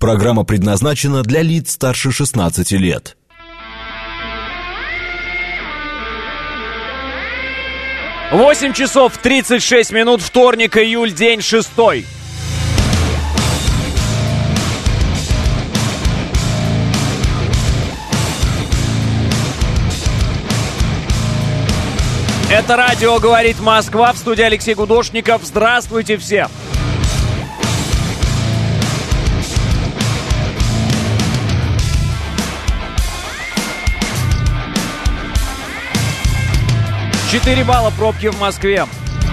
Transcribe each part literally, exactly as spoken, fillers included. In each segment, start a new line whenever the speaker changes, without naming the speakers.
Программа предназначена для лиц старше шестнадцати лет.
восемь часов тридцать шесть минут, вторник, июль, день шестой. Это радио «Говорит Москва», в студии Алексей Гудошников. Здравствуйте всем! четыре балла пробки в Москве.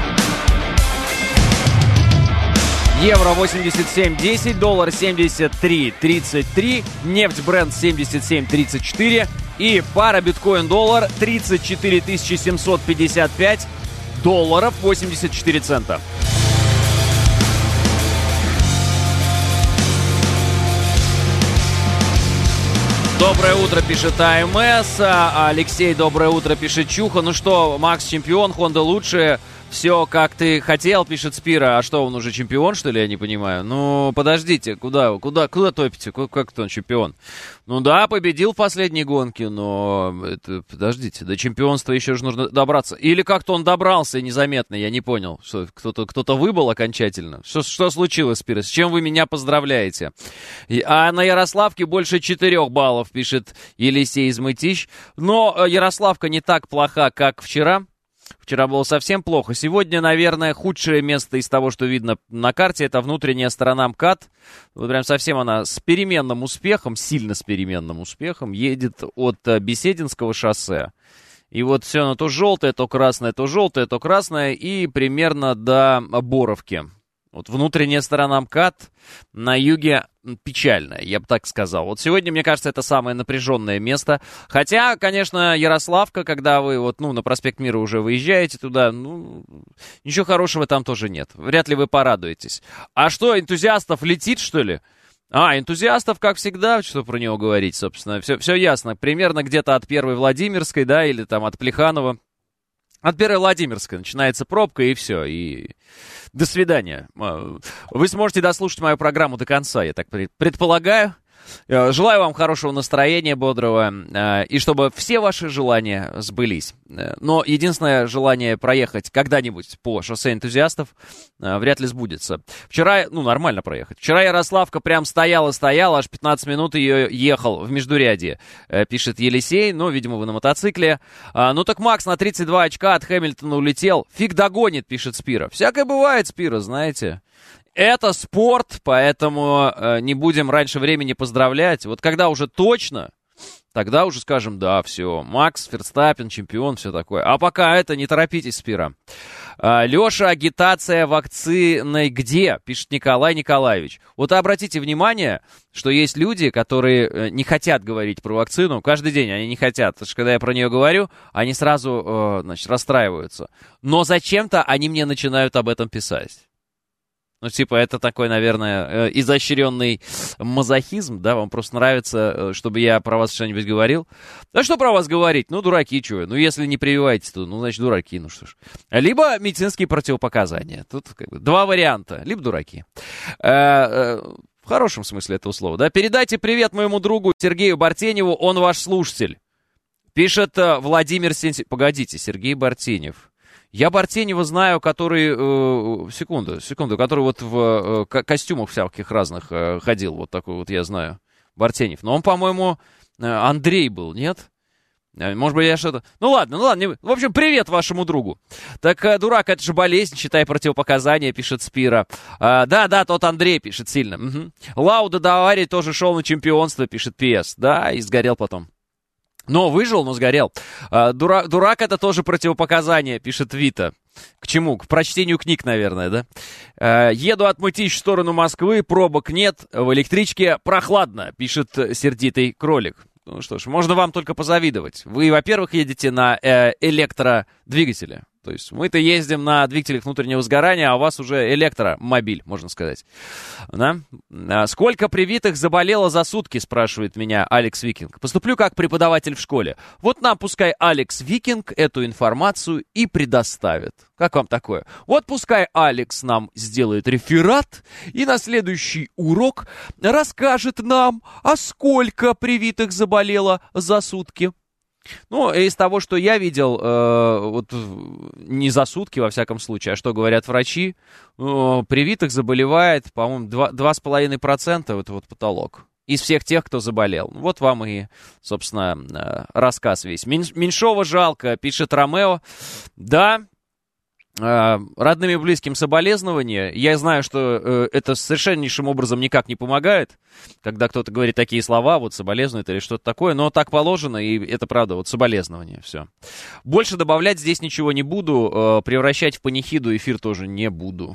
Евро восемьдесят семь десять, доллар семьдесят три тридцать три, нефть Brent семьдесят семь тридцать четыре и пара биткоин-доллар тридцать четыре тысячи семьсот пятьдесят пять долларов восемьдесят четыре цента. Доброе утро, пишет АМС. Алексей, доброе утро, пишет Чуха. Ну что, Макс чемпион, Хонда лучше. Все, как ты хотел, пишет Спира. А что, он уже чемпион, что ли, я не понимаю? Ну, подождите, куда, куда, куда топите? Как, как это он чемпион? Ну да, победил в последней гонке, но это, подождите, до чемпионства еще же нужно добраться. Или как-то он добрался незаметно, я не понял. Что, кто-то, кто-то выбыл окончательно? Что, что случилось, Спира? С чем вы меня поздравляете? А на Ярославке больше четырех баллов, пишет Елисей из Мытищ. Но Ярославка не так плоха, как вчера. Вчера было совсем плохо. Сегодня, наверное, худшее место из того, что видно на карте, это внутренняя сторона МКАД. Вот прям совсем она с переменным успехом, сильно с переменным успехом, едет от Бесединского шоссе. И вот все оно то желтое, то красное, то желтое, то красное, и примерно до Боровки. Вот внутренняя сторона МКАД на юге печальная, я бы так сказал. Вот сегодня, мне кажется, это самое напряженное место. Хотя, конечно, Ярославка, когда вы вот, ну, на проспект Мира уже выезжаете туда, ну, ничего хорошего там тоже нет. Вряд ли вы порадуетесь. А что, энтузиастов летит, что ли? А, энтузиастов, как всегда, что про него говорить, собственно. Все, все ясно. Примерно где-то от первой Владимирской, да, или там от Плеханова. От первой Владимирской начинается пробка, и все, и до свидания. Вы сможете дослушать мою программу до конца, я так предполагаю. Желаю вам хорошего настроения, бодрого, и чтобы все ваши желания сбылись. Но единственное желание проехать когда-нибудь по шоссе энтузиастов вряд ли сбудется. Вчера, ну, нормально проехать. Вчера Ярославка прям стояла-стояла, аж пятнадцать минут ее ехал в междурядье, пишет Елисей. Ну, видимо, вы на мотоцикле. Ну, так Макс на тридцать два очка от Хэмилтона улетел. Фиг догонит, пишет Спира. Всякое бывает, Спира, знаете. Это спорт, поэтому э, не будем раньше времени поздравлять. Вот когда уже точно, тогда уже скажем, да, все, Макс Ферстаппен, чемпион, все такое. А пока это, не торопитесь, Спира. Э, Леша, агитация вакциной где? Пишет Николай Николаевич. Вот обратите внимание, что есть люди, которые не хотят говорить про вакцину. Каждый день они не хотят. Потому что когда я про нее говорю, они сразу, э, значит, расстраиваются. Но зачем-то они мне начинают об этом писать. Ну, типа, это такой, наверное, изощренный мазохизм, да, вам просто нравится, чтобы я про вас что-нибудь говорил. Да что про вас говорить? Ну, дураки, чего? Ну, если не прививаетесь, то, ну, значит, дураки, ну что ж. Либо медицинские противопоказания. Тут как бы два варианта. Либо дураки. В хорошем смысле этого слова, да. Передайте привет моему другу Сергею Бартеневу, он ваш слушатель. Пишет Владимир Сенси... Погодите, Сергей Бартенев. Я Бартенева знаю, который, э, секунду, секунду, который вот в э, костюмах всяких разных э, ходил, вот такой вот я знаю, Бартенев. Но он, по-моему, э, Андрей был, нет? Может быть, я что-то... Ну ладно, ну ладно. В общем, привет вашему другу. Так, э, дурак, это же болезнь, считай противопоказания, пишет Спира. Э, да, да, тот Андрей пишет сильно. Угу. Лауда Давари тоже шел на чемпионство, пишет ПС. Да, и сгорел потом. Но выжил, но сгорел. А, дура, дурак это тоже противопоказание, пишет Вита. К чему? К прочтению книг, наверное, да? А, еду от Мытищ в сторону Москвы, пробок нет, в электричке прохладно, пишет сердитый кролик. Ну что ж, можно вам только позавидовать. Вы, во-первых, едете на э, электродвигателе. То есть мы-то ездим на двигателях внутреннего сгорания, а у вас уже электромобиль, можно сказать. Да? А сколько привитых заболело за сутки, спрашивает меня Алекс Викинг. Поступлю как преподаватель в школе. Вот нам пускай Алекс Викинг эту информацию и предоставит. Как вам такое? Вот пускай Алекс нам сделает реферат и на следующий урок расскажет нам, а сколько привитых заболело за сутки. Ну, из того, что я видел, э, вот не за сутки, во всяком случае, а что говорят врачи, э, привитых заболевает, по-моему, два с половиной процента, это вот потолок, из всех тех, кто заболел. Вот вам и, собственно, э, рассказ весь. Меньшова жалко, пишет Ромео. Да, э, родным и близким соболезнования. Я знаю, что э, это совершеннейшим образом никак не помогает, когда кто-то говорит такие слова, вот соболезнует или что-то такое, но так положено, и это правда, вот соболезнование, все. Больше добавлять здесь ничего не буду, э, превращать в панихиду эфир тоже не буду.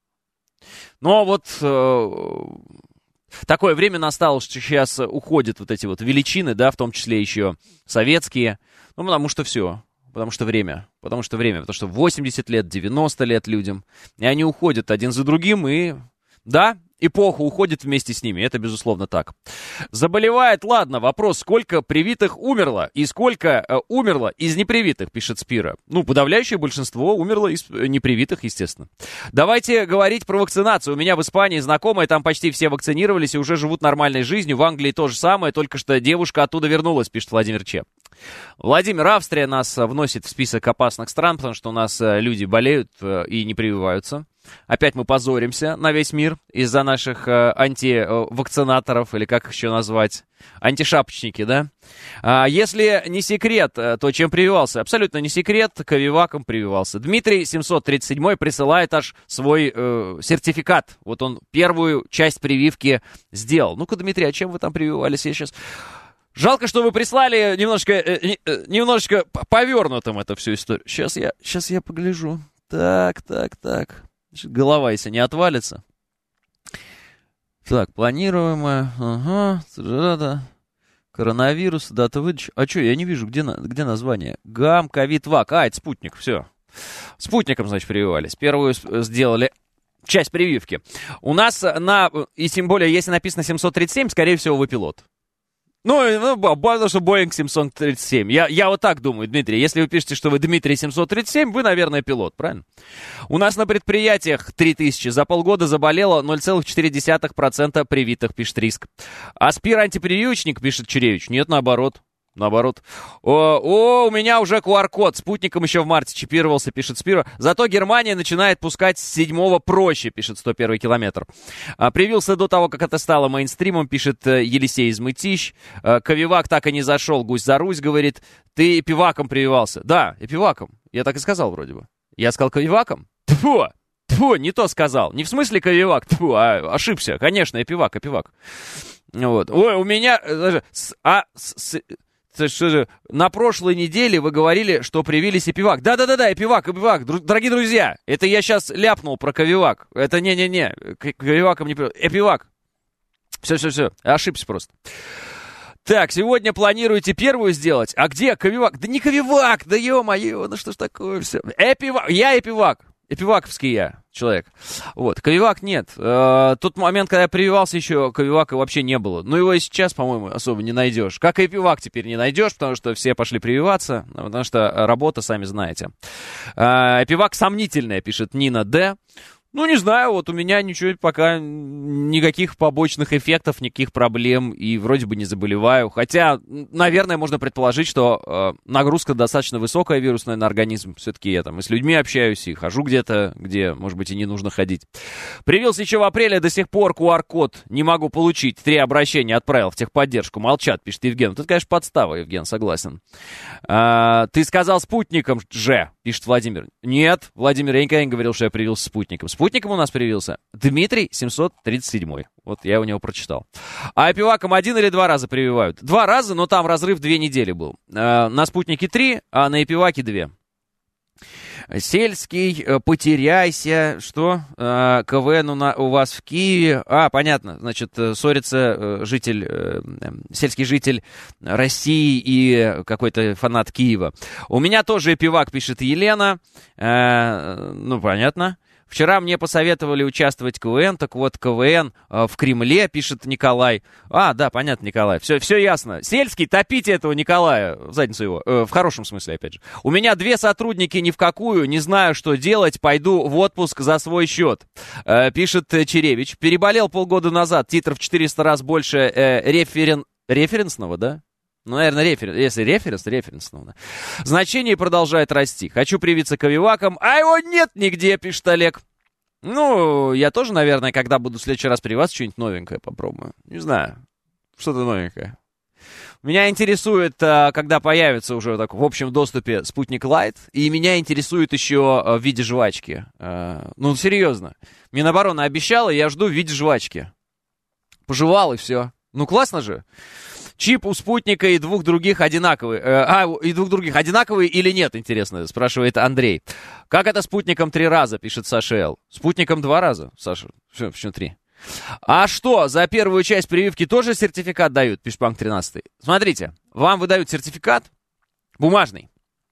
Но вот э, такое время настало, что сейчас уходят вот эти вот величины, да, в том числе еще советские, ну, потому что все. Потому что время, потому что время, потому что восемьдесят лет, девяносто лет людям, и они уходят один за другим, и, да, эпоха уходит вместе с ними, это безусловно так. Заболевает, ладно, вопрос, сколько привитых умерло, и сколько э, умерло из непривитых, пишет Спира. Ну, подавляющее большинство умерло из непривитых, естественно. Давайте говорить про вакцинацию. У меня в Испании знакомые, там почти все вакцинировались и уже живут нормальной жизнью, в Англии то же самое, только что девушка оттуда вернулась, пишет Владимир Че. Владимир, Австрия нас вносит в список опасных стран, потому что у нас люди болеют и не прививаются. Опять мы позоримся на весь мир из-за наших антивакцинаторов, или как их еще назвать, антишапочники, да? А если не секрет, то чем прививался? Абсолютно не секрет, Ковиваком прививался. Дмитрий семьсот тридцать семь присылает аж свой э, сертификат. Вот он первую часть прививки сделал. Ну-ка, Дмитрий, а чем вы там прививались? Я сейчас... Жалко, что вы прислали немножко, э, э, немножечко повернутым эту всю историю. Сейчас я, сейчас я погляжу. Так, так, так. Голова, если не отвалится. Так, планируемое. Ага. Коронавирус, дата выдачи. А что, я не вижу, где, где название? ГАМ, ковид, ВАК. А, это спутник, все. Спутником, значит, прививались. Первую сделали... Часть прививки. У нас на... И тем более, если написано семьсот тридцать семь, скорее всего, вы пилот. Ну, ну, потому что Боинг семьсот тридцать семь. Я, я вот так думаю, Дмитрий. Если вы пишете, что вы Дмитрий семьсот тридцать семь, вы, наверное, пилот, правильно? У нас на предприятиях три тысячи. За полгода заболело ноль целых четыре десятых процента привитых, пишет Риск. Аспир антипрививочник, пишет Чуревич. Нет, наоборот. Наоборот. О, о, у меня уже ку ар код. Спутником еще в марте чипировался, пишет Спира. Зато Германия начинает пускать с седьмого проще, пишет сто первый километр. А, привился до того, как это стало мейнстримом, пишет Елисей из Мытищ. А, Ковивак так и не зашел, гусь за Русь, говорит. Ты эпиваком прививался. Да, эпиваком. Я так и сказал вроде бы. Я сказал Ковиваком? Тьфу! Тьфу, не то сказал. Не в смысле Ковивак, тьфу, а ошибся. Конечно, эпивак, эпивак. Вот. Ой, у меня... А... С, Что же, на прошлой неделе вы говорили, что привились эпивак. Да-да-да-да, эпивак, эпивак. Дру- дорогие друзья, это я сейчас ляпнул про ковивак. Это не-не-не, к- ковиваком не прививак. Эпивак. Все-все-все, ошибся просто. Так, сегодня планируете первую сделать. А где ковивак? Да не ковивак, да ё-моё, ну что ж такое все. Эпивак, я эпивак. Эпиваковский я человек. Вот, ковивак нет. Э, тот момент, когда я прививался, еще ковивака вообще не было. Ну, его и сейчас, по-моему, особо не найдешь. Как и эпивак теперь не найдешь, потому что все пошли прививаться, потому что работа, сами знаете. Э, эпивак сомнительная, пишет Нина Д. Ну, не знаю, вот у меня ничего пока, никаких побочных эффектов, никаких проблем, и вроде бы не заболеваю. Хотя, наверное, можно предположить, что э, нагрузка достаточно высокая вирусная на организм. Все-таки я там и с людьми общаюсь, и хожу где-то, где, может быть, и не нужно ходить. Привился еще в апреле, до сих пор ку ар код не могу получить. Три обращения отправил в техподдержку. Молчат, пишет Евген. Тут, конечно, подстава, Евген, согласен. А, ты сказал спутником же, пишет Владимир. Нет, Владимир, я никогда не говорил, что я привился спутником. Спутником у нас привился Дмитрий семьсот тридцать семь. Вот я у него прочитал. А эпиваком один или два раза прививают? Два раза, но там разрыв две недели был. А, на спутнике три, а на эпиваке две. Сельский, потеряйся. Что? КВН у, на, у вас в Киеве. А, понятно. Значит, ссорится житель, сельский житель России и какой-то фанат Киева. У меня тоже пивак, пишет Елена. Ну, понятно. Вчера мне посоветовали участвовать в КВН, так вот, КВН э, в Кремле, пишет Николай. А, да, понятно, Николай, все, все ясно. Сельский, топите этого Николая, в задницу его, э, в хорошем смысле, опять же. У меня две сотрудники ни в какую, не знаю, что делать, пойду в отпуск за свой счет, э, пишет Черевич. Переболел полгода назад, титров четыреста раз больше э, референ... референсного, да? Ну, наверное, референс. Если референс, референс. Ну, да. Значение продолжает расти. Хочу привиться к авивакам, а его нет нигде, пишет Олег. Ну, я тоже, наверное, когда буду в следующий раз прививаться, что-нибудь новенькое попробую. Не знаю, что-то новенькое. Меня интересует, когда появится уже так в общем доступе Спутник Лайт, и меня интересует еще в виде жвачки. Ну, серьезно. Минобороны обещала, я жду в виде жвачки. Пожевал, и все. Ну, классно же. Чип у спутника и двух других одинаковый. Э, а, и двух других одинаковый или нет, интересно, спрашивает Андрей. Как это спутником три раза, пишет Саша Л. Спутником два раза, Саша. Что, почему три? А что, за первую часть прививки тоже сертификат дают, пишет Панк тринадцать. Смотрите, вам выдают сертификат бумажный.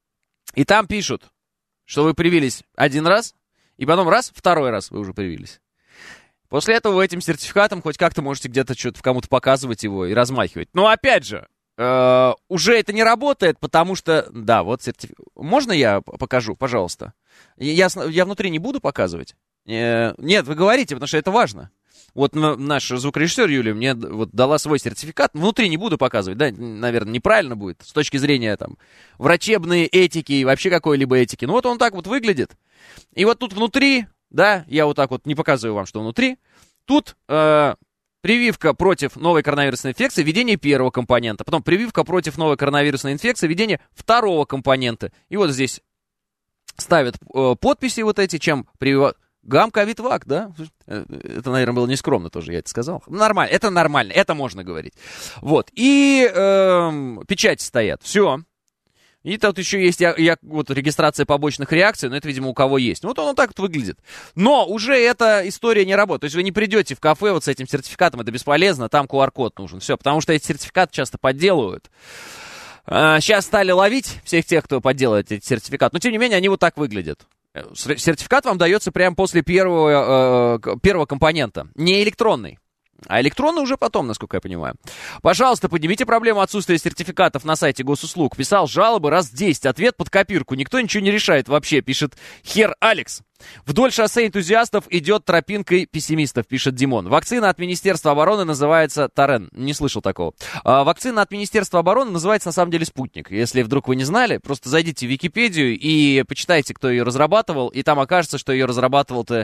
И там пишут, что вы привились один раз, и потом раз, второй раз вы уже привились. После этого вы этим сертификатом хоть как-то можете где-то что-то кому-то показывать его и размахивать. Но опять же, э, уже это не работает, потому что... Да, вот сертификат. Можно я покажу, пожалуйста? Я, я внутри не буду показывать? Э, нет, вы говорите, потому что это важно. Вот наш звукорежиссер Юлия мне вот дала свой сертификат. Внутри не буду показывать, да, наверное, неправильно будет с точки зрения там врачебной этики и вообще какой-либо этики. Ну вот он так вот выглядит. И вот тут внутри... Да, я вот так вот не показываю вам, что внутри. Тут э, прививка против новой коронавирусной инфекции, введение первого компонента. Потом прививка против новой коронавирусной инфекции, введение второго компонента. И вот здесь ставят э, подписи вот эти, чем прививают. Гам-ковид-вак, да? Это, наверное, было нескромно тоже, я это сказал. Нормально, это нормально, это можно говорить. Вот, и э, печати стоят, все. И тут еще есть я, я, вот, регистрация побочных реакций, но это, видимо, у кого есть. Вот он вот так вот выглядит. Но уже эта история не работает. То есть вы не придете в кафе вот с этим сертификатом, это бесполезно, там ку ар код нужен. Все, потому что эти сертификаты часто подделывают. А, сейчас стали ловить всех тех, кто подделывает эти сертификаты, но, тем не менее, они вот так выглядят. Сертификат вам дается прямо после первого, э, первого компонента, не электронный. А электронный уже потом, насколько я понимаю. Пожалуйста, поднимите проблему отсутствия сертификатов на сайте госуслуг. Писал жалобы раз десять. Ответ под копирку. Никто ничего не решает вообще, пишет Хер Алекс. Вдоль шоссе энтузиастов идет тропинкой пессимистов, пишет Димон. Вакцина от Министерства обороны называется Тарен. Не слышал такого. А, вакцина от Министерства обороны называется на самом деле Спутник. Если вдруг вы не знали, просто зайдите в Википедию и почитайте, кто ее разрабатывал. И там окажется, что ее разрабатывал-то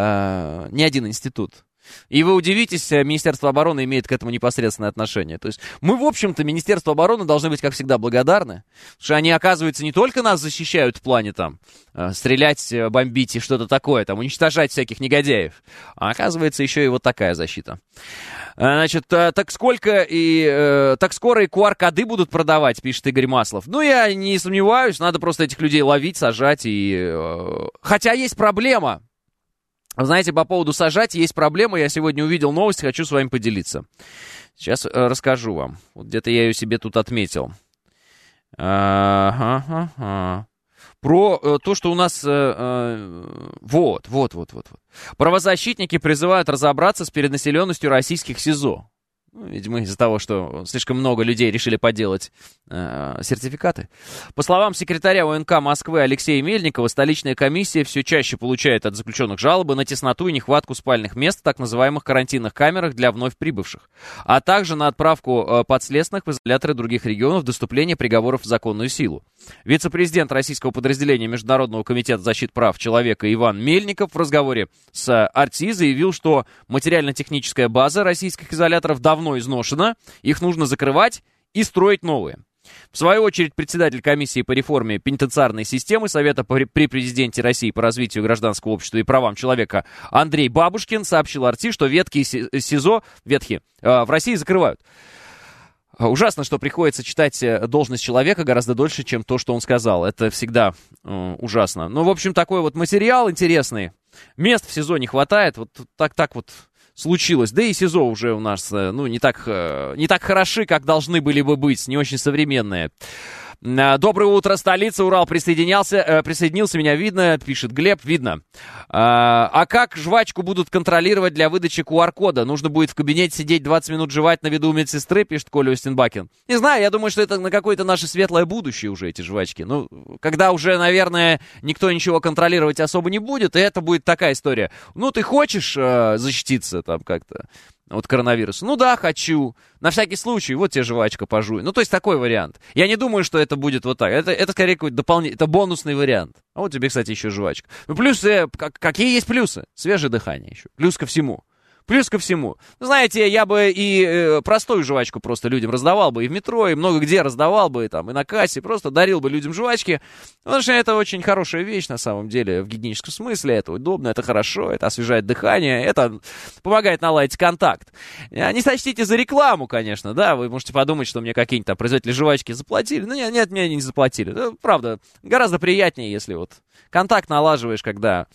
э, не один институт. И вы удивитесь, Министерство обороны имеет к этому непосредственное отношение. То есть мы, в общем-то, Министерство обороны должны быть, как всегда, благодарны, потому что они, оказывается, не только нас защищают в плане там стрелять, бомбить и что-то такое, там уничтожать всяких негодяев, а оказывается еще и вот такая защита. Значит, так сколько и так скоро и ку ар коды будут продавать, пишет Игорь Маслов. Ну, я не сомневаюсь, надо просто этих людей ловить, сажать и... Хотя есть проблема. Знаете, по поводу сажать есть проблема. Я сегодня увидел новость, хочу с вами поделиться. Сейчас э, расскажу вам. Вот где-то я ее себе тут отметил. Ага, ага. Про э, то, что у нас... Э, э, вот, вот, вот, вот, вот. Правозащитники призывают разобраться с перенаселенностью российских СИЗО. Ну, видимо, из-за того, что слишком много людей решили подделать э, сертификаты. По словам секретаря о эн ка Москвы Алексея Мельникова, столичная комиссия все чаще получает от заключенных жалобы на тесноту и нехватку спальных мест в так называемых карантинных камерах для вновь прибывших, а также на отправку э, подследственных в изоляторы других регионов до вступления приговоров в законную силу. Вице-президент российского подразделения Международного комитета защиты прав человека Иван Мельников в разговоре с Арти заявил, что материально-техническая база российских изоляторов давно изношена, их нужно закрывать и строить новые. В свою очередь, председатель комиссии по реформе пенитенциарной системы Совета при президенте России по развитию гражданского общества и правам человека Андрей Бабушкин сообщил Арти, что ветхие СИЗО, ветхие, э, в России закрывают. Ужасно, что приходится читать должность человека гораздо дольше, чем то, что он сказал. Это всегда э, ужасно. Ну, в общем, такой вот материал интересный. Мест в СИЗО не хватает. Вот так, так вот случилось. Да и СИЗО уже у нас, ну, не так, э, не так хороши, как должны были бы быть. Не очень современные. Доброе утро, столица, Урал присоединялся, э, присоединился, меня видно, пишет Глеб, видно. А, а как жвачку будут контролировать для выдачи ку ар-кода? Нужно будет в кабинете сидеть двадцать минут жевать на виду у медсестры, пишет Коля Устинбакин. Не знаю, я думаю, что это на какое-то наше светлое будущее уже, эти жвачки. Ну, когда уже, наверное, никто ничего контролировать особо не будет, и это будет такая история. Ну, ты хочешь э, защититься там как-то от коронавируса? Ну да, хочу. На всякий случай, вот тебе жвачка, пожуй. Ну, то есть такой вариант. Я не думаю, что это будет вот так. Это, это скорее какой-то дополнительный, это бонусный вариант. А вот тебе, кстати, еще жвачка. Ну, плюсы, как, какие есть плюсы? Свежее дыхание еще. Плюс ко всему. Плюс ко всему. Знаете, я бы и э, простую жвачку просто людям раздавал бы, и в метро, и много где раздавал бы, и, там, и на кассе, просто дарил бы людям жвачки, потому что это очень хорошая вещь, на самом деле, в гигиеническом смысле, это удобно, это хорошо, это освежает дыхание, это помогает наладить контакт. Не сочтите за рекламу, конечно, да, вы можете подумать, что мне какие-нибудь там производители жвачки заплатили, но нет, нет, мне не заплатили. Это, правда, гораздо приятнее, если вот контакт налаживаешь, когда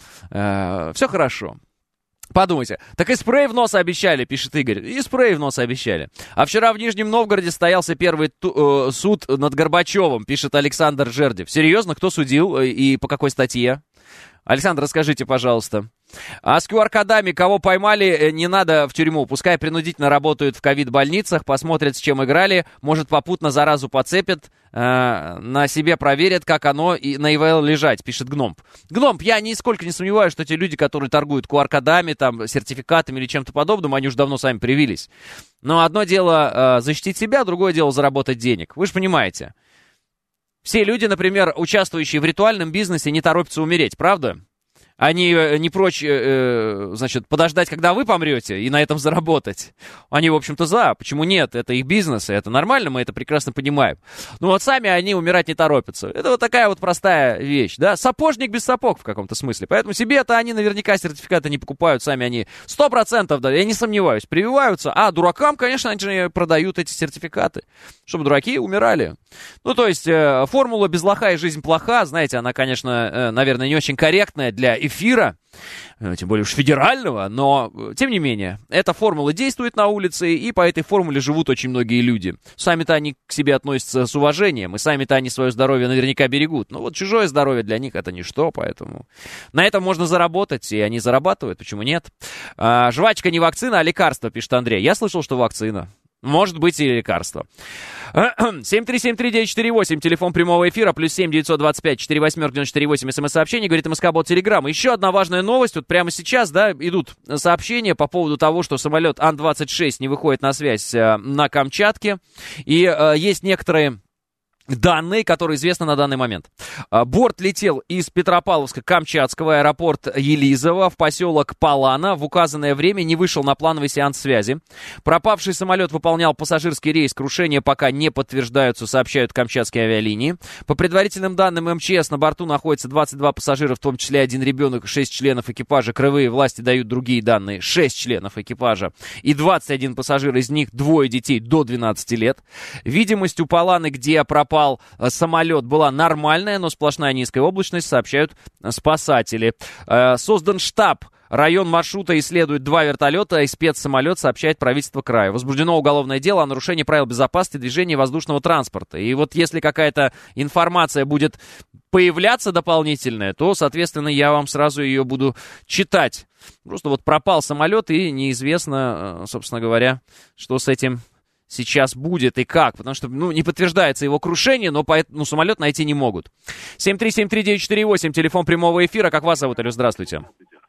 э, все хорошо. Подумайте. Так и спрей в нос обещали, пишет Игорь. И спрей в нос обещали. А вчера в Нижнем Новгороде состоялся первый ту, э, суд над Горбачевым, пишет Александр Жердев. Серьезно? Кто судил и по какой статье? Александр, расскажите, пожалуйста. А с ку ар-кодами кого поймали, не надо в тюрьму. Пускай принудительно работают в ковид-больницах, посмотрят, с чем играли. Может, попутно заразу подцепят, э, на себе проверят, как оно и на ИВЛ лежать, пишет Гномп. Гномп, я нисколько не сомневаюсь, что те люди, которые торгуют ку ар-кодами, там, сертификатами или чем-то подобным, они уже давно сами привились. Но одно дело э, защитить себя, другое дело заработать денег. Вы же понимаете. Все люди, например, участвующие в ритуальном бизнесе, не торопятся умереть, правда? Они не прочь, э, значит, подождать, когда вы помрете, и на этом заработать. Они, в общем-то, за. Почему нет? Это их бизнес, и это нормально, мы это прекрасно понимаем. Но вот сами они умирать не торопятся. Это вот такая вот простая вещь, да? Сапожник без сапог в каком-то смысле. Поэтому себе-то они наверняка сертификаты не покупают, сами они сто процентов, да, я не сомневаюсь, прививаются. А дуракам, конечно, они же продают эти сертификаты, чтобы дураки умирали. Ну, то есть, э, формула «без лоха и жизнь плоха», знаете, она, конечно, э, наверное, не очень корректная для эфира, тем более уж федерального, но, тем не менее, эта формула действует на улице, и по этой формуле живут очень многие люди. Сами-то они к себе относятся с уважением, и сами-то они свое здоровье наверняка берегут. Но вот чужое здоровье для них это ничто, поэтому на этом можно заработать, и они зарабатывают, почему нет? А, жвачка не вакцина, а лекарство, пишет Андрей. Я слышал, что вакцина. Может быть и лекарство. семь три семь три девять четыре восемь, телефон прямого эфира, плюс семь девятьсот двадцать пять четыре восемь девять четыре восемь, смс-сообщение, говорит МСК-бот Телеграм. Еще одна важная новость, вот прямо сейчас, да, идут сообщения по поводу того, что самолет Ан двадцать шесть не выходит на связь э, на Камчатке, и э, есть некоторые данные, которые известны на данный момент. Борт летел из Петропавловска-Камчатского, аэропорт Елизово, в поселок Палана. В указанное время не вышел на плановый сеанс связи. Пропавший самолет выполнял пассажирский рейс. Крушения пока не подтверждаются, сообщают камчатские авиалинии. По предварительным данным эм че эс, на борту находится двадцать два пассажира, в том числе один ребенок, шесть членов экипажа. Краевые власти дают другие данные. шесть членов экипажа и двадцать один пассажир, из них двое детей до двенадцати лет. Видимость у Паланы, где пропал самолет, была нормальная, но сплошная низкая облачность, сообщают спасатели. Создан штаб. Район маршрута исследуют два вертолета и спецсамолет, сообщает правительство края. Возбуждено уголовное дело о нарушении правил безопасности движения воздушного транспорта. И вот если какая-то информация будет появляться дополнительная, то, соответственно, я вам сразу ее буду читать. Просто вот пропал самолет, и неизвестно, собственно говоря, что с этим сейчас будет и как, потому что, ну, не подтверждается его крушение, но по, ну, самолет найти не могут. семь три семь три девять четыре восемь, телефон прямого эфира. Как вас зовут, алло, здравствуйте.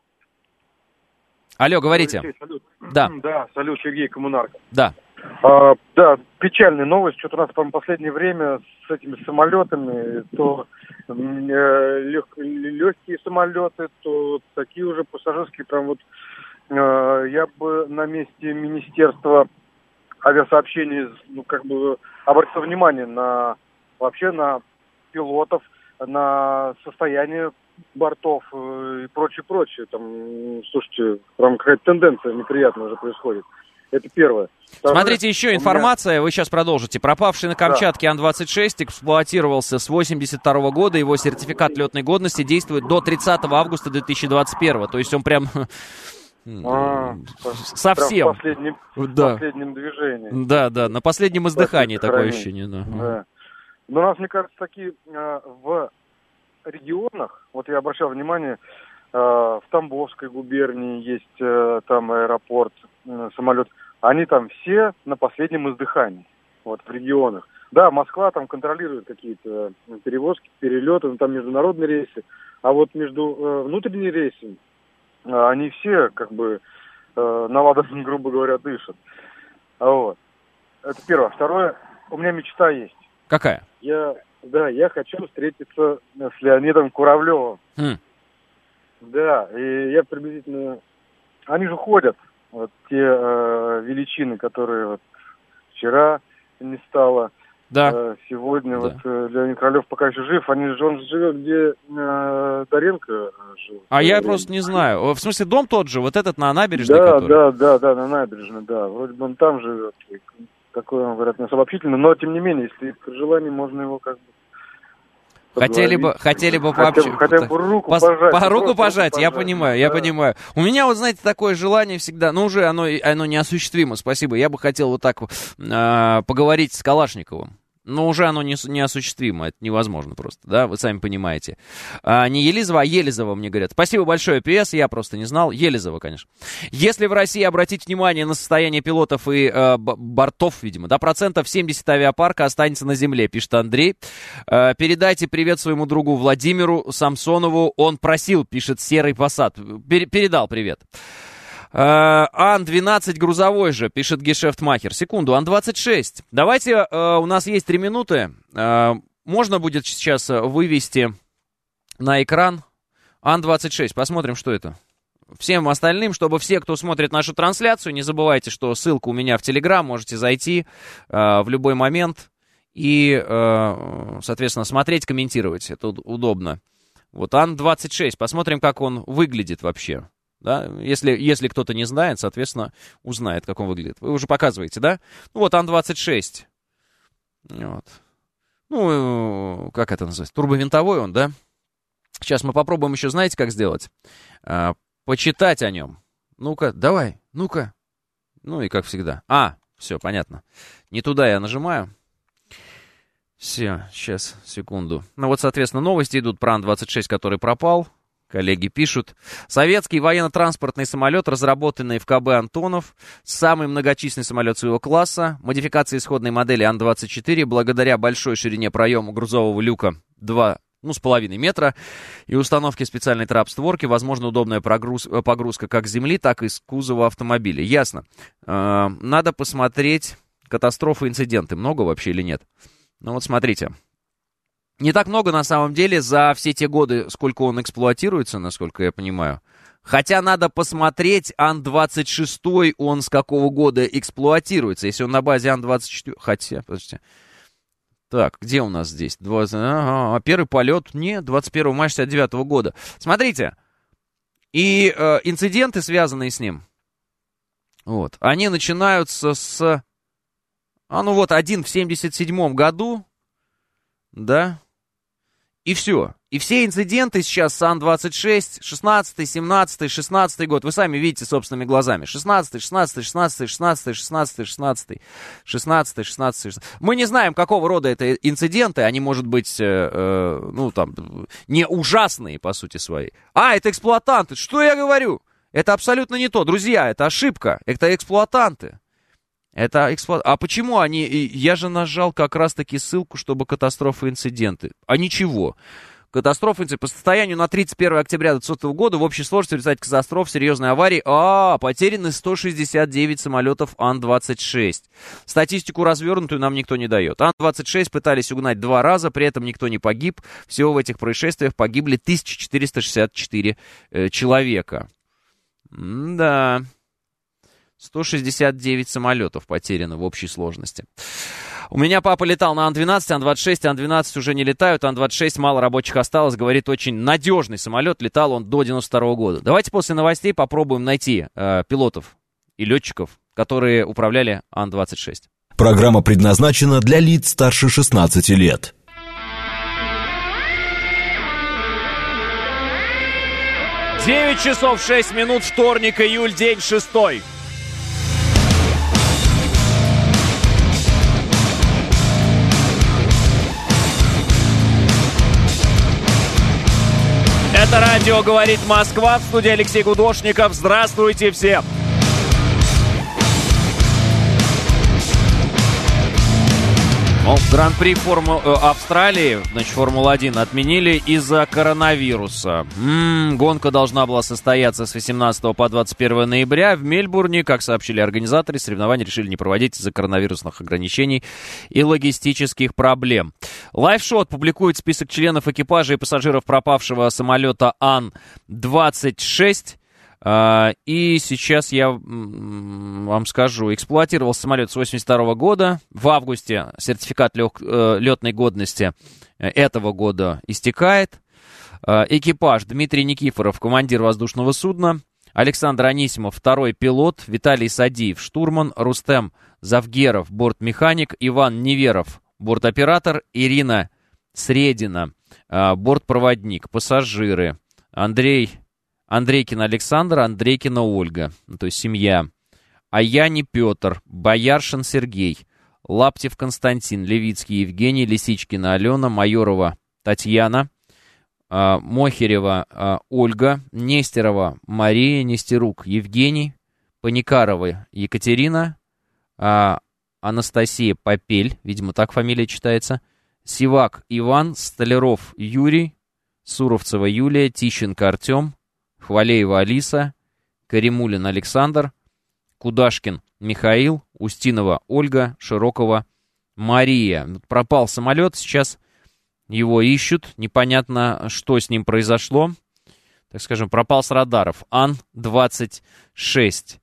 Алло, говорите.
Алексей, салют.
Да.
Да, салют, Сергей Коммунарка.
Да.
А, да, печальная новость. Что-то у нас, по-моему, в последнее время с этими самолетами, то э, лег, легкие самолеты, то такие уже пассажирские, прям вот э, я бы на месте Министерства авиасообщений, ну, как бы обратил внимание на вообще на пилотов, на состояние бортов и прочее, прочее. Там, слушайте, прям какая-то тенденция неприятная уже происходит. Это первое. Второе,
Смотрите, еще информация, меня... вы сейчас продолжите. Пропавший на Камчатке да. Ан двадцать шесть эксплуатировался с восемьдесят второго года. Его сертификат летной годности действует до тридцатого августа две тысячи двадцать первого. То есть он прям а, совсем.
Прям в последнем,
да.
последнем движении.
Да, да, на последнем издыхании такое ощущение. Да.
Да. Но у нас, мне кажется, такие э, в регионах, вот я обращал внимание, э, в Тамбовской губернии есть э, там аэропорт, э, самолет. Они там все на последнем издыхании, вот в регионах. Да, Москва там контролирует какие-то перевозки, перелеты, ну, там международные рейсы, а вот между э, внутренними рейсами э, они все как бы э, наладом, грубо говоря, дышат. Вот. Это первое. Второе, у меня мечта есть.
Какая?
Я, да, я хочу встретиться с Леонидом Куравлевым.
Хм.
Да, и я приблизительно... Они же ходят. Вот те э, величины, которые вот вчера не стало,
да.
э, сегодня
да.
вот э, Леонид Королев пока еще жив, они же, он живет, где э, Доренко жил.
А я время. Просто не знаю. В смысле, дом тот же, вот этот на набережной,
да,
который?
Да, да, да, на набережной, да. Вроде бы он там живет. Такой, он, говорят, не особо общительный, но тем не менее, если при желании, можно его как бы...
Хотели бы, хотели бы пообщаться.
Хотя, хотя бы руку Пос, пожать.
По руку пожать,
пожать,
я понимаю, да. я понимаю. У меня, вот знаете, такое желание всегда, ну уже оно, оно неосуществимо, спасибо. Я бы хотел вот так э, поговорить с Калашниковым. Но уже оно не, неосуществимо, это невозможно просто, да, вы сами понимаете. А, не Елизова, а Елизова мне говорят. Спасибо большое, ПС, я просто не знал. Елизова, конечно. Если в России обратить внимание на состояние пилотов и э, бортов, видимо, да, процентов семьдесят авиапарка останется на земле, пишет Андрей. Э, передайте привет своему другу Владимиру Самсонову, он просил, пишет Серый Посад. Пер, передал привет. Ан двенадцать грузовой же, пишет Гешефтмахер. Секунду, Ан двадцать шесть. Давайте, uh, у нас есть три минуты. Uh, можно будет сейчас вывести на экран Ан двадцать шесть. Посмотрим, что это. Всем остальным, чтобы все, кто смотрит нашу трансляцию, не забывайте, что ссылка у меня в Телеграм. Можете зайти uh, в любой момент и, uh, соответственно, смотреть, комментировать. Это удобно. Вот Ан двадцать шесть. Посмотрим, как он выглядит вообще. Да? Если, если кто-то не знает, соответственно, узнает, как он выглядит. Вы уже показываете, да? Ну вот Ан двадцать шесть. Вот. Ну, как это называется? Турбовинтовой он, да? Сейчас мы попробуем еще, знаете, как сделать? А, почитать о нем. Ну-ка, давай, ну-ка. Ну и как всегда. А, все, понятно. Не туда я нажимаю. Все, сейчас, секунду. Ну вот, соответственно, новости идут про Ан двадцать шесть, который пропал. Коллеги пишут. Советский военно-транспортный самолет, разработанный в ка бэ «Антонов», самый многочисленный самолет своего класса, модификация исходной модели Ан двадцать четыре, благодаря большой ширине проема грузового люка два, ну, с половиной метра и установке специальной трап-створки, возможно, удобная прогруз, погрузка как с земли, так и с кузова автомобиля. Ясно. Э, надо посмотреть катастрофы, инциденты. Много вообще или нет? Ну вот смотрите. Не так много, на самом деле, за все те годы, сколько он эксплуатируется, насколько я понимаю. Хотя надо посмотреть, Ан двадцать шесть, он с какого года эксплуатируется. Если он на базе Ан двадцать четыре... Хотя, подождите. Так, где у нас здесь? двадцать... Ага, первый полет, нет, двадцать первого мая шестьдесят девятого года. Смотрите. И э, инциденты, связанные с ним, вот, они начинаются с... А ну вот, один в семьдесят седьмом году, да... И все. И все инциденты сейчас с Ан двадцать шесть, шестнадцатый, семнадцатый, шестнадцатый год. Вы сами видите собственными глазами. шестнадцатый, шестнадцатый, шестнадцатый, шестнадцатый, шестнадцатый, шестнадцатый, шестнадцатый, шестнадцатый, шестнадцатый. Мы не знаем, какого рода это инциденты. Они, может быть, э, э, ну, там, не ужасные, по сути своей. А, это эксплуатанты. Что я говорю? Это абсолютно не то. Друзья, это ошибка. Это эксплуатанты. Это эксплуат... А почему они... Я же нажал как раз-таки ссылку, чтобы катастрофы и инциденты. А ничего. Катастрофы и инциденты. По состоянию на тридцать первое октября двадцатого года в общей сложности в результате катастроф, серьезной аварии... А, потеряны сто шестьдесят девять самолетов Ан двадцать шесть. Статистику развернутую нам никто не дает. Ан двадцать шесть пытались угнать два раза, при этом никто не погиб. Всего в этих происшествиях погибли тысяча четыреста шестьдесят четыре э, человека. М-да... сто шестьдесят девять самолетов потеряно в общей сложности. У меня папа летал на Ан двенадцать, Ан двадцать шесть, Ан двенадцать уже не летают, Ан двадцать шесть мало рабочих осталось, говорит, очень надежный самолет, летал он до девяносто второго года. Давайте после новостей попробуем найти э, пилотов и летчиков, которые управляли Ан двадцать шесть.
Программа предназначена для лиц старше шестнадцати лет.
девять часов шесть минут, вторник, июль, день шестой. Это радио «Говорит Москва», в студии Алексей Гудошников. Здравствуйте всем! Ну, Гран-при Форму... э, Австралии, значит, Формула-один отменили из-за коронавируса. М-м, гонка должна была состояться с восемнадцатого по двадцать первое ноября в Мельбурне. Как сообщили организаторы, соревнования решили не проводить из-за коронавирусных ограничений и логистических проблем. Лайфшот публикует список членов экипажа и пассажиров пропавшего самолета Ан двадцать шесть. И сейчас я вам скажу, эксплуатировал самолет с восемьдесят второго года. В августе сертификат лег, летной годности этого года истекает. Экипаж: Дмитрий Никифоров, командир воздушного судна, Александр Анисимов, второй пилот, Виталий Садиев, штурман, Рустем Завгеров, бортмеханик, Иван Неверов, борт-оператор, Ирина Средина, бортпроводник, пассажиры: Андрей... Андрейкина Александр, Андрейкина Ольга, то есть семья. Аяни Петр, Бояршин Сергей, Лаптев Константин, Левицкий Евгений, Лисичкина Алена, Майорова Татьяна, Мохерева Ольга, Нестерова Мария, Нестерук Евгений, Паникарова Екатерина, Анастасия Попель, видимо, так фамилия читается, Сивак Иван, Столяров Юрий, Суровцева Юлия, Тищенко Артем, Хвалеева Алиса, Каримулин Александр, Кудашкин Михаил, Устинова Ольга, Широкова Мария. Пропал самолет, сейчас его ищут, непонятно, что с ним произошло. Так скажем, пропал с радаров. Ан двадцать шесть.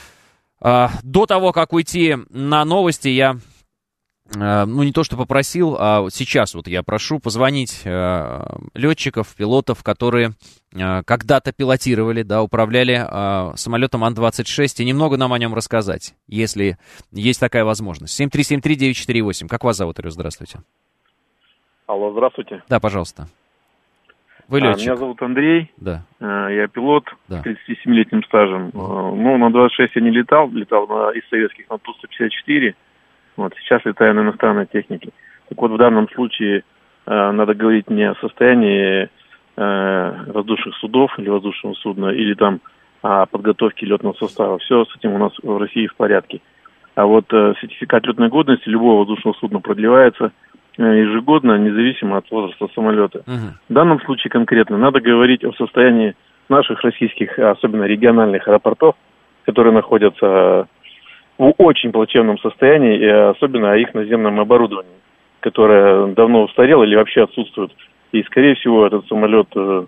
До того, как уйти на новости, я... Ну, не то, что попросил, а сейчас вот я прошу позвонить э, летчиков, пилотов, которые э, когда-то пилотировали, да, управляли э, самолетом Ан двадцать шесть, и немного нам о нем рассказать, если есть такая возможность. семь три семь три девять четыре восемь. Как вас зовут, Ирина? Здравствуйте.
Алло, здравствуйте.
Да, пожалуйста. Вы летчик.
А, меня зовут Андрей.
Да.
Я пилот,
да.
с тридцатисемилетним стажем. Ну, на двадцать шесть я не летал, летал на, из советских на Ту сто пятьдесят четыре. Вот, сейчас летаю на иностранной технике. Так вот, в данном случае э, надо говорить не о состоянии э, воздушных судов или воздушного судна, или там о подготовке летного состава. Все с этим у нас в России в порядке. А вот э, сертификат летной годности любого воздушного судна продлевается э, ежегодно, независимо от возраста самолета. Uh-huh. В данном случае конкретно надо говорить о состоянии наших российских, особенно региональных аэропортов, которые находятся в очень плачевном состоянии, и особенно о их наземном оборудовании, которое давно устарело или вообще отсутствует. И, скорее всего, этот самолет э,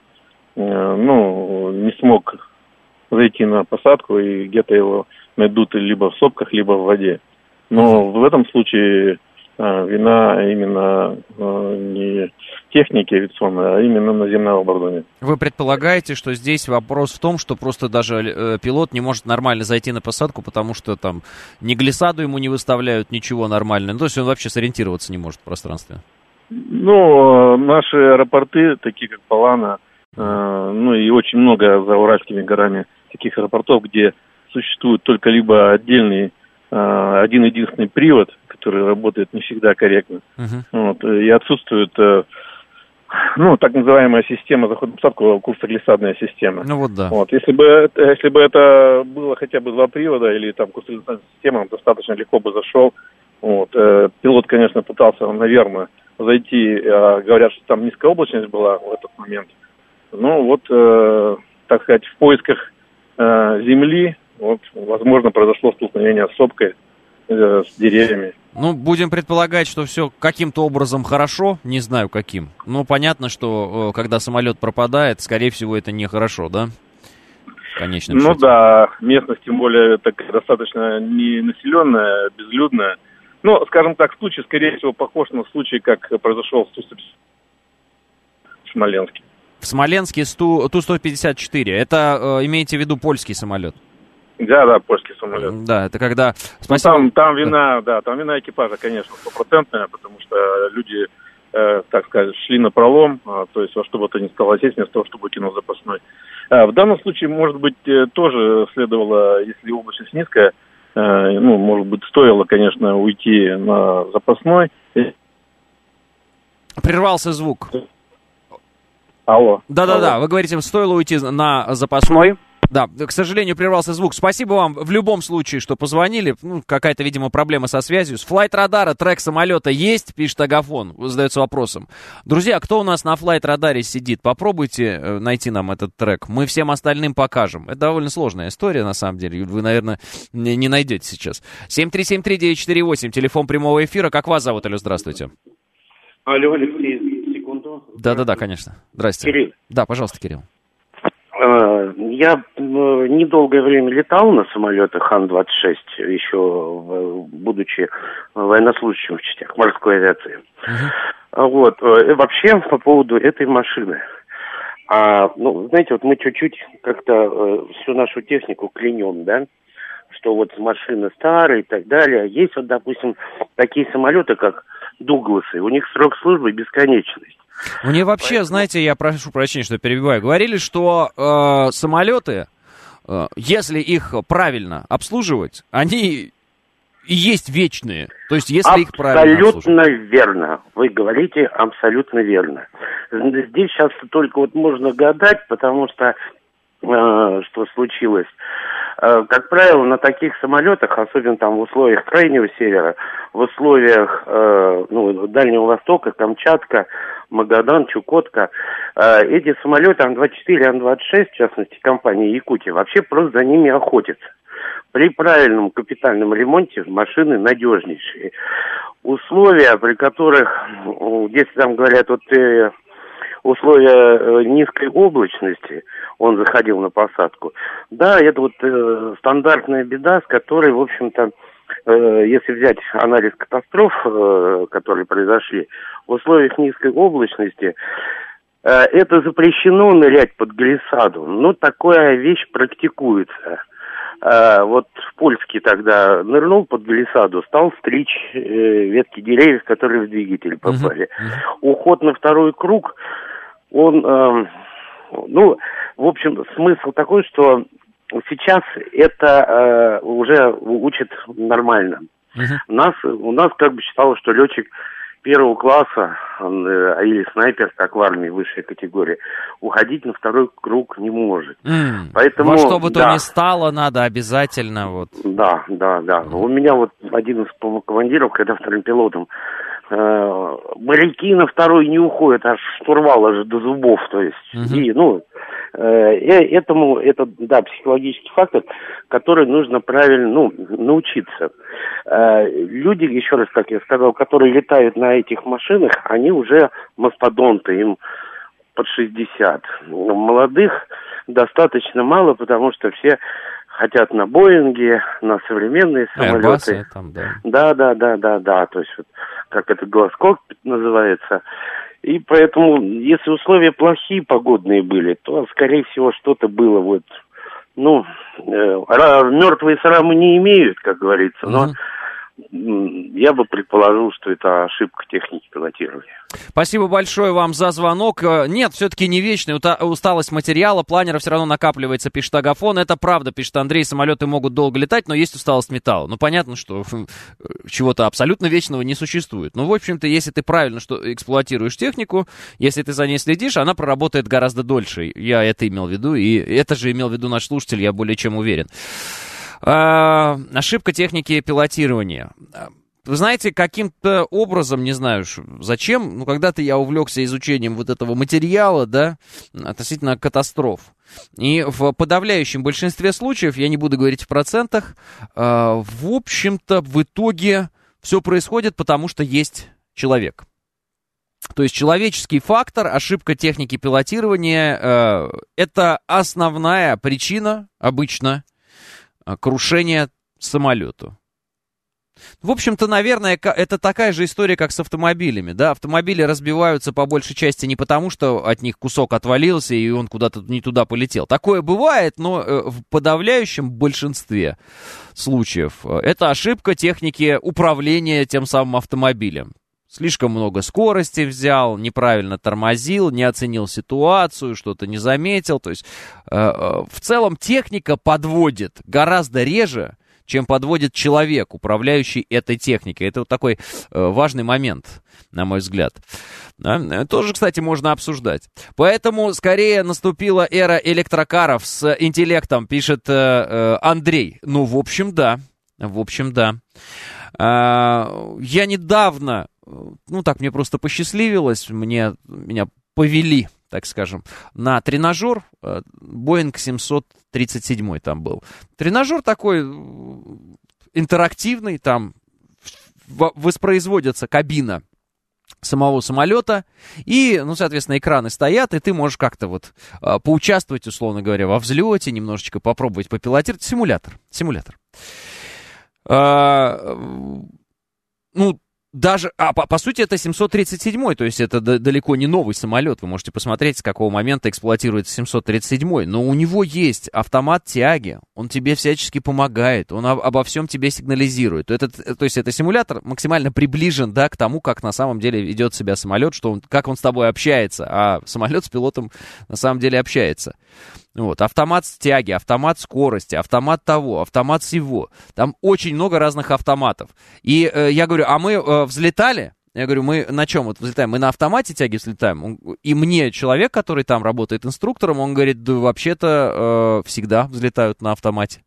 ну, не смог зайти на посадку, и где-то его найдут либо в сопках, либо в воде. Но в этом случае э, вина именно э, не техники авиационной, а именно наземного оборудования.
Вы предполагаете, что здесь вопрос в том, что просто даже э, пилот не может нормально зайти на посадку, потому что там ни глиссаду ему не выставляют, ничего нормального. Ну, то есть он вообще сориентироваться не может в пространстве.
Ну, наши аэропорты, такие как Палана, э, ну и очень много за Уральскими горами таких аэропортов, где существует только либо отдельный э, один-единственный привод, который работает не всегда корректно, uh-huh. вот, и отсутствует... Э, Ну, так называемая система захода в посадку, курсоглиссадная система.
Ну вот да.
Вот, если бы, если бы это было хотя бы два привода или там курсоглиссадная система, он достаточно легко бы зашел. Вот, э, пилот, конечно, пытался, наверное, зайти, э, говорят, что там низкая облачность была в этот момент. Ну вот, э, так сказать, в поисках э, земли, вот, возможно, произошло столкновение с сопкой, э, с деревьями.
Ну, будем предполагать, что все каким-то образом хорошо, не знаю каким. Но понятно, что когда самолет пропадает, скорее всего, это нехорошо, да? Конечно.
Ну да, местность, тем более, такая достаточно ненаселенная, безлюдная. Ну, скажем так, случай, скорее всего, похож на случай, как произошел в Ту сто пятьдесят в Смоленске.
В Смоленске Ту сто пятьдесят четыре. Это, э, имеете в виду, польский самолет?
Да, да, польский самолет.
Да, это когда...
Спасибо. Ну, там, там вина, да, там вина экипажа, конечно, стопроцентная, потому что люди, э, так сказать, шли на пролом, э, то есть во что бы то ни стало сесть, вместо того, чтобы кинуть запасной. Э, в данном случае, может быть, э, тоже следовало, если облачность низкая, э, ну, может быть, стоило, конечно, уйти на запасной.
Прервался звук.
Алло.
Да-да-да, вы говорите, стоило уйти на запасной. Да, к сожалению, прервался звук. Спасибо вам в любом случае, что позвонили. Ну, какая-то, видимо, проблема со связью. С флайт-радара трек самолета есть, пишет Агафон, задается вопросом. Друзья, кто у нас на флайт-радаре сидит? Попробуйте найти нам этот трек. Мы всем остальным покажем. Это довольно сложная история, на самом деле. Вы, наверное, не найдете сейчас. семь три семь три девять четыре восемь, телефон прямого эфира. Как вас зовут, алло, здравствуйте.
Алло, Алексей, секунду.
Да-да-да, конечно. Здрасте.
Кирилл.
Да, пожалуйста, Кирилл.
Я недолгое время летал на самолетах Ан двадцать шесть, еще будучи военнослужащим в частях морской авиации. Uh-huh. Вот. И вообще по поводу этой машины. А, ну, знаете, вот мы чуть-чуть как-то всю нашу технику клянем, да, что вот машины старые и так далее. Есть вот, допустим, такие самолеты, как Дугласы, у них срок службы бесконечность.
Мне вообще, Поэтому... знаете, я прошу прощения, что перебиваю, говорили, что э, самолеты, э, если их правильно обслуживать, они и есть вечные. То есть, если
абсолютно
их правильно обслуживать.
Абсолютно верно. Вы говорите абсолютно верно. Здесь сейчас только вот можно гадать, потому что э, что случилось. Э, как правило, на таких самолетах, особенно там в условиях Крайнего Севера, в условиях э, ну, Дальнего Востока, Камчатка, Магадан, Чукотка. Э, эти самолеты Ан двадцать четыре, Ан двадцать шесть, в частности, компания Якутия, вообще просто за ними охотятся. При правильном капитальном ремонте машины надежнейшие. Условия, при которых, если там говорят, вот э, условия э, низкой облачности, он заходил на посадку. Да, это вот э, стандартная беда, с которой, в общем-то, э, если взять анализ катастроф, э, которые произошли, в условиях низкой облачности, э, это запрещено нырять под глиссаду. Но такая вещь практикуется. Э, вот в Польске тогда нырнул под глиссаду, стал стричь э, ветки деревьев, которые в двигатель попали. Uh-huh. Уход на второй круг, он, э, ну, в общем, смысл такой, что сейчас это э, уже учат нормально. Uh-huh. У нас, у нас как бы считалось, что летчик первого класса, он, э, или снайпер, как в армии, высшая категория, уходить на второй круг не может.
Mm.
Поэтому,
во что бы
да,
то ни стало, надо обязательно вот.
Да, да, да. Mm. У меня вот один из командиров, когда вторым пилотом, э, моряки на второй не уходят, аж штурвал аж до зубов, то есть. Mm-hmm. И, ну, э, этому, это, да, психологический фактор, который нужно правильно, ну, научиться. Э, люди, еще раз, как я сказал, которые летают на этих машинах, они уже мастодонты, им под шестьдесят. Молодых достаточно мало, потому что все хотят на Боинге, на современные самолеты.
Там, да.
да, да, да, да, да. То есть, вот, как это глаз-кокпит называется. И поэтому, если условия плохие, погодные были, то, скорее всего, что-то было вот, ну, э, мертвые срамы не имеют, как говорится, но угу. я бы предположил, что это ошибка техники пилотирования.
Спасибо большое вам за звонок. Нет, все-таки не вечная усталость материала, планера все равно накапливается, пишет Агафон. Это правда, пишет Андрей, самолеты могут долго летать, но есть усталость металла. Ну, понятно, что чего-то абсолютно вечного не существует. Ну, в общем-то, если ты правильно что эксплуатируешь технику, если ты за ней следишь, она проработает гораздо дольше. Я это имел в виду, и это же имел в виду наш слушатель, я более чем уверен. А, ошибка техники пилотирования. Вы знаете, каким-то образом, не знаю зачем, но когда-то я увлекся изучением вот этого материала, да, относительно катастроф. И в подавляющем большинстве случаев, я не буду говорить в процентах, э, в общем-то, в итоге все происходит, потому что есть человек. То есть человеческий фактор, ошибка техники пилотирования, э, это основная причина обычно крушения самолету. В общем-то, наверное, это такая же история, как с автомобилями, да, автомобили разбиваются по большей части не потому, что от них кусок отвалился и он куда-то не туда полетел. Такое бывает, но в подавляющем большинстве случаев это ошибка техники управления тем самым автомобилем. Слишком много скорости взял, неправильно тормозил, не оценил ситуацию, что-то не заметил. То есть э, э, в целом техника подводит гораздо реже, чем подводит человек, управляющий этой техникой. Это вот такой э, важный момент, на мой взгляд. Да? Тоже, кстати, можно обсуждать. Поэтому скорее наступила эра электрокаров с интеллектом, пишет э, э, Андрей. Ну, в общем, да. В общем, да. Э, я недавно, ну так, мне просто посчастливилось, мне, меня повели, так скажем, на тренажер. Боинг семьсот тридцать семь там был. Тренажер такой интерактивный, там воспроизводится кабина самого самолета, и, ну, соответственно, экраны стоят, и ты можешь как-то вот а, поучаствовать, условно говоря, во взлете, немножечко попробовать попилотировать. Симулятор. Симулятор. А, ну, Даже, а по, по сути это семьсот тридцать семь, то есть это д- далеко не новый самолет. Вы можете посмотреть, с какого момента эксплуатируется семьсот тридцать семь. Но у него есть автомат тяги, он тебе всячески помогает, он об, обо всем тебе сигнализирует. Этот, то есть это симулятор максимально приближен, да, к тому, как на самом деле ведет себя самолет, что он, как он с тобой общается, а самолет с пилотом на самом деле общается. Вот, автомат тяги, автомат скорости, автомат того, автомат всего. Там очень много разных автоматов. И э, я говорю, а мы э, взлетали? Я говорю, мы на чем вот взлетаем? Мы на автомате тяги взлетаем? Он, и мне человек, который там работает инструктором, он говорит, да вообще-то э, всегда взлетают на автомате.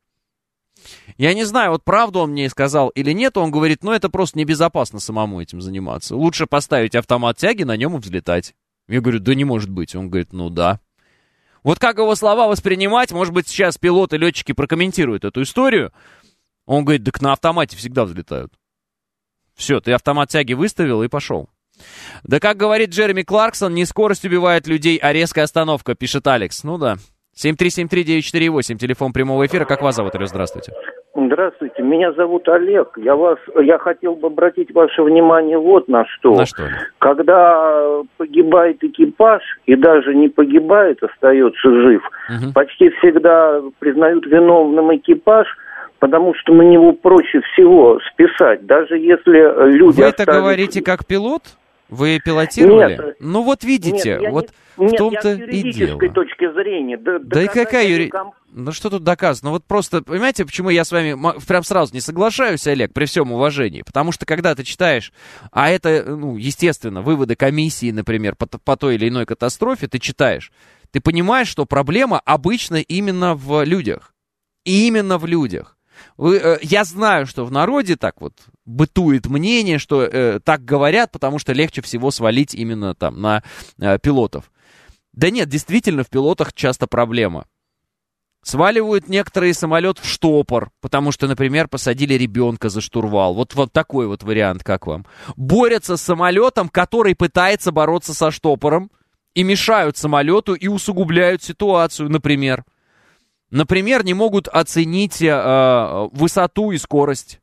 Я не знаю, вот правду он мне сказал или нет, он говорит, ну это просто небезопасно самому этим заниматься. Лучше поставить автомат тяги, на нем и взлетать. Я говорю, да не может быть. Он говорит, ну да. Вот как его слова воспринимать, может быть, сейчас пилоты, летчики прокомментируют эту историю. Он говорит, так на автомате всегда взлетают. Все, ты автомат тяги выставил и пошел. Да как говорит Джереми Кларксон, не скорость убивает людей, а резкая остановка, пишет Алекс. Ну да. семь три семь три девять четыре восемь, телефон прямого эфира. Как вас зовут, Алло, здравствуйте.
Здравствуйте, меня зовут Олег. Я вас, я хотел бы обратить ваше внимание вот на что.
На что?
Когда погибает экипаж и даже не погибает, остается жив, угу. почти всегда признают виновным экипаж, потому что на него проще всего списать. Даже если люди...
Вы
оставят...
это говорите как пилот? Вы пилотировали?
Нет.
Ну вот видите,
нет,
вот
не...
в
нет,
том-то
я с
и дело.
юридической точки зрения. Да,
да и какая юридическая... Ну что тут доказано? Ну вот просто, понимаете, почему я с вами прям сразу не соглашаюсь, Олег, при всем уважении? Потому что когда ты читаешь, а это, ну, естественно, выводы комиссии, например, по, по той или иной катастрофе, ты читаешь, ты понимаешь, что проблема обычно именно в людях. И именно в людях. Вы, э, я знаю, что в народе так вот бытует мнение, что э, так говорят, потому что легче всего свалить именно там на э, пилотов. Да нет, действительно, в пилотах часто проблема. Сваливают некоторые самолет в штопор, потому что, например, посадили ребенка за штурвал. Вот, вот такой вот вариант, как вам. Борются с самолетом, который пытается бороться со штопором, и мешают самолету, и усугубляют ситуацию, например. Например, не могут оценить э, высоту и скорость.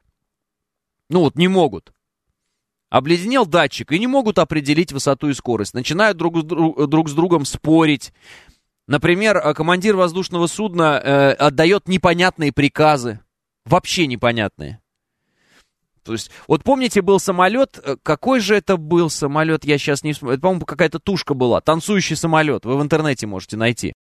Ну вот, не могут. Обледенел датчик, и не могут определить высоту и скорость. Начинают друг с, друг, друг с другом спорить. Например, командир воздушного судна э, отдает непонятные приказы. Вообще непонятные. То есть, вот помните, был самолет, какой же это был самолет, я сейчас не вспомню. Это, по-моему, какая-то тушка была, танцующий самолет. Вы в интернете можете найти.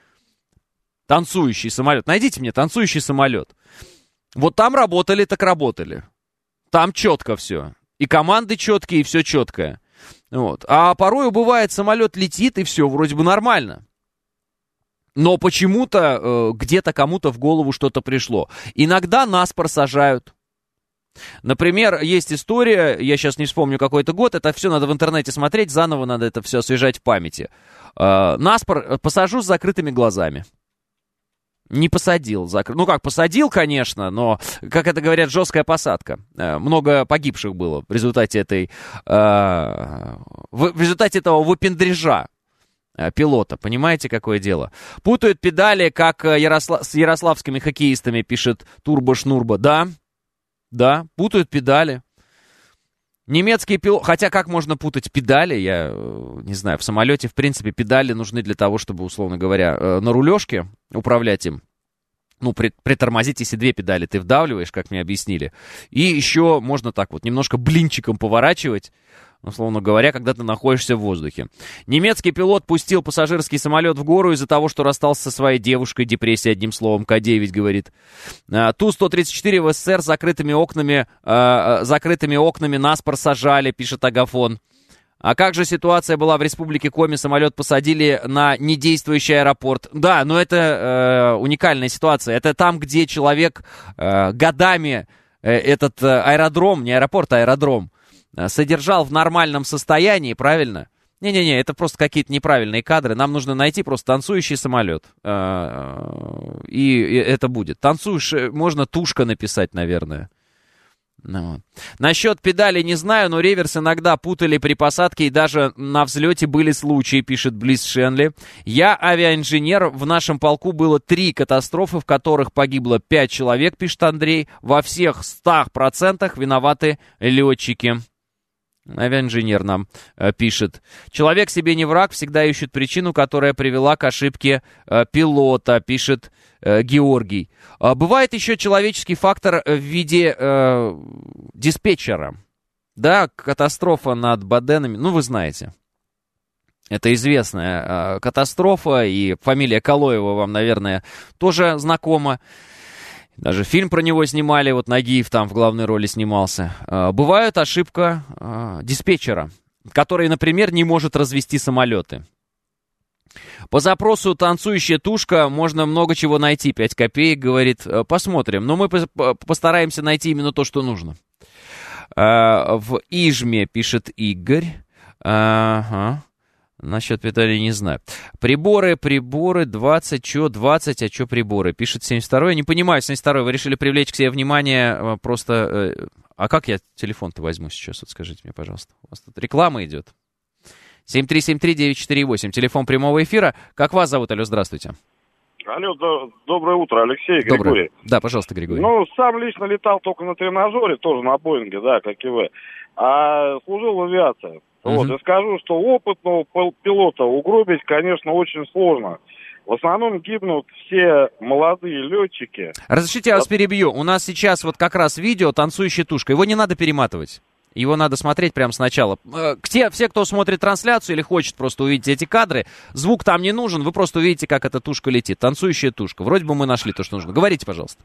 Танцующий самолет. Найдите мне танцующий самолет. Вот там работали, так работали. Там четко все. И команды четкие, и все четкое. Вот. А порой бывает, самолет летит, и все вроде бы нормально. Но почему-то э, где-то кому-то в голову что-то пришло. Иногда наспор сажают. Например, есть история, я сейчас не вспомню какой-то год, это все надо в интернете смотреть, заново надо это все освежать в памяти. Э, наспор посажу с закрытыми глазами. Не посадил. Закры... Ну как, посадил, конечно, но, как это говорят, жесткая посадка. Э, много погибших было в результате этой... Э, в, в результате этого выпендрежа пилота, понимаете, какое дело? Путают педали, как Ярослав... с ярославскими хоккеистами, пишет Турбо Шнурба. Да, Да, путают педали. Немецкие пилоты... Хотя как можно путать педали, я не знаю. В самолете, в принципе, педали нужны для того, чтобы, условно говоря, на рулежке управлять им. Ну, при, притормозить, если две педали ты вдавливаешь, как мне объяснили. И еще можно так вот немножко блинчиком поворачивать, условно говоря, когда ты находишься в воздухе. Немецкий пилот пустил пассажирский самолет в гору из-за того, что расстался со своей девушкой. Депрессия, одним словом, Ка девять говорит. Ту сто тридцать четыре в СССР с закрытыми окнами, э, закрытыми окнами наспор сажали, пишет Агафон. А как же ситуация была в Республике Коми? Самолет посадили на недействующий аэропорт. Да, но это э, уникальная ситуация. Это там, где человек э, годами э, этот э, аэродром, не аэропорт, а аэродром, э, содержал в нормальном состоянии, правильно? Не-не-не, это просто какие-то неправильные кадры. Нам нужно найти просто танцующий самолет. Э, и, и это будет. Танцуешь, можно тушка написать, наверное. Ну, насчет педали не знаю, но реверс иногда путали при посадке, и даже на взлете были случаи, пишет Близ Шенли. Я авиаинженер, в нашем полку было три катастрофы, в которых погибло пять человек, пишет Андрей. Во всех ста процентах виноваты летчики. Авиаинженер нам э, пишет. Человек себе не враг, всегда ищет причину, которая привела к ошибке э, пилота, пишет э, Георгий. А бывает еще человеческий фактор в виде э, диспетчера. Да, катастрофа над Баденами, ну вы знаете. Это известная э, катастрофа, и фамилия Калоева вам, наверное, тоже знакома. Даже фильм про него снимали, вот Нагиев там в главной роли снимался. Э, бывает ошибка э, диспетчера, который, например, не может развести самолеты. По запросу «танцующая тушка» можно много чего найти. пять копеек, говорит. Посмотрим. Но мы постараемся найти именно то, что нужно. Э, в Ижме, пишет Игорь. Ага. Насчет питания не знаю. Приборы, приборы, двадцать, чё, двадцать, а чё приборы? Пишет семьдесят второй. Не понимаю, семьдесят второй, вы решили привлечь к себе внимание просто... А как я телефон-то возьму сейчас? Вот скажите мне, пожалуйста. У вас тут реклама идет. семь три семь три девять четыре восемь. Телефон прямого эфира. Как вас зовут? Алло, здравствуйте.
Алло, до, доброе утро, Алексей, Григорий. Доброе.
Да, пожалуйста, Григорий.
Ну, сам лично летал только на тренажере, тоже на Боинге, да, как и вы. А служил в авиации. Вот, и скажу, что опытного пилота угробить, конечно, очень сложно. В основном гибнут все молодые летчики.
Разрешите, я вас перебью. У нас сейчас вот как раз видео «Танцующая тушка». Его не надо перематывать. Его надо смотреть прямо сначала. Те, все, кто смотрит трансляцию или хочет просто увидеть эти кадры, звук там не нужен, вы просто увидите, как эта тушка летит. Танцующая тушка. Вроде бы мы нашли то, что нужно. Говорите, пожалуйста.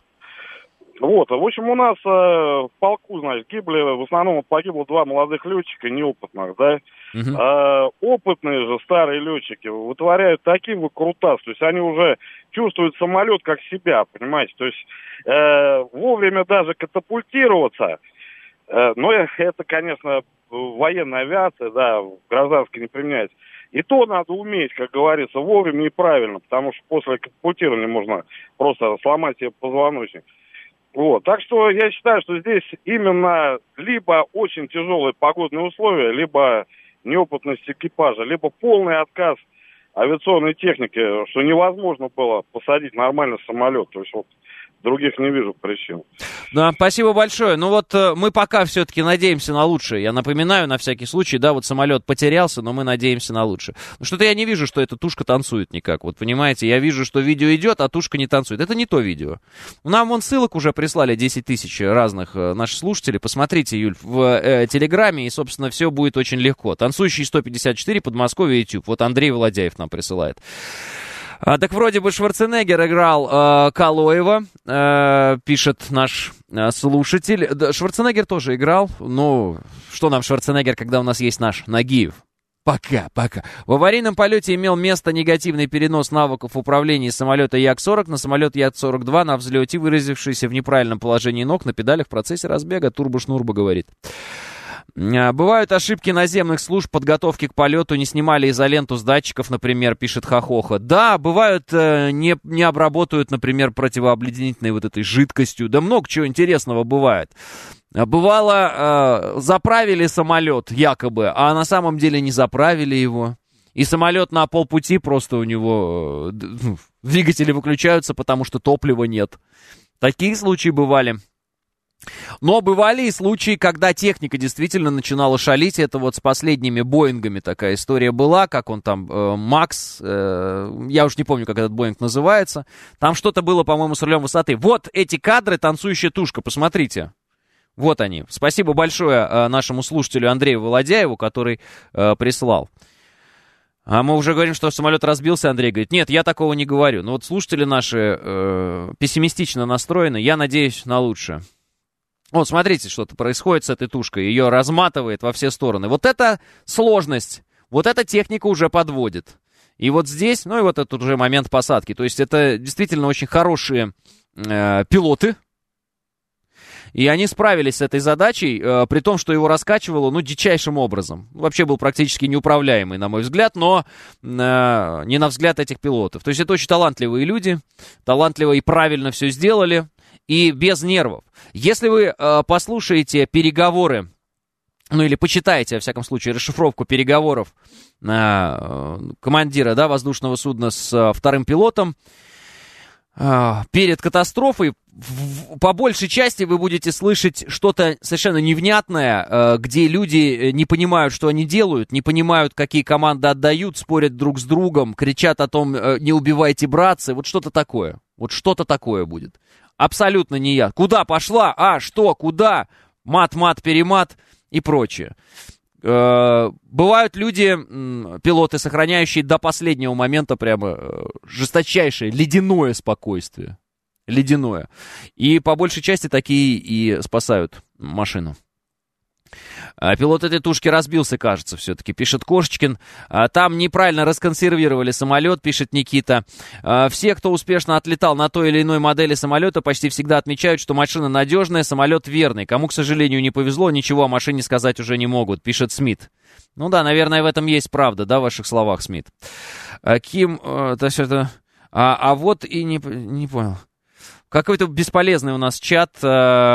Вот, в общем, у нас э, в полку, значит, гибли, в основном погибло два молодых летчика, неопытных, да. Uh-huh. А, опытные же старые летчики вытворяют такие выкрутасы, то есть они уже чувствуют самолет как себя, понимаете, то есть э, вовремя даже катапультироваться, э, но это, конечно, военная авиация, да, гражданская не применяется. И то надо уметь, как говорится, вовремя и правильно, потому что после катапультирования можно просто сломать себе позвоночник. Вот, так что я считаю, что здесь именно либо очень тяжелые погодные условия, либо неопытность экипажа, либо полный отказ авиационной техники, что невозможно было посадить нормально самолет. То есть вот других не вижу причин.
Да, спасибо большое. Ну вот мы пока все-таки надеемся на лучшее. Я напоминаю, на всякий случай, да, вот самолет потерялся, но мы надеемся на лучшее. Ну что-то я не вижу, что эта тушка танцует никак. Вот понимаете, я вижу, что видео идет, а тушка не танцует. Это не то видео. Нам вон ссылок уже прислали десять тысяч разных э, наших слушателей. Посмотрите, Юль, в э, Телеграме, и, собственно, все будет очень легко. Танцующий сто пятьдесят четыре, Подмосковье, YouTube. Вот Андрей Володяев нам присылает. А, так вроде бы Шварценеггер играл э, Калоева, э, пишет наш э, слушатель. Да, Шварценеггер тоже играл, но что нам Шварценеггер, когда у нас есть наш Нагиев? Пока, пока. В аварийном полете имел место негативный перенос навыков управления самолета Як сорок на самолет Як сорок два на взлете, выразившийся в неправильном положении ног на педалях в процессе разбега. Турбо-шнурба говорит. Бывают ошибки наземных служб подготовки к полету, не снимали изоленту с датчиков, например, пишет Хохоха. Да, бывают, э, не, не обработают, например, противообледенительной вот этой жидкостью. Да много чего интересного бывает. Бывало, э, заправили самолет якобы, а на самом деле не заправили его. И самолет на полпути просто у него э, двигатели выключаются, потому что топлива нет. Такие случаи бывали. Но бывали и случаи, когда техника действительно начинала шалить. Это вот с последними Боингами такая история была, как он там, э, Макс, э, я уж не помню, как этот Боинг называется. Там что-то было, по-моему, с рулем высоты. Вот эти кадры, танцующая тушка, посмотрите. Вот они. Спасибо большое э, нашему слушателю Андрею Володяеву, который э, прислал. А мы уже говорим, что самолет разбился. Андрей говорит, нет, я такого не говорю. Но вот слушатели наши э, пессимистично настроены. Я надеюсь на лучшее. Вот, смотрите, что-то происходит с этой тушкой. Ее разматывает во все стороны. Вот это сложность. Вот эта техника уже подводит. И вот здесь, ну и вот этот уже момент посадки. То есть это действительно очень хорошие э, пилоты. И они справились с этой задачей, э, при том, что его раскачивало, ну, дичайшим образом. Вообще был практически неуправляемый, на мой взгляд, но э, не на взгляд этих пилотов. То есть это очень талантливые люди. Талантливо и правильно все сделали. И без нервов. Если вы э, послушаете переговоры, ну или почитаете, во всяком случае, расшифровку переговоров э, командира, да, воздушного судна с э, вторым пилотом, э, перед катастрофой, в, по большей части вы будете слышать что-то совершенно невнятное, э, где люди не понимают, что они делают, не понимают, какие команды отдают, спорят друг с другом, кричат о том, э, не убивайте, братцы, вот что-то такое. Вот что-то такое будет. Абсолютно не я. Куда пошла? А, что? Куда? Мат, мат, перемат и прочее. Э-э- бывают люди, м- пилоты, сохраняющие до последнего момента прямо э- жесточайшее, ледяное спокойствие. Ледяное. И по большей части такие и спасают машину. Пилот этой тушки разбился, кажется, все-таки, пишет Кошечкин. Там неправильно расконсервировали самолет, пишет Никита. Все, кто успешно отлетал на той или иной модели самолета, почти всегда отмечают, что машина надежная, самолет верный. Кому, к сожалению, не повезло, ничего о машине сказать уже не могут, пишет Смит. Ну да, наверное, в этом есть правда, да, в ваших словах, Смит. Ким, то есть это... А, а вот и не, не понял. Какой-то бесполезный у нас чат э,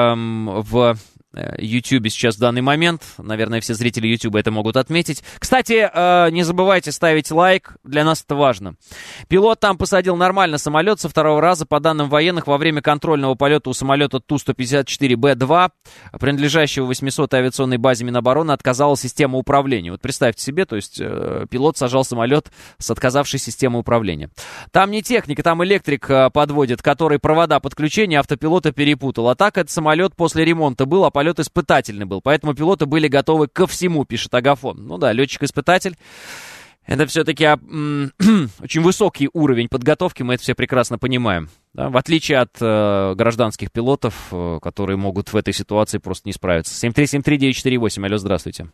в... YouTube сейчас в данный момент. Наверное, все зрители YouTube это могут отметить. Кстати, э, не забывайте ставить лайк. Для нас это важно. Пилот там посадил нормально самолет со второго раза. По данным военных, во время контрольного полета у самолета Ту сто пятьдесят четыре Бэ два, принадлежащего восьмисотой авиационной базе Минобороны, отказала система управления. Вот представьте себе, то есть э, пилот сажал самолет с отказавшей системой управления. Там не техника, там электрик э, подводит, который провода подключения автопилота перепутал. А так этот самолет после ремонта был, а полет испытательный был, поэтому пилоты были готовы ко всему, пишет Агафон. Ну да, летчик-испытатель, это все-таки а, м- очень высокий уровень подготовки, мы это все прекрасно понимаем. Да? В отличие от э, гражданских пилотов, э, которые могут в этой ситуации просто не справиться. семь три семь три девять четыре восемь, алло, здравствуйте.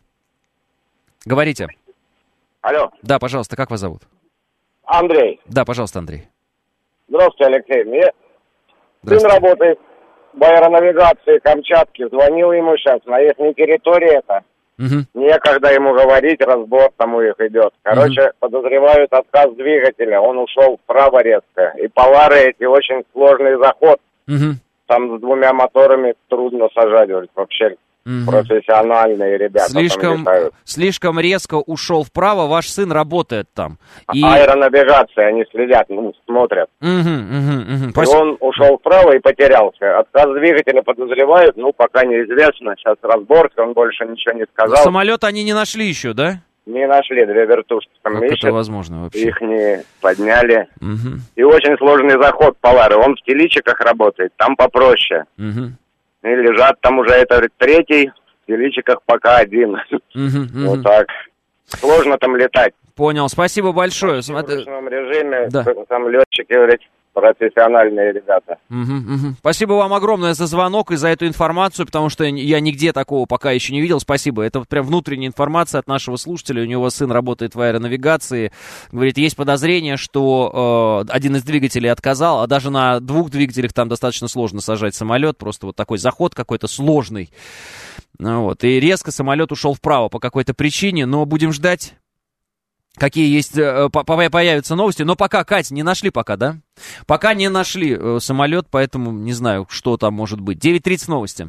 Говорите.
Алло.
Да, пожалуйста, как вас зовут?
Андрей.
Да, пожалуйста, Андрей.
Здравствуйте, Алексей. Мне сын работает в аэронавигации Камчатки, звонил ему сейчас, на их территории это. Угу. Некогда ему говорить, разбор там у них идет. Короче, угу. подозревают отказ двигателя, он ушел вправо резко. И полары эти очень сложный заход. Угу. Там с двумя моторами трудно сажать, говорит, вообще. Угу. Профессиональные ребята
слишком, там летают. Слишком резко ушел вправо, ваш сын работает там.
И... Аэронавигация, они следят, ну, смотрят. Угу, угу, угу. И Пос... он ушел вправо и потерялся. Отказ двигателя подозревают, ну, пока неизвестно. Сейчас разборка, он больше ничего не сказал.
Самолет они не нашли еще, да?
Не нашли, две вертушки там
как
ищут.
Это возможно вообще?
Их не подняли.
Угу.
И очень сложный заход полары. Он в теличиках работает, там попроще.
Угу.
И лежат там уже, это третий, в теличиках пока один.
Uh-huh, uh-huh.
Вот так. Сложно там летать.
Понял, спасибо большое.
В ручном режиме,
да.
Там летчики, говорят, профессиональные ребята.
Uh-huh, uh-huh. Спасибо вам огромное за звонок и за эту информацию, потому что я нигде такого пока еще не видел. Спасибо. Это вот прям внутренняя информация от нашего слушателя. У него сын работает в аэронавигации. Говорит, есть подозрение, что э, один из двигателей отказал, а даже на двух двигателях там достаточно сложно сажать самолет. Просто вот такой заход какой-то сложный. Вот. И резко самолет ушел вправо по какой-то причине, но будем ждать. Какие есть, появятся новости, но пока, Катя, не нашли пока, да? Пока не нашли э, самолет, поэтому не знаю, что там может быть. девять тридцать новости.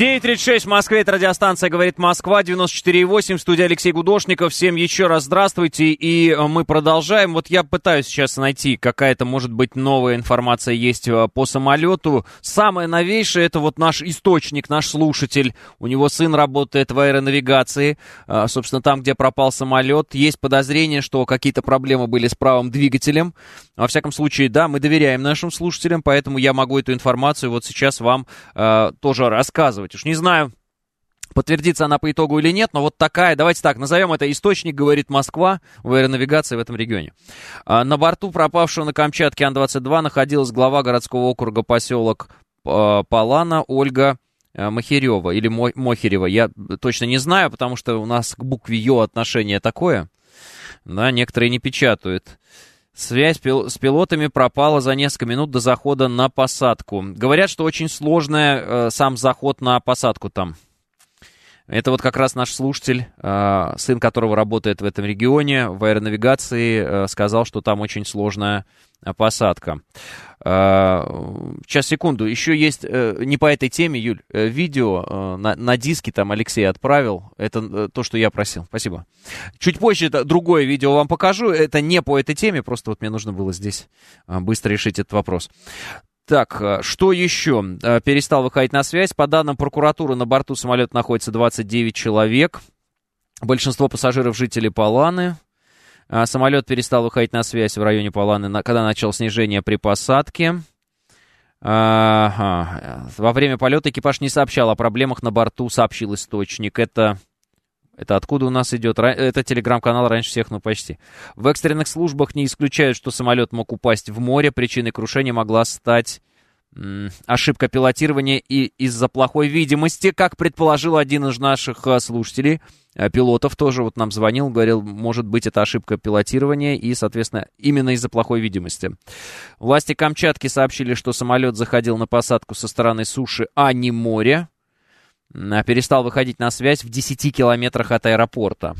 девять тридцать шесть в Москве, это радиостанция «Говорит Москва», девяносто четыре и восемь, в студии Алексей Гудошников. Всем еще раз здравствуйте, и мы продолжаем. Вот я пытаюсь сейчас найти, какая-то, может быть, новая информация есть по самолету. Самое новейшее, это вот наш источник, наш слушатель. У него сын работает в аэронавигации, собственно, там, где пропал самолет. Есть подозрение, что какие-то проблемы были с правым двигателем. Во всяком случае, да, мы доверяем нашим слушателям, поэтому я могу эту информацию вот сейчас вам э, тоже рассказывать. Уж не знаю, подтвердится она по итогу или нет, но вот такая, давайте так, назовем это источник, говорит Москва, в аэронавигации в этом регионе. А, на борту пропавшего на Камчатке Ан двадцать два находилась глава городского округа поселок а, Палана Ольга а, Махерева, или Мо, Мохерева, я точно не знаю, потому что у нас к букве Ё отношение такое, да, некоторые не печатают. Связь с пилотами пропала за несколько минут до захода на посадку. Говорят, что очень сложный э, сам заход на посадку там. Это вот как раз наш слушатель, э, сын которого работает в этом регионе, в аэронавигации, э, сказал, что там очень сложная э, посадка. Э, сейчас, секунду, еще есть, э, не по этой теме, Юль, э, видео э, на, на диске там Алексей отправил. Это э, то, что я просил. Спасибо. Чуть позже это другое видео вам покажу. Это не по этой теме, просто вот мне нужно было здесь э, быстро решить этот вопрос. Так, что еще? Перестал выходить на связь. По данным прокуратуры, на борту самолета находится двадцать девять человек. Большинство пассажиров жители Паланы. Самолет перестал выходить на связь в районе Паланы, когда начал снижение при посадке. Ага. Во время полета экипаж не сообщал о проблемах на борту, сообщил источник. Это... Это откуда у нас идет? Это телеграм-канал раньше всех, ну почти. В экстренных службах не исключают, что самолет мог упасть в море. Причиной крушения могла стать м, ошибка пилотирования и из-за плохой видимости, как предположил один из наших а, слушателей, а, пилотов тоже вот нам звонил, говорил, может быть, это ошибка пилотирования и, соответственно, именно из-за плохой видимости. Власти Камчатки сообщили, что самолет заходил на посадку со стороны суши, а не моря. Перестал выходить на связь в десяти километрах от аэропорта.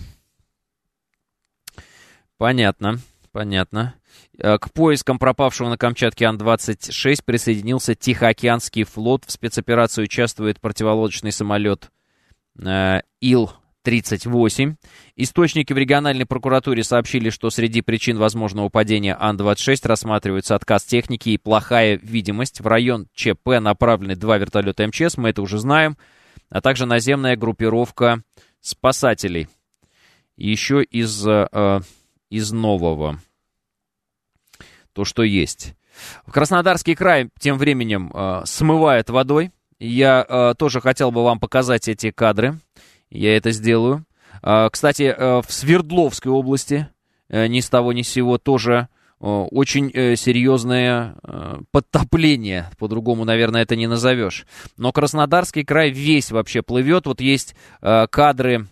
Понятно, понятно. К поискам пропавшего на Камчатке Ан двадцать шесть присоединился Тихоокеанский флот. В спецоперации участвует противолодочный самолет э, Ил тридцать восемь. Источники в региональной прокуратуре сообщили, что среди причин возможного падения Ан двадцать шесть рассматриваются отказ техники и плохая видимость. В район ЧП направлены два вертолета эм че эс, мы это уже знаем, а также наземная группировка спасателей. Еще из, э, из нового. То, что есть. Краснодарский край тем временем э, смывает водой. Я э, тоже хотел бы вам показать эти кадры. Я это сделаю. Э, кстати, э, в Свердловской области э, ни с того ни с сего тоже э, очень э, серьезное э, подтопление. По-другому, наверное, это не назовешь. Но Краснодарский край весь вообще плывет. Вот есть э, кадры.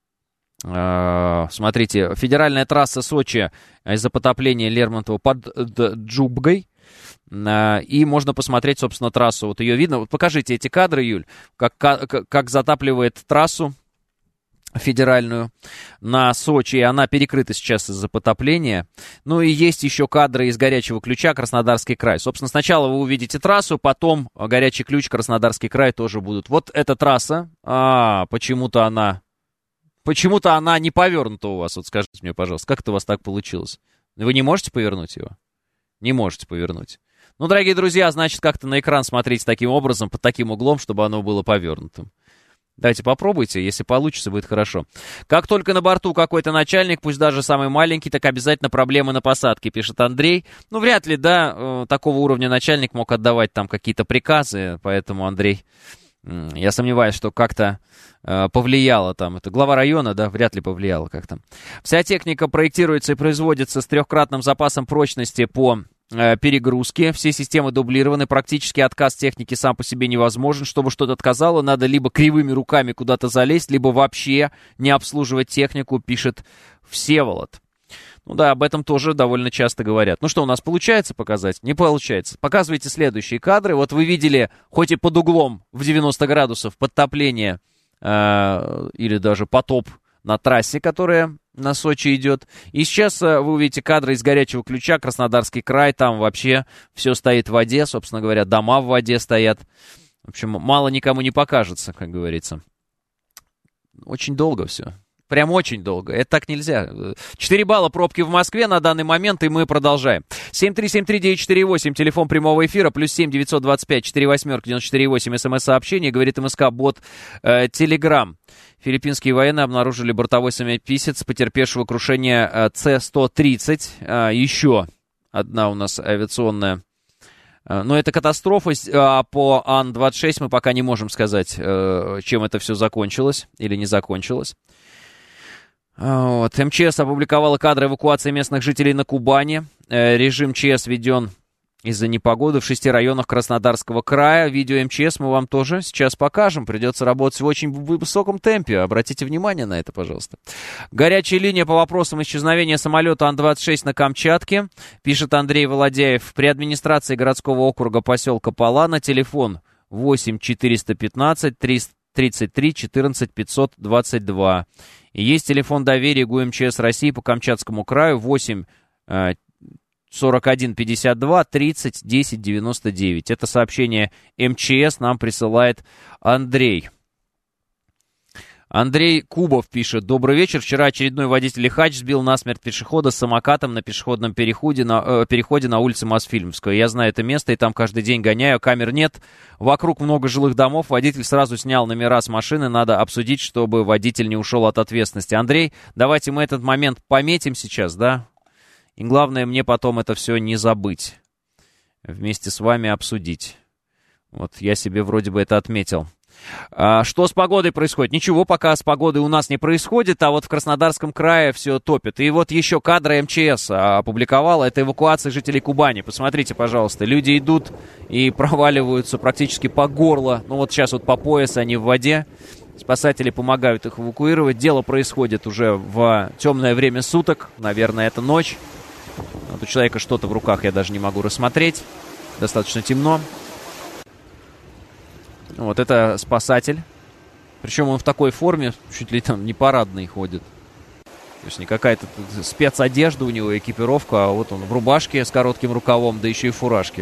Смотрите, федеральная трасса Сочи из-за потопления Лермонтова под Джубгой. И можно посмотреть, собственно, трассу. Вот ее видно. Вот покажите эти кадры, Юль, как, как, как затапливает трассу федеральную на Сочи. И она перекрыта сейчас из-за потопления. Ну и есть еще кадры из горячего ключа Краснодарский край. Собственно, сначала вы увидите трассу, потом горячий ключ Краснодарский край тоже будут. Вот эта трасса. А, почему-то она... Почему-то она не повернута у вас. Вот скажите мне, пожалуйста, как это у вас так получилось? Вы не можете повернуть его? Не можете повернуть. Ну, дорогие друзья, значит, как-то на экран смотреть таким образом, под таким углом, чтобы оно было повернутым. Давайте попробуйте, если получится, будет хорошо. Как только на борту какой-то начальник, пусть даже самый маленький, так обязательно проблемы на посадке, пишет Андрей. Ну, вряд ли, да, такого уровня начальник мог отдавать там какие-то приказы, поэтому, Андрей... Я сомневаюсь, что как-то э, повлияло там. Это глава района, да, вряд ли повлияло как-то. Вся техника проектируется и производится с трехкратным запасом прочности по э, перегрузке. Все системы дублированы. Практически отказ техники сам по себе невозможен. Чтобы что-то отказало, надо либо кривыми руками куда-то залезть, либо вообще не обслуживать технику, пишет Всеволод. Ну да, об этом тоже довольно часто говорят. Ну что, у нас получается показать? Не получается. Показывайте следующие кадры. Вот вы видели, хоть и под углом в девяносто градусов, подтопление э, или даже потоп на трассе, которая на Сочи идет. И сейчас э, вы увидите кадры из горячего ключа, Краснодарский край. Там вообще все стоит в воде, собственно говоря, дома в воде стоят. В общем, мало никому не покажется, как говорится. Очень долго все. Прям очень долго. Это так нельзя. четыре балла пробки в Москве на данный момент, и мы продолжаем. семь три семь три девять четыре восемь, телефон прямого эфира, плюс семь девятьсот двадцать пять сорок восемь девяносто четыре восемь, смс-сообщение, говорит МСК-бот Телеграм. Филиппинские военные обнаружили бортовой самописец потерпевшего крушение С сто тридцать. Еще одна у нас авиационная. Но это катастрофа. А по Ан двадцать шесть мы пока не можем сказать, чем это все закончилось или не закончилось. Вот. МЧС опубликовала кадры эвакуации местных жителей на Кубани. Режим ЧС введен из-за непогоды в шести районах Краснодарского края. Видео МЧС мы вам тоже сейчас покажем. Придется работать в очень высоком темпе. Обратите внимание на это, пожалуйста. Горячая линия по вопросам исчезновения самолета Ан двадцать шесть на Камчатке. Пишет Андрей Володяев. При администрации городского округа поселка Палана. Телефон восемь четыреста пятнадцать триста тридцать три четырнадцать пятьсот двадцать два. И есть телефон доверия ГУ МЧС России по Камчатскому краю восемь сорок один пятьдесят два тридцать десять девяносто девять. Это сообщение МЧС нам присылает Андрей. Андрей Кубов пишет. Добрый вечер. Вчера очередной водитель Лихач сбил насмерть пешехода с самокатом на пешеходном переходе на, э, переходе на улице Мосфильмская. Я знаю это место и там каждый день гоняю. Камер нет. Вокруг много жилых домов. Водитель сразу снял номера с машины. Надо обсудить, чтобы водитель не ушел от ответственности. Андрей, давайте мы этот момент пометим сейчас, да? И главное мне потом это все не забыть. Вместе с вами обсудить. Вот я себе вроде бы это отметил. А, что с погодой происходит? Ничего пока с погодой у нас не происходит, а вот в Краснодарском крае все топит. И вот еще кадры МЧС опубликовала. Это эвакуация жителей Кубани. Посмотрите, пожалуйста. Люди идут и проваливаются практически по горло. Ну вот сейчас вот по пояс они в воде. Спасатели помогают их эвакуировать. Дело происходит уже в темное время суток. Наверное, это ночь. Вот у человека что-то в руках я даже не могу рассмотреть. Достаточно темно. Вот это спасатель. Причем он в такой форме, чуть ли там не парадный ходит. То есть не какая-то спецодежда у него, экипировка, а вот он в рубашке с коротким рукавом, да еще и в фуражке.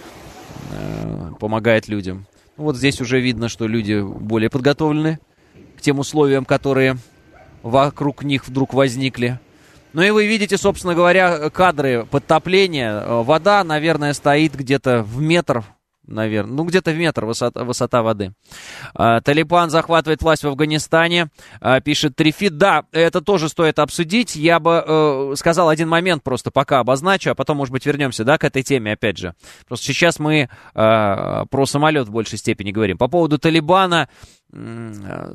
Помогает людям. Вот здесь уже видно, что люди более подготовлены к тем условиям, которые вокруг них вдруг возникли. Ну и вы видите, собственно говоря, кадры подтопления. Вода, наверное, стоит где-то в метр. Наверное, ну где-то в метр высота, высота воды. А, Талибан захватывает власть в Афганистане, а, пишет Трифит. Да, это тоже стоит обсудить. Я бы э, сказал один момент, просто пока обозначу, а потом, может быть, вернемся, да, к этой теме опять же. Просто сейчас мы э, про самолет в большей степени говорим. По поводу Талибана, э,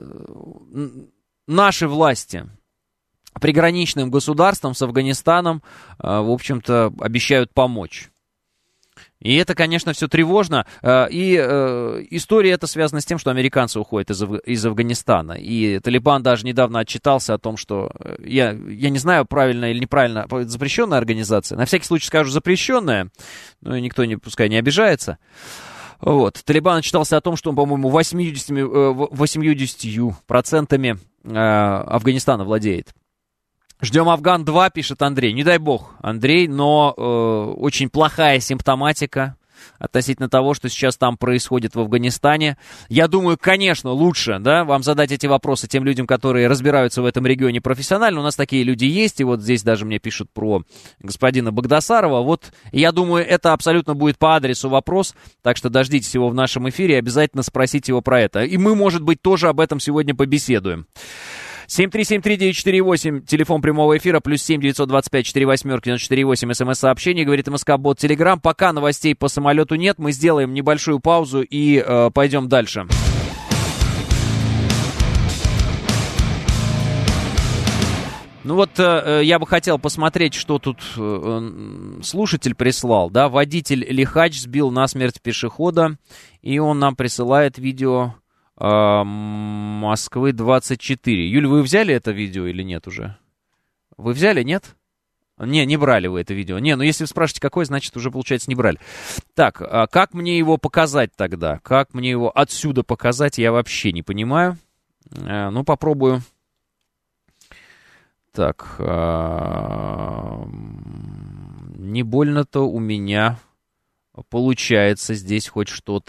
наши власти приграничным государствам с Афганистаном, э, в общем-то, обещают помочь. И это, конечно, все тревожно. И э, история эта связана с тем, что американцы уходят из, из Афганистана. И Талибан даже недавно отчитался о том, что... Я, я не знаю, правильно или неправильно, запрещенная организация. На всякий случай скажу запрещенная. Ну и никто не, пускай не обижается. Вот. Талибан отчитался о том, что он, по-моему, восемьдесят процентов Афганистана владеет. Ждем Афган-два, пишет Андрей. Не дай бог, Андрей, но э, очень плохая симптоматика относительно того, что сейчас там происходит в Афганистане. Я думаю, конечно, лучше, да, вам задать эти вопросы тем людям, которые разбираются в этом регионе профессионально. У нас такие люди есть, и вот здесь даже мне пишут про господина Багдасарова. Вот, я думаю, это абсолютно будет по адресу вопрос, так что дождитесь его в нашем эфире и обязательно спросите его про это. И мы, может быть, тоже об этом сегодня побеседуем. семь три семь три девять четыре восемь, телефон прямого эфира, плюс семь девятьсот двадцать пять сорок восемь девяносто четыре восемь, смс-сообщение, говорит МСК-бот Телеграм. Пока новостей по самолету нет, мы сделаем небольшую паузу и э, пойдем дальше. Ну вот э, я бы хотел посмотреть, что тут э, слушатель прислал, да, водитель Лихач сбил насмерть пешехода, и он нам присылает видео Москвы двадцать четыре. Юль, вы взяли это видео или нет уже? Вы взяли, нет? Не, не брали вы это видео. Не, ну если вы спрашиваете, какое, значит, уже, получается, не брали. Так, а как мне его показать тогда? Как мне его отсюда показать, я вообще не понимаю. А, ну, попробую. Так, а, не больно-то у меня получается здесь хоть что-то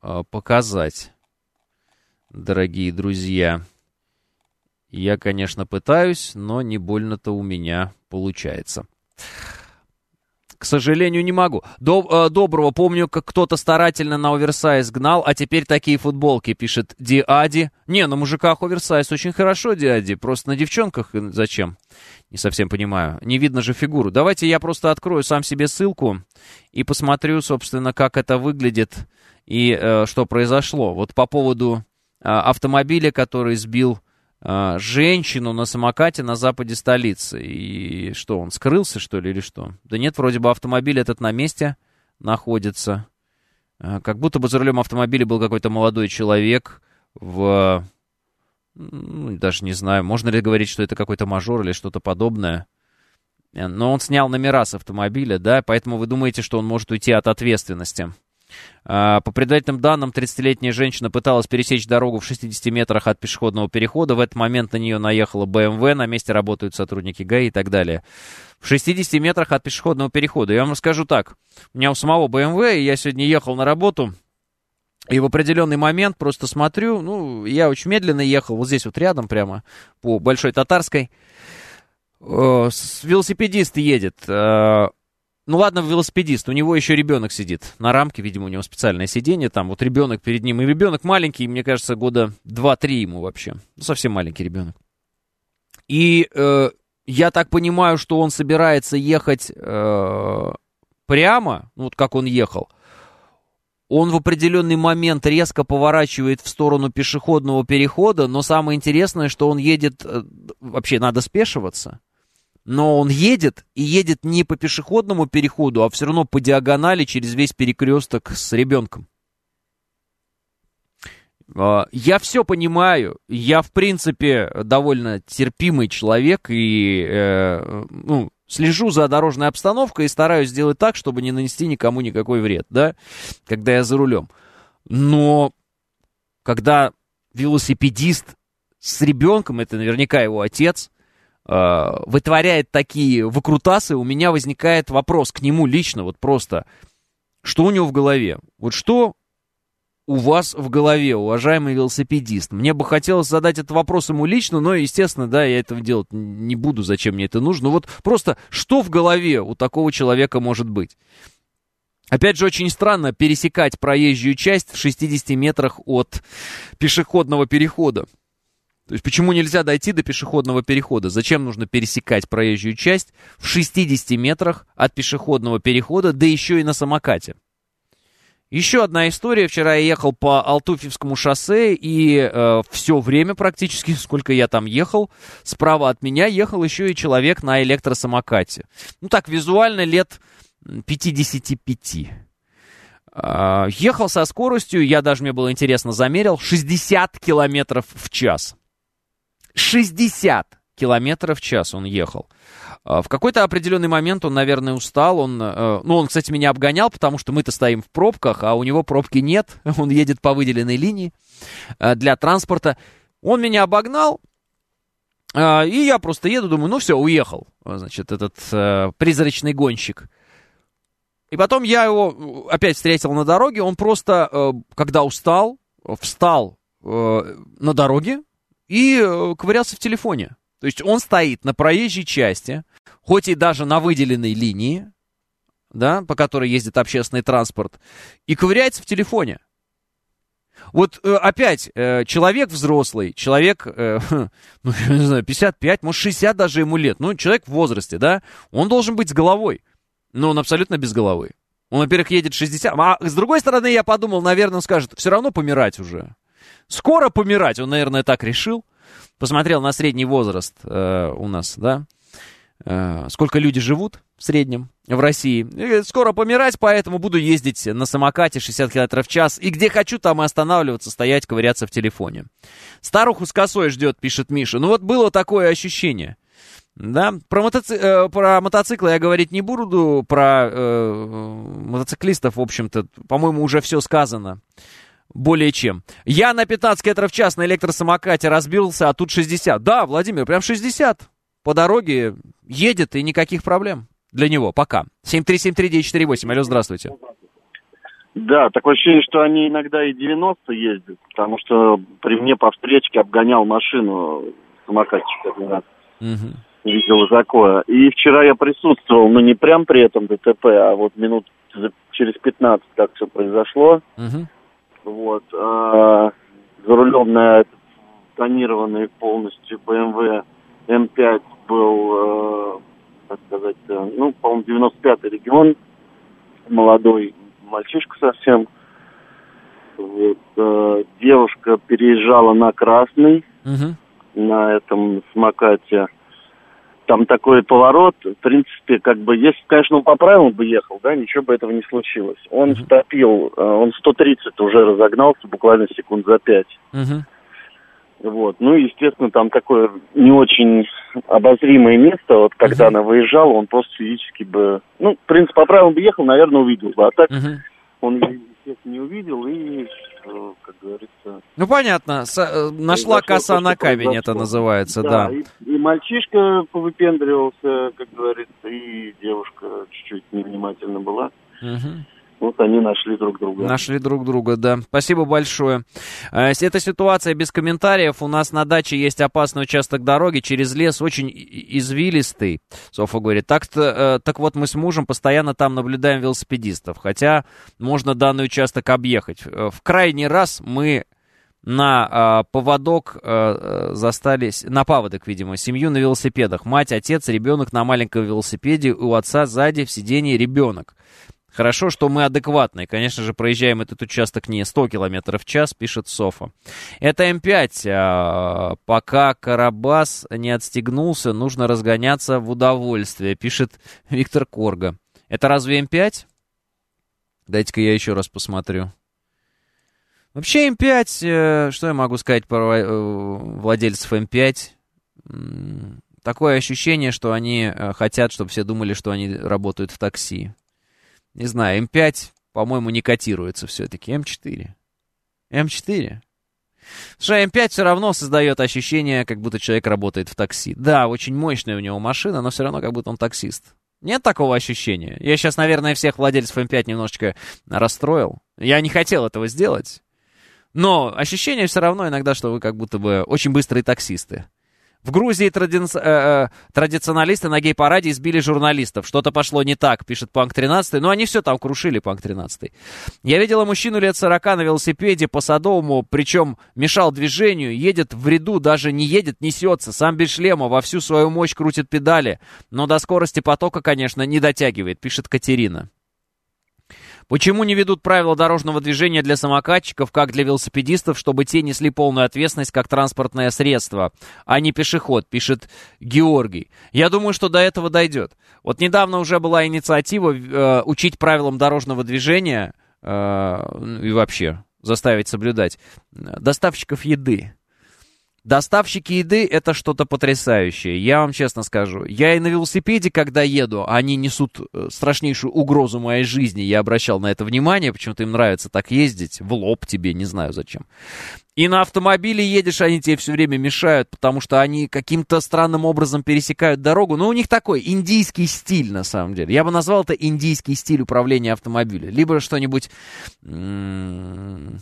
э, показать, дорогие друзья. Я, конечно, пытаюсь, но не больно-то у меня получается. К сожалению, не могу. Доб- э, доброго. Помню, как кто-то старательно на оверсайз гнал, а теперь такие футболки, пишет Диади. Не, на мужиках оверсайз очень хорошо, Диади. Просто на девчонках зачем? Не совсем понимаю. Не видно же фигуру. Давайте я просто открою сам себе ссылку и посмотрю, собственно, как это выглядит и э, что произошло. Вот по поводу э, автомобиля, который сбил э, женщину на самокате на западе столицы. И что, он скрылся, что ли, или что? Да нет, вроде бы автомобиль этот на месте находится. Э, как будто бы за рулем автомобиля был какой-то молодой человек в... Ну, даже не знаю, можно ли говорить, что это какой-то мажор или что-то подобное. Но он снял номера с автомобиля, да, поэтому вы думаете, что он может уйти от ответственности. По предварительным данным, тридцатилетняя женщина пыталась пересечь дорогу в шестидесяти метрах от пешеходного перехода. В этот момент на нее наехала бэ эм вэ, на месте работают сотрудники ГАИ и так далее. В шестидесяти метрах от пешеходного перехода. Я вам расскажу так. У меня у самого бэ эм вэ, и я сегодня ехал на работу... И в определенный момент просто смотрю, ну, я очень медленно ехал, вот здесь вот рядом прямо, по Большой Татарской. Э, велосипедист едет. Э, ну ладно, велосипедист, у него еще ребенок сидит на рамке, видимо, у него специальное сиденье, там вот ребенок перед ним. И ребенок маленький, мне кажется, года два-три ему вообще. Ну, совсем маленький ребенок. И э, я так понимаю, что он собирается ехать э, прямо, ну, вот как он ехал. Он в определенный момент резко поворачивает в сторону пешеходного перехода, но самое интересное, что он едет, вообще надо спешиваться, но он едет и едет не по пешеходному переходу, а все равно по диагонали через весь перекресток с ребенком. Я все понимаю, я в принципе довольно терпимый человек и, э, ну, слежу за дорожной обстановкой и стараюсь сделать так, чтобы не нанести никому никакой вред, да, когда я за рулем. Но когда велосипедист с ребенком, это наверняка его отец, э, вытворяет такие выкрутасы, у меня возникает вопрос к нему лично, вот просто, что у него в голове? Вот что у вас в голове, уважаемый велосипедист? Мне бы хотелось задать этот вопрос ему лично, но, естественно, да, я этого делать не буду, зачем мне это нужно. Вот просто, что в голове у такого человека может быть? Опять же, очень странно пересекать проезжую часть в шестидесяти метрах от пешеходного перехода. То есть, почему нельзя дойти до пешеходного перехода? Зачем нужно пересекать проезжую часть в шестидесяти метрах от пешеходного перехода, да еще и на самокате? Еще одна история. Вчера я ехал по Алтуфьевскому шоссе, и э, все время практически, сколько я там ехал, справа от меня ехал еще и человек на электросамокате. Ну так, визуально лет пятидесяти пяти. Э, ехал со скоростью, я даже, мне было интересно, замерил, шестьдесят километров в час. шестьдесят километров в час он ехал. В какой-то определенный момент он, наверное, устал. Он, ну, он, кстати, меня обгонял, потому что мы-то стоим в пробках, а у него пробки нет. Он едет по выделенной линии для транспорта. Он меня обогнал, и я просто еду, думаю, ну все, уехал, значит, этот призрачный гонщик. И потом я его опять встретил на дороге. Он просто, когда устал, встал на дороге и ковырялся в телефоне. То есть он стоит на проезжей части, хоть и даже на выделенной линии, да, по которой ездит общественный транспорт, и ковыряется в телефоне. Вот э, опять, э, человек взрослый, человек, э, ну, я не знаю, пятьдесят пять, может, шестьдесят даже ему лет, ну, человек в возрасте, да, он должен быть с головой, но он абсолютно без головы. Он, во-первых, едет шестьдесят, а с другой стороны, я подумал, наверное, он скажет, все равно помирать уже. Скоро помирать, он, наверное, так решил. Посмотрел на средний возраст э, у нас, да, э, сколько люди живут в среднем в России. И скоро помирать, поэтому буду ездить на самокате шестьдесят километров в час. И где хочу, там и останавливаться, стоять, ковыряться в телефоне. Старуху с косой ждет, пишет Миша. Ну вот было такое ощущение. Да, про, мотоци... э, про мотоциклы я говорить не буду, про э, мотоциклистов, в общем-то, по-моему, уже все сказано. Более чем. Я на пятнадцать километров в час на электросамокате разбился, а тут шестьдесят. Да, Владимир, прям шестьдесят. По дороге едет, и никаких проблем для него. Пока. семь три семь три девять четыре восемь. Алло, здравствуйте.
Да, такое ощущение, что они иногда и девяносто ездят, потому что при мне по встречке обгонял машину самокатчик один раз.
Угу.
Видел такое. И вчера я присутствовал, но не прям при этом ДТП, а вот минут через пятнадцать, как все произошло.
Угу.
Вот. А, за рулем на тонированный полностью бэ эм вэ эм пять был, э, так сказать, э, ну, по-моему, девяносто пятый регион, молодой мальчишка совсем. Вот. Э, девушка переезжала на красный,
угу.
на этом самокате. Там такой поворот, в принципе, как бы, если, конечно, он по правилам бы ехал, да, ничего бы этого не случилось. Он uh-huh. втопил, он сто тридцать уже разогнался буквально секунд за пять.
Uh-huh.
Вот, ну, естественно, там такое не очень обозримое место, вот, когда uh-huh. она выезжала, он просто физически бы, ну, в принципе, по правилам бы ехал, наверное, увидел бы, а так uh-huh. он, естественно, не увидел и, как говорится...
Ну, понятно, С- нашла коса на камень, это называется, да.
да. И, и мальчишка повыпендривался, как говорится, и девушка чуть-чуть невнимательна была.
Угу.
Вот они нашли друг друга.
Нашли друг друга, да. Спасибо большое. Эта ситуация без комментариев. У нас на даче есть опасный участок дороги через лес, очень извилистый, Софа говорит. Так-то, так вот, мы с мужем постоянно там наблюдаем велосипедистов, хотя можно данный участок объехать. В крайний раз мы на э, поводок э, застали, на паводок, видимо, семью на велосипедах. Мать, отец, ребенок на маленьком велосипеде, у отца сзади в сидении ребенок. Хорошо, что мы адекватные. Конечно же, проезжаем этот участок не сто километров в час, пишет Софа. Это эм пять. А, пока Карабас не отстегнулся, нужно разгоняться в удовольствие, пишет Виктор Корга. Это разве эм пять? Дайте-ка я еще раз посмотрю. Вообще эм пять, э, что я могу сказать про э, владельцев эм пять? М-м, такое ощущение, что они э, хотят, чтобы все думали, что они работают в такси. Не знаю, эм пять, по-моему, не котируется все-таки. эм четыре. эм четыре. Слушай, эм пять все равно создает ощущение, как будто человек работает в такси. Да, очень мощная у него машина, но все равно как будто он таксист. Нет такого ощущения? Я сейчас, наверное, всех владельцев эм пять немножечко расстроил. Я не хотел этого сделать. Но ощущение все равно иногда, что вы как будто бы очень быстрые таксисты. В Грузии тради... э, э, традиционалисты на гей-параде избили журналистов. Что-то пошло не так, пишет Панк тринадцать. Но они все там крушили, Панк тринадцать. Я видела мужчину лет сорока на велосипеде по Садовому, причем мешал движению, едет в ряду, даже не едет, несется. Сам без шлема, во всю свою мощь крутит педали. Но до скорости потока, конечно, не дотягивает, пишет Катерина. Почему не ведут правила дорожного движения для самокатчиков, как для велосипедистов, чтобы те несли полную ответственность как транспортное средство, а не пешеход, пишет Георгий. Я думаю, что до этого дойдет. Вот недавно уже была инициатива э, учить правилам дорожного движения э, и вообще заставить соблюдать доставщиков еды. Доставщики еды — это что-то потрясающее, я вам честно скажу. Я и на велосипеде, когда еду, они несут страшнейшую угрозу моей жизни. Я обращал на это внимание, почему-то им нравится так ездить, в лоб тебе, не знаю зачем. И на автомобиле едешь, они тебе все время мешают, потому что они каким-то странным образом пересекают дорогу. Но у них такой индийский стиль, на самом деле. Я бы назвал это индийский стиль управления автомобилем. Либо что-нибудь... М-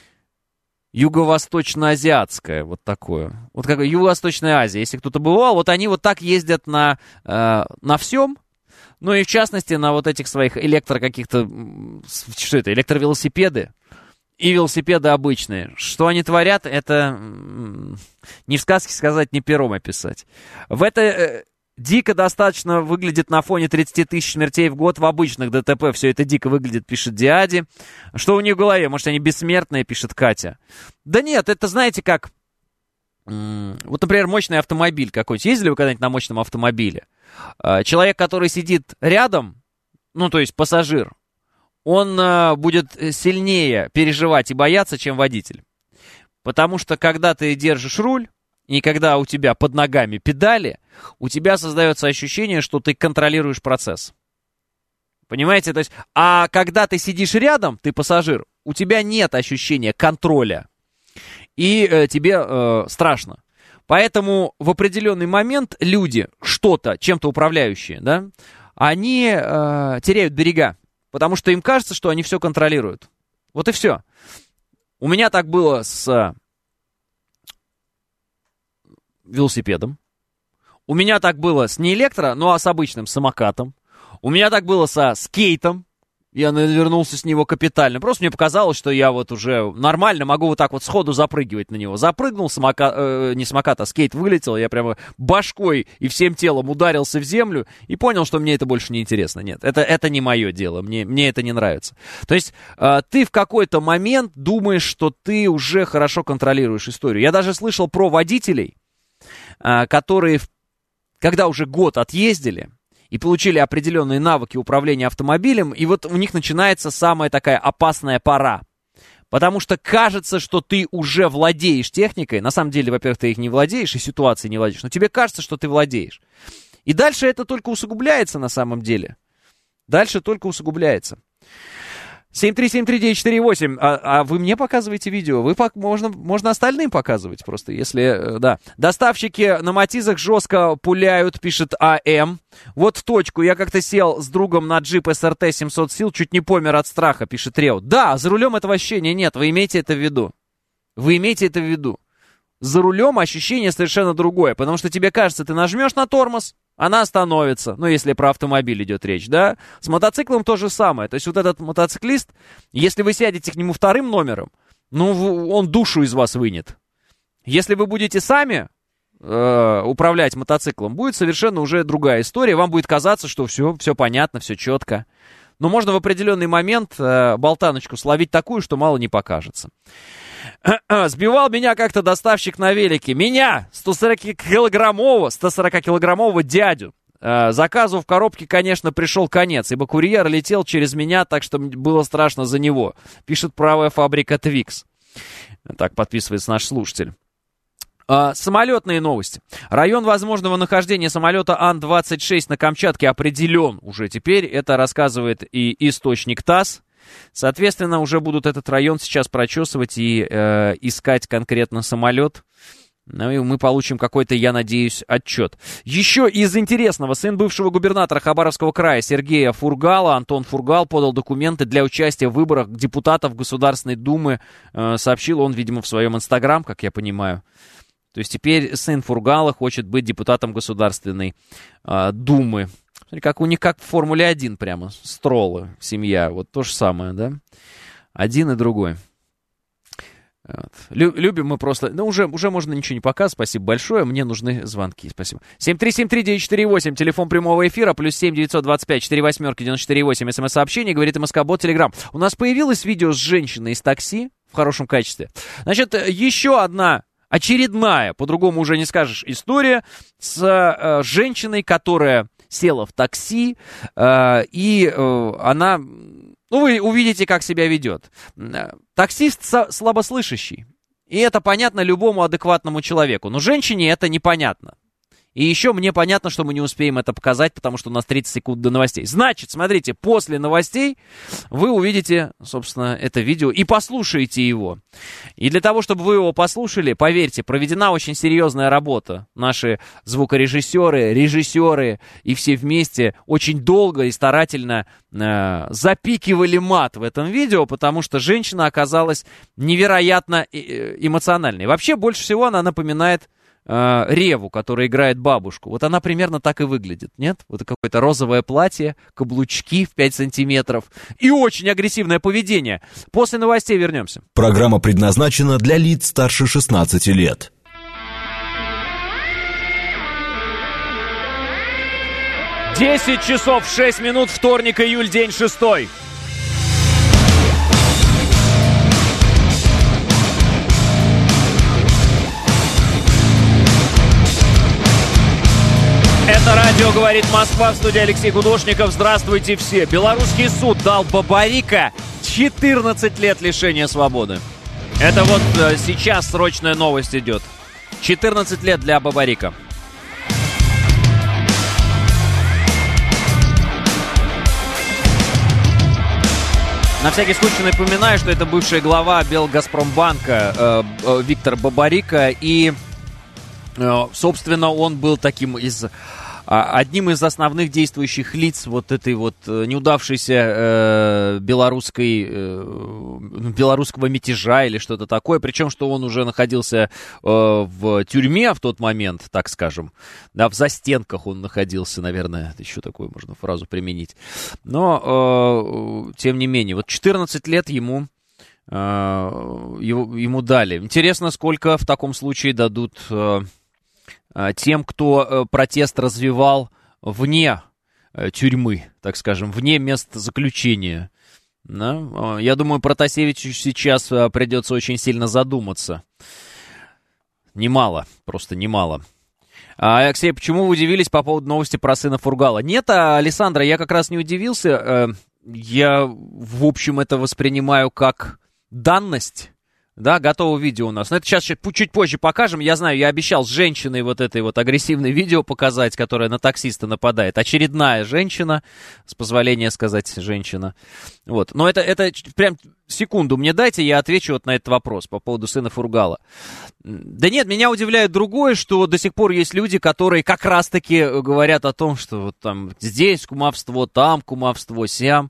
юго-восточно-азиатское, вот такое. Вот как Юго-Восточная Азия, если кто-то бывал, вот они вот так ездят на, э, на всем, ну и в частности на вот этих своих электро каких-то, что это, электровелосипеды и велосипеды обычные. Что они творят, это не в сказке сказать, не пером описать. В это... Э, дико достаточно выглядит на фоне тридцать тысяч смертей в год в обычных ДТП. Все это дико выглядит, пишет Диади. Что у них в голове? Может, они бессмертные, пишет Катя. Да нет, это знаете как... Вот, например, мощный автомобиль какой-нибудь. Ездили вы когда-нибудь на мощном автомобиле? Человек, который сидит рядом, ну, то есть пассажир, он будет сильнее переживать и бояться, чем водитель. Потому что, когда ты держишь руль, и когда у тебя под ногами педали, у тебя создается ощущение, что ты контролируешь процесс. Понимаете? То есть, а когда ты сидишь рядом, ты пассажир, у тебя нет ощущения контроля. И э, тебе э, страшно. Поэтому в определенный момент люди, что-то, чем-то управляющие, да, они э, теряют берега. потому что им кажется, что они все контролируют. Вот и все. У меня так было с велосипедом. У меня так было с не электро, но а с обычным самокатом. У меня так было со скейтом. Я навернулся с него капитально. Просто мне показалось, что я вот уже нормально могу вот так вот сходу запрыгивать на него. Запрыгнул, самокат, э, не самокат, а скейт вылетел. Я прямо башкой и всем телом ударился в землю и понял, что мне это больше не интересно. Нет, это, это не мое дело. Мне, мне это не нравится. То есть э, ты в какой-то момент думаешь, что ты уже хорошо контролируешь историю. Я даже слышал про водителей, э, которые, когда уже год отъездили, и получили определенные навыки управления автомобилем, и вот у них начинается самая такая опасная пора. Потому что кажется, что ты уже владеешь техникой. На самом деле, во-первых, ты их не владеешь, и ситуации не владеешь, но тебе кажется, что ты владеешь. И дальше это только усугубляется на самом деле. Дальше только усугубляется. семь три семь три девять четыре восемь. А, а вы мне показываете видео? Вы пок- можно, можно остальным показывать просто, если... Да. Доставщики на Матизах жестко пуляют, пишет АМ. Вот в точку. Я как-то сел с другом на джип эс эр тэ семьсот сил, чуть не помер от страха, пишет Рео. Да, за рулем этого ощущения нет. Вы имейте это в виду. Вы имейте это в виду. За рулем ощущение совершенно другое, потому что тебе кажется, ты нажмешь на тормоз, она остановится, ну, если про автомобиль идет речь, да? С мотоциклом то же самое. То есть вот этот мотоциклист, если вы сядете к нему вторым номером, ну, он душу из вас вынет. Если вы будете сами э, управлять мотоциклом, будет совершенно уже другая история. Вам будет казаться, что все, все понятно, все четко. Но можно в определенный момент э, болтаночку словить такую, что мало не покажется. Сбивал меня как-то доставщик на велике. Меня, сто сорокакилограммового, сто сорокакилограммового дядю. Заказу в коробке, конечно, пришел конец, ибо курьер летел через меня, так что было страшно за него. Пишет правая фабрика Твикс. Так подписывается наш слушатель. А, самолетные новости. Район возможного нахождения самолета Ан двадцать шесть на Камчатке определен уже теперь. Это рассказывает и источник ТАСС. Соответственно, уже будут этот район сейчас прочесывать и э, искать конкретно самолет. Ну и мы получим какой-то, я надеюсь, отчет. Еще из интересного. Сын бывшего губернатора Хабаровского края Сергея Фургала, Антон Фургал, подал документы для участия в выборах депутатов Государственной Думы. Э, сообщил он, видимо, в своем Инстаграм, как я понимаю. То есть теперь сын Фургала хочет быть депутатом Государственной э, Думы. Как у них, как в Формуле один прямо, Строллы, семья, вот то же самое, да? Один и другой. Вот. Лю- любим мы просто, ну уже, уже можно ничего не показывать, спасибо большое, мне нужны звонки, спасибо. семь три семь три девять четыре восемь, телефон прямого эфира, плюс семь девятьсот двадцать пять четыре восьмерки девяносто четыре восемь, смс-сообщение, говорит МСК-бот, Телеграм. У нас появилось видео с женщиной из такси в хорошем качестве. Значит, еще одна... очередная, по-другому уже не скажешь, история с э, женщиной, которая села в такси, э, и э, она, ну, вы увидите, как себя ведет. Таксист со- слабослышащий, и это понятно любому адекватному человеку, но женщине это непонятно. И еще мне понятно, что мы не успеем это показать, потому что у нас тридцать секунд до новостей. Значит, смотрите, после новостей вы увидите, собственно, это видео и послушаете его. И для того, чтобы вы его послушали, поверьте, проведена очень серьезная работа. Наши звукорежиссеры, режиссеры и все вместе очень долго и старательно э, запикивали мат в этом видео, потому что женщина оказалась невероятно э- эмоциональной. Вообще, больше всего она напоминает Реву, которая играет бабушку. Вот она примерно так и выглядит, нет? Вот какое-то розовое платье, каблучки в пять сантиметров и очень агрессивное поведение. После новостей вернемся.
Программа предназначена для лиц старше шестнадцати лет.
десять часов шесть минут, вторник, июль, день шестой. Это радио «Говорит Москва», в студии Алексей Гудошников. Здравствуйте все. Белорусский суд дал Бабарика четырнадцать лет лишения свободы. Это вот э, сейчас срочная новость идет. четырнадцать лет для Бабарика. На всякий случай напоминаю, что это бывший глава Белгазпромбанка э, э, Виктор Бабарика. И, э, собственно, он был таким из одним из основных действующих лиц вот этой вот неудавшейся э, белорусской, э, белорусского мятежа или что-то такое, причем, что он уже находился э, в тюрьме в тот момент, так скажем, да, в застенках он находился, наверное, еще такую можно фразу применить, но, э, тем не менее, вот четырнадцать лет ему, э, его, ему дали. Интересно, сколько в таком случае дадут э, тем, кто протест развивал вне тюрьмы, так скажем, вне места заключения. Да? Я думаю, Протасевичу сейчас придется очень сильно задуматься. Немало, просто немало. А, Алексей, почему вы удивились по поводу новости про сына Фургала? Нет, Александра, я как раз не удивился. Я, в общем, это воспринимаю как данность. Да, готово видео у нас. Но это сейчас чуть, чуть позже покажем. Я знаю, я обещал с женщиной вот этой вот агрессивное видео показать, которая на таксиста нападает. Очередная женщина, с позволения сказать женщина. Вот. Но это, это прям секунду мне дайте, я отвечу вот на этот вопрос по поводу сына Фургала. Да нет, меня удивляет другое, что до сих пор есть люди, которые как раз-таки говорят о том, что вот там здесь кумовство, там кумовство, сям.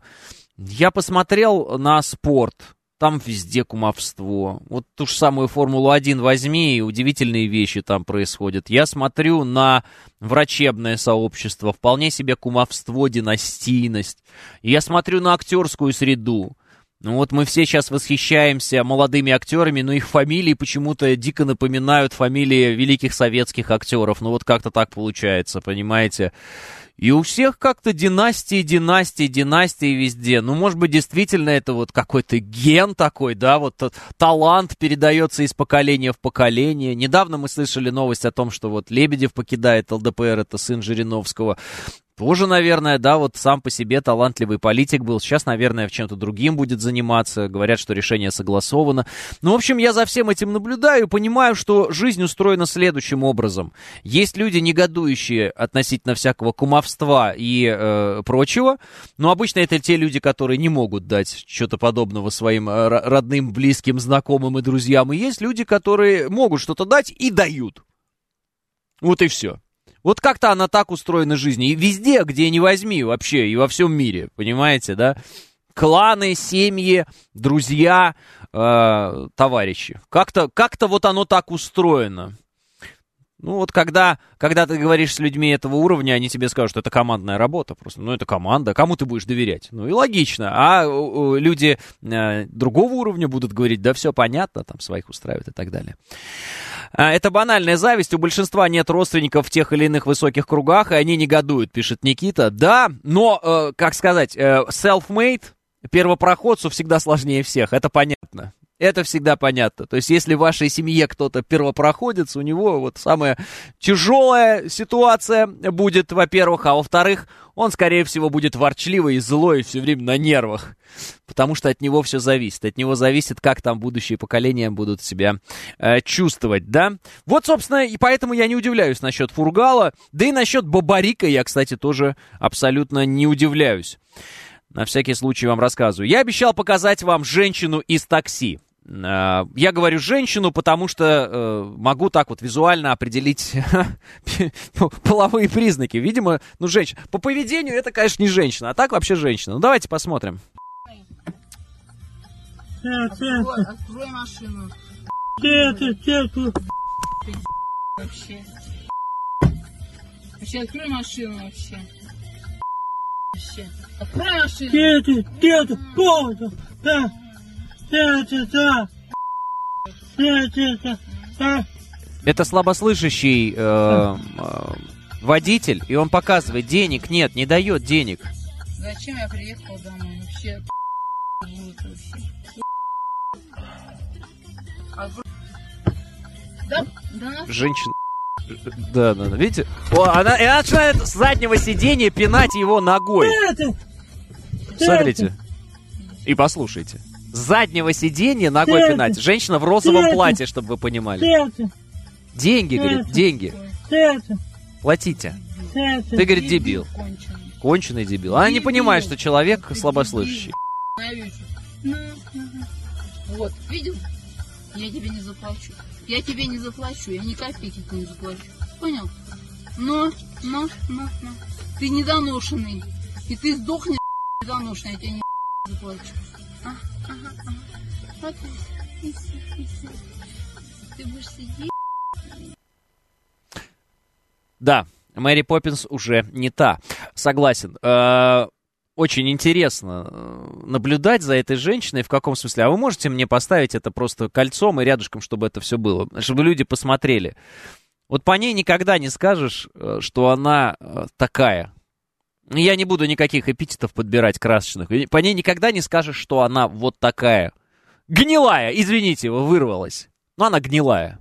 Я посмотрел на спорт. Там везде кумовство. Вот ту же самую Формулу один возьми, и удивительные вещи там происходят. Я смотрю на врачебное сообщество, вполне себе кумовство, династийность. И я смотрю на актерскую среду. Ну вот мы все сейчас восхищаемся молодыми актерами, но их фамилии почему-то дико напоминают фамилии великих советских актеров. Ну вот как-то так получается, понимаете? И у всех как-то династии, династии, династии везде. Ну, может быть, действительно это вот какой-то ген такой, да, вот талант передается из поколения в поколение. Недавно мы слышали новость о том, что вот Лебедев покидает эл дэ пэ эр, это сын Жириновского. Тоже, наверное, да, вот сам по себе талантливый политик был. Сейчас, наверное, чем-то другим будет заниматься. Говорят, что решение согласовано. Ну, в общем, я за всем этим наблюдаю и понимаю, что жизнь устроена следующим образом. Есть люди, негодующие относительно всякого кумовства и э, прочего. Но обычно это те люди, которые не могут дать что-то подобного своим э, родным, близким, знакомым и друзьям. И есть люди, которые могут что-то дать и дают. Вот и все. Вот как-то она так устроена жизнь. И везде, где ни возьми вообще, и во всем мире, понимаете, да? Кланы, семьи, друзья, э, товарищи. Как-то, как-то вот оно так устроено. Ну вот когда, когда ты говоришь с людьми этого уровня, они тебе скажут, что это командная работа просто. Ну это команда, кому ты будешь доверять? Ну и логично. А э, люди э, другого уровня будут говорить, да все понятно, там своих устраивает и так далее. Это банальная зависть, у большинства нет родственников в тех или иных высоких кругах, и они негодуют, пишет Никита. Да, но, э, как сказать, э, self-made, первопроходцу всегда сложнее всех, это понятно. Это всегда понятно. То есть, если в вашей семье кто-то первопроходец, у него вот самая тяжелая ситуация будет, во-первых, а во-вторых, он, скорее всего, будет ворчливый и злой и все время на нервах. Потому что от него все зависит. От него зависит, как там будущие поколения будут себя э, чувствовать, да? Вот, собственно, и поэтому я не удивляюсь насчет Фургала. Да и насчет Бабарика я, кстати, тоже абсолютно не удивляюсь. На всякий случай вам рассказываю. Я обещал показать вам женщину из такси. Я говорю женщину, потому что э, могу так вот визуально определить половые признаки. Видимо, ну, женщина. По поведению это, конечно, не женщина, а так вообще женщина. Ну, давайте посмотрим.
Открой, открой машину. Вообще. Вообще, открой машину вообще. Вообще. Открой машину.
Дети, дети, полностью. Да.
Это слабослышащий э, э, водитель, и он показывает, денег нет, не дает денег.
Зачем я приехал домой? Вообще, да? Да?
Женщина. Да, да, да. Видите? О, она, она начинает с заднего сиденья пинать его ногой. Смотрите. И послушайте. С заднего сиденья ногой пинать. Женщина в розовом платье, чтобы вы понимали. Деньги, говорит, деньги. Платите. Ты, говорит, дебил. Конченый дебил. Она не понимает, что человек слабослышащий.
Вот, видел? Я тебе не заплачу. Я тебе не заплачу. Я ни копейки не заплачу. Понял? Но Ну, ну, ну. Ты недоношенный. И ты сдохнешь, недоношенный, я тебе не заплачу. А, ага, ага. Вот, иди, иди. Ты будешь сидеть.
Да, Мэри Поппинс уже не та. Согласен. Э-э- очень интересно наблюдать за этой женщиной. В каком смысле? А вы можете мне поставить это просто кольцом и рядышком, чтобы это все было? Чтобы люди посмотрели. Вот по ней никогда не скажешь, что она такая. Я не буду никаких эпитетов подбирать красочных. По ней никогда не скажешь, что она вот такая. Гнилая, извините, вырвалась. Но она гнилая.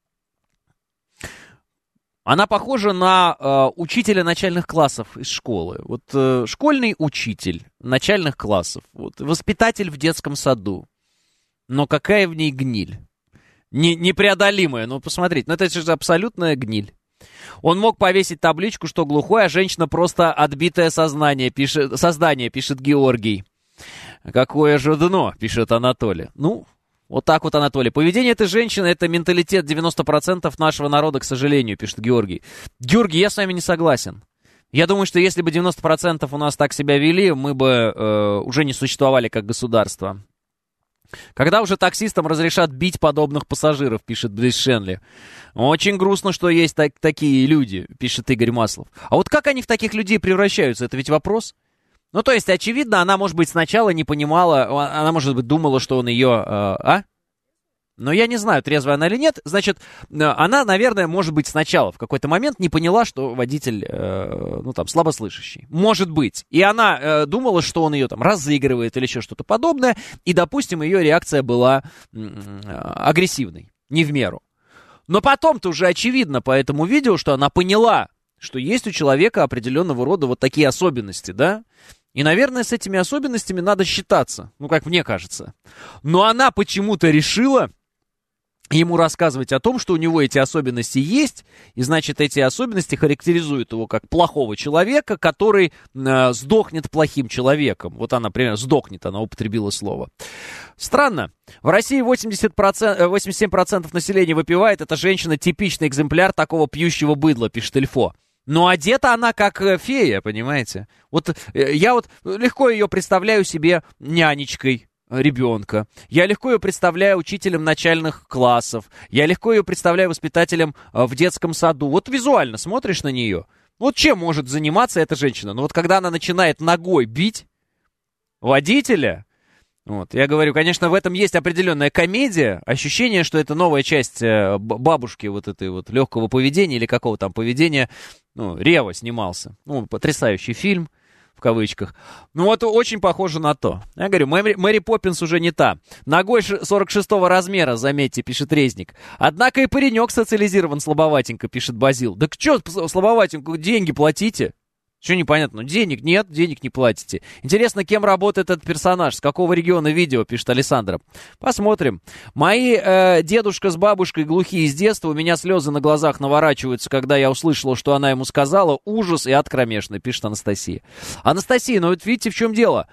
Она похожа на э, учителя начальных классов из школы. Вот э, школьный учитель начальных классов. Вот, воспитатель в детском саду. Но какая в ней гниль. Не, непреодолимая. Ну, посмотрите, ну это же абсолютная гниль. Он мог повесить табличку, что глухой, а женщина просто отбитое сознание, пишет, создание, пишет Георгий. Какое же дно, пишет Анатолий. Ну, вот так вот, Анатолий. Поведение этой женщины — это менталитет девяносто процентов нашего народа, к сожалению, пишет Георгий. Георгий, я с вами не согласен. Я думаю, что если бы девяносто процентов у нас так себя вели, мы бы э, уже не существовали как государство. Когда уже таксистам разрешат бить подобных пассажиров, пишет Близ Шенли. Очень грустно, что есть так, такие люди, пишет Игорь Маслов. А вот как они в таких людей превращаются, это ведь вопрос? Ну, то есть, очевидно, она, может быть, сначала не понимала, она, может быть, думала, что он ее... Э, а? Но я не знаю, трезвая она или нет. Значит, она, наверное, может быть, сначала в какой-то момент не поняла, что водитель, э, ну, там, слабослышащий. Может быть. И она э, думала, что он ее там разыгрывает или еще что-то подобное. И, допустим, ее реакция была э, агрессивной, не в меру. Но потом-то уже очевидно по этому видео, что она поняла, что есть у человека определенного рода вот такие особенности, да? И, наверное, с этими особенностями надо считаться, ну, как мне кажется. Но она почему-то решила ему рассказывать о том, что у него эти особенности есть, и, значит, эти особенности характеризуют его как плохого человека, который э, сдохнет плохим человеком. Вот она, например, сдохнет, она употребила слово. Странно. В России восемьдесят процентов, восемьдесят семь процентов населения выпивает. Эта женщина типичный экземпляр такого пьющего быдла, пишет Эльфо. Но одета она как фея, понимаете? Вот я вот легко ее представляю себе нянечкой ребенка. Я легко ее представляю учителем начальных классов. Я легко ее представляю воспитателем в детском саду. Вот визуально смотришь на нее. Вот чем может заниматься эта женщина? Ну вот когда она начинает ногой бить водителя... Вот, я говорю, конечно, в этом есть определенная комедия, ощущение, что это новая часть э, бабушки вот этой вот легкого поведения или какого там поведения, ну, Рева снимался, ну, потрясающий фильм, в кавычках, ну, вот очень похоже на то. Я говорю, Мэри, Мэри Поппинс уже не та, ногой сорок шестого размера, заметьте, пишет Резник, однако и паренек социализирован слабоватенько, пишет Базил, да что слабоватенько, деньги платите. Что непонятно? Ну, денег нет, денег не платите. Интересно, кем работает этот персонаж? С какого региона видео, пишет Александра. Посмотрим. Мои э, дедушка с бабушкой глухие с детства. У меня слезы на глазах наворачиваются, когда я услышала, что она ему сказала. Ужас и ад кромешный, пишет Анастасия. Анастасия, ну вот видите, в чем дело?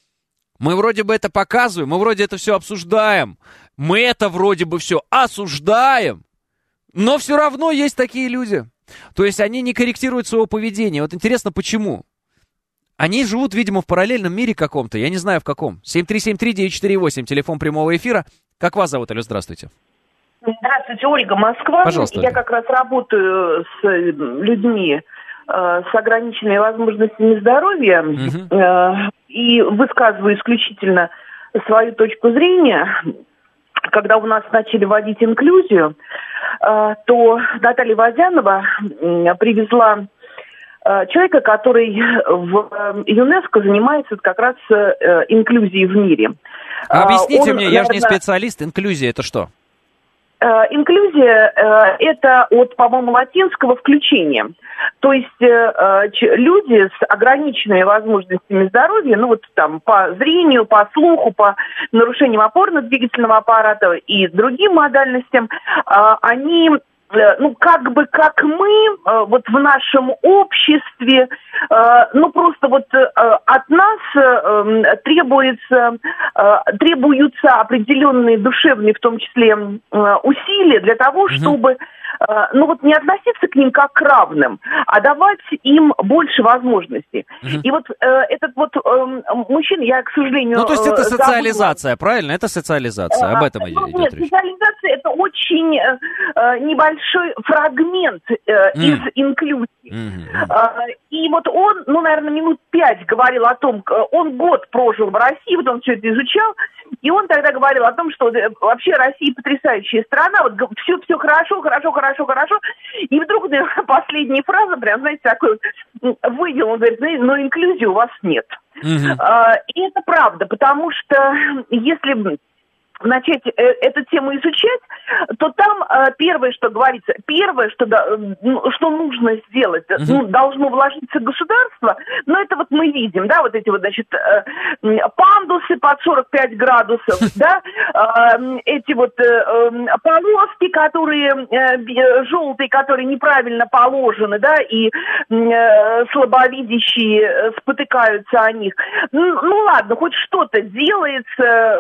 Мы вроде бы это показываем, мы вроде это все обсуждаем. Мы это вроде бы все осуждаем. Но все равно есть такие люди. То есть они не корректируют своего поведения. Вот интересно, почему? Они живут, видимо, в параллельном мире каком-то. Я не знаю, в каком. семь три семь три девять четыре восемь, телефон прямого эфира. Как вас зовут, Алло, здравствуйте.
Здравствуйте, Ольга, Москва.
Пожалуйста.
Я как раз работаю с людьми э, с ограниченными возможностями здоровья угу. э, и высказываю исключительно свою точку зрения. Когда у нас начали вводить инклюзию, то Наталья Водянова привезла человека, который в ЮНЕСКО занимается как раз инклюзией в мире.
Объясните Он, мне, я
наверное...
же не специалист, инклюзия это что?
Инклюзия – это от, по-моему, латинского «включение». То есть люди с ограниченными возможностями здоровья, ну вот там по зрению, по слуху, по нарушениям опорно-двигательного аппарата и другим модальностям, они ну, как бы, как мы, вот в нашем обществе, ну, просто вот от нас требуется, требуются определенные душевные, в том числе, усилия для того, чтобы, ну, вот не относиться к ним как к равным, а давать им больше возможностей. Uh-huh. И вот этот вот мужчина, я, к сожалению...
Ну, то есть это
забыла.
социализация, правильно? Это социализация, об этом идет
Нет,
речь.
Социализация – это очень небольшой фрагмент mm. из инклюзии. Mm-hmm. И вот он, ну, наверное, минут пять говорил о том, он год прожил в России, вот он все это изучал, и он тогда говорил о том, что вообще Россия потрясающая страна, вот все, все хорошо, хорошо, хорошо, хорошо, и вдруг последняя фраза, прям, знаете, такой вот вывел, он говорит, но инклюзии у вас нет. Mm-hmm. И это правда, потому что если начать э, эту тему изучать, то там э, первое, что говорится, первое, что, да, ну, что нужно сделать, uh-huh. ну, должно вложиться государство, но это вот мы видим, да, вот эти вот, значит, э, пандусы под сорок пять градусов, да, э, эти вот э, полоски, которые э, желтые, которые неправильно положены, да, и э, слабовидящие спотыкаются о них. Ну, ну ладно, хоть что-то делается,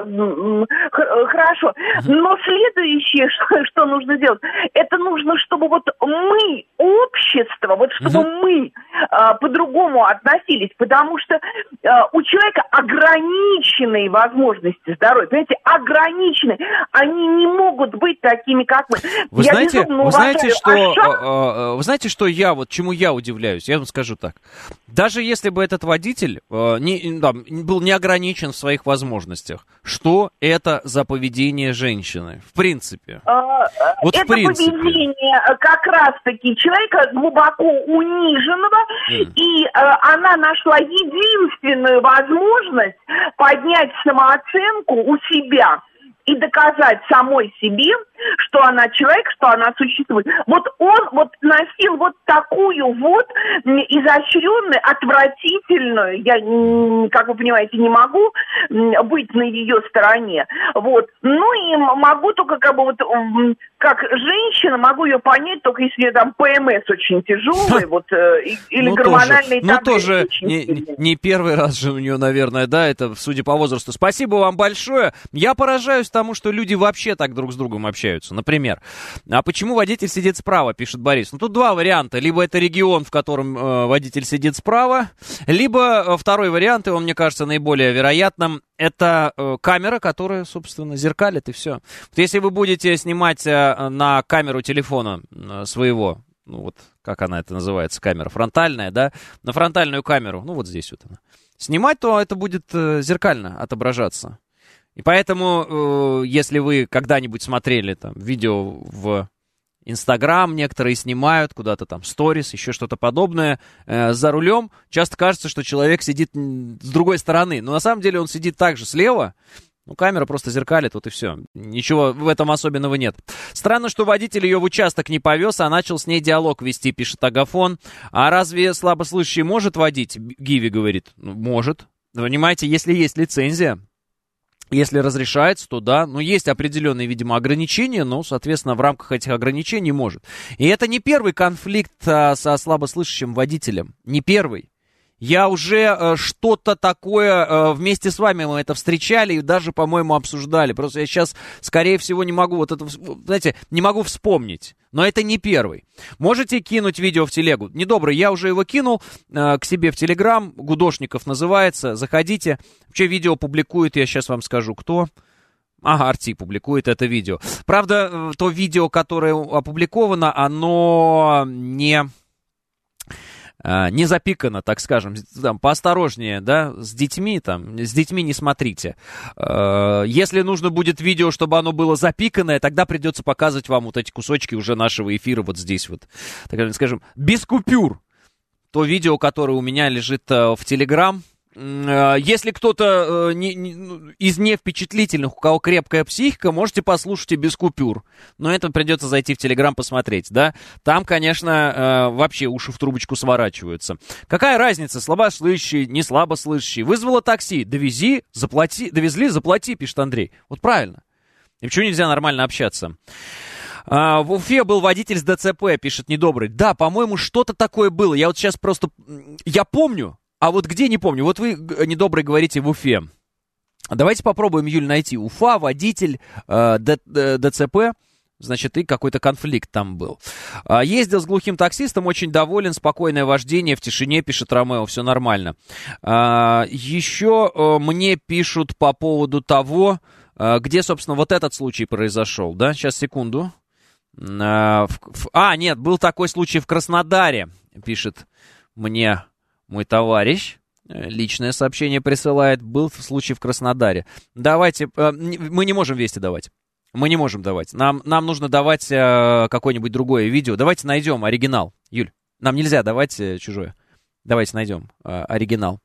хорошо. Но следующее, что, что нужно делать, это нужно, чтобы вот мы, общество, вот чтобы uh-huh. мы а, по-другому относились, потому что а, у человека ограниченные возможности здоровья, понимаете, ограниченные, они не могут быть такими, как мы.
Вы
я
знаете, вы знаете, что,
Ашан...
э, э, вы знаете, что я, вот чему я удивляюсь, я вам скажу так, даже если бы этот водитель э, не, да, был не ограничен в своих возможностях, что это за поведение женщины, в принципе?
А,
вот
это
в принципе.
поведение как раз-таки человека глубоко униженного, mm. и а, она нашла единственную возможность поднять самооценку у себя и доказать самой себе, что она человек, что она существует. Вот он вот носил вот такую вот изощренную, отвратительную, я, как вы понимаете, не могу быть на ее стороне. Вот. Ну и могу только как бы вот, как женщина, могу ее понять, только если там ПМС очень тяжелый, вот, или
ну,
гормональные
тоже, ну, тоже не, не первый раз же у нее, наверное, да, это судя по возрасту. Спасибо вам большое. Я поражаюсь тому, что люди вообще так друг с другом общаются. Например, а почему водитель сидит справа, пишет Борис. Ну, тут два варианта. Либо это регион, в котором э, водитель сидит справа, либо э, второй вариант, и он, мне кажется, наиболее вероятным, это э, камера, которая, собственно, зеркалит, и все. Вот если вы будете снимать э, на камеру телефона э, своего, ну, вот, как она это называется, камера фронтальная, да, на фронтальную камеру, ну, вот здесь вот она, снимать, то это будет э, зеркально отображаться. И поэтому, э, если вы когда-нибудь смотрели там видео в Инстаграм, некоторые снимают куда-то там сторис, еще что-то подобное, э, за рулем, часто кажется, что человек сидит с другой стороны. Но на самом деле он сидит также слева, ну, камера просто зеркалит, вот и все. Ничего в этом особенного нет. Странно, что водитель ее в участок не повез, а начал с ней диалог вести, пишет Агафон. А разве слабослышащий может водить? Гиви говорит, ну, может. Понимаете, если есть лицензия, если разрешается, то да, но есть определенные, видимо, ограничения, но, соответственно, в рамках этих ограничений может. И это не первый конфликт а, со слабослышащим водителем, не первый. Я уже э, что-то такое э, вместе с вами мы это встречали и даже, по-моему, обсуждали. Просто я сейчас, скорее всего, не могу вот это, знаете, не могу вспомнить. Но это не первый. Можете кинуть видео в телегу. Недобрый, я уже его кинул э, к себе в Телеграм. Гудошников называется. Заходите. Вообще видео публикует, я сейчас вам скажу, кто. Ага, Арти публикует это видео. Правда, то видео, которое опубликовано, оно не... не запикано, так скажем, там, поосторожнее, да, с детьми, там, с детьми не смотрите. Если нужно будет видео, чтобы оно было запиканное, тогда придется показывать вам вот эти кусочки уже нашего эфира вот здесь вот, так скажем, без купюр. То видео, которое у меня лежит в Телеграм. Если кто-то не, не, из невпечатлительных, у кого крепкая психика, можете послушать и без купюр. Но это придется зайти в Телеграм посмотреть, да. Там, конечно, вообще уши в трубочку сворачиваются. Какая разница, слабослышащий, не слабослышащий? Вызвала такси, довези, заплати, довезли, заплати, пишет Андрей. Вот правильно. И почему нельзя нормально общаться? А, в Уфе был водитель с ДЦП, пишет Недобрый. Да, по-моему, что-то такое было. Я вот сейчас просто... Я помню, а вот где не помню. Вот вы, Недобрый, говорите в Уфе. Давайте попробуем, Юль, найти. Уфа, водитель, э, ДЦП. Значит, и какой-то конфликт там был. А, ездил с глухим таксистом, очень доволен, спокойное вождение, в тишине, пишет Ромео, все нормально. А, еще а, мне пишут по поводу того, а, где, собственно, вот этот случай произошел, да? Сейчас, секунду. А, в, в, а, нет, был такой случай в Краснодаре, пишет мне мой товарищ. Личное сообщение присылает. Был случай в Краснодаре. Давайте, а, мы не можем вести давать. Мы не можем давать. Нам, нам нужно давать э, какое-нибудь другое видео. Давайте найдем оригинал. Юль, нам нельзя давать э, чужое. Давайте найдем э, оригинал.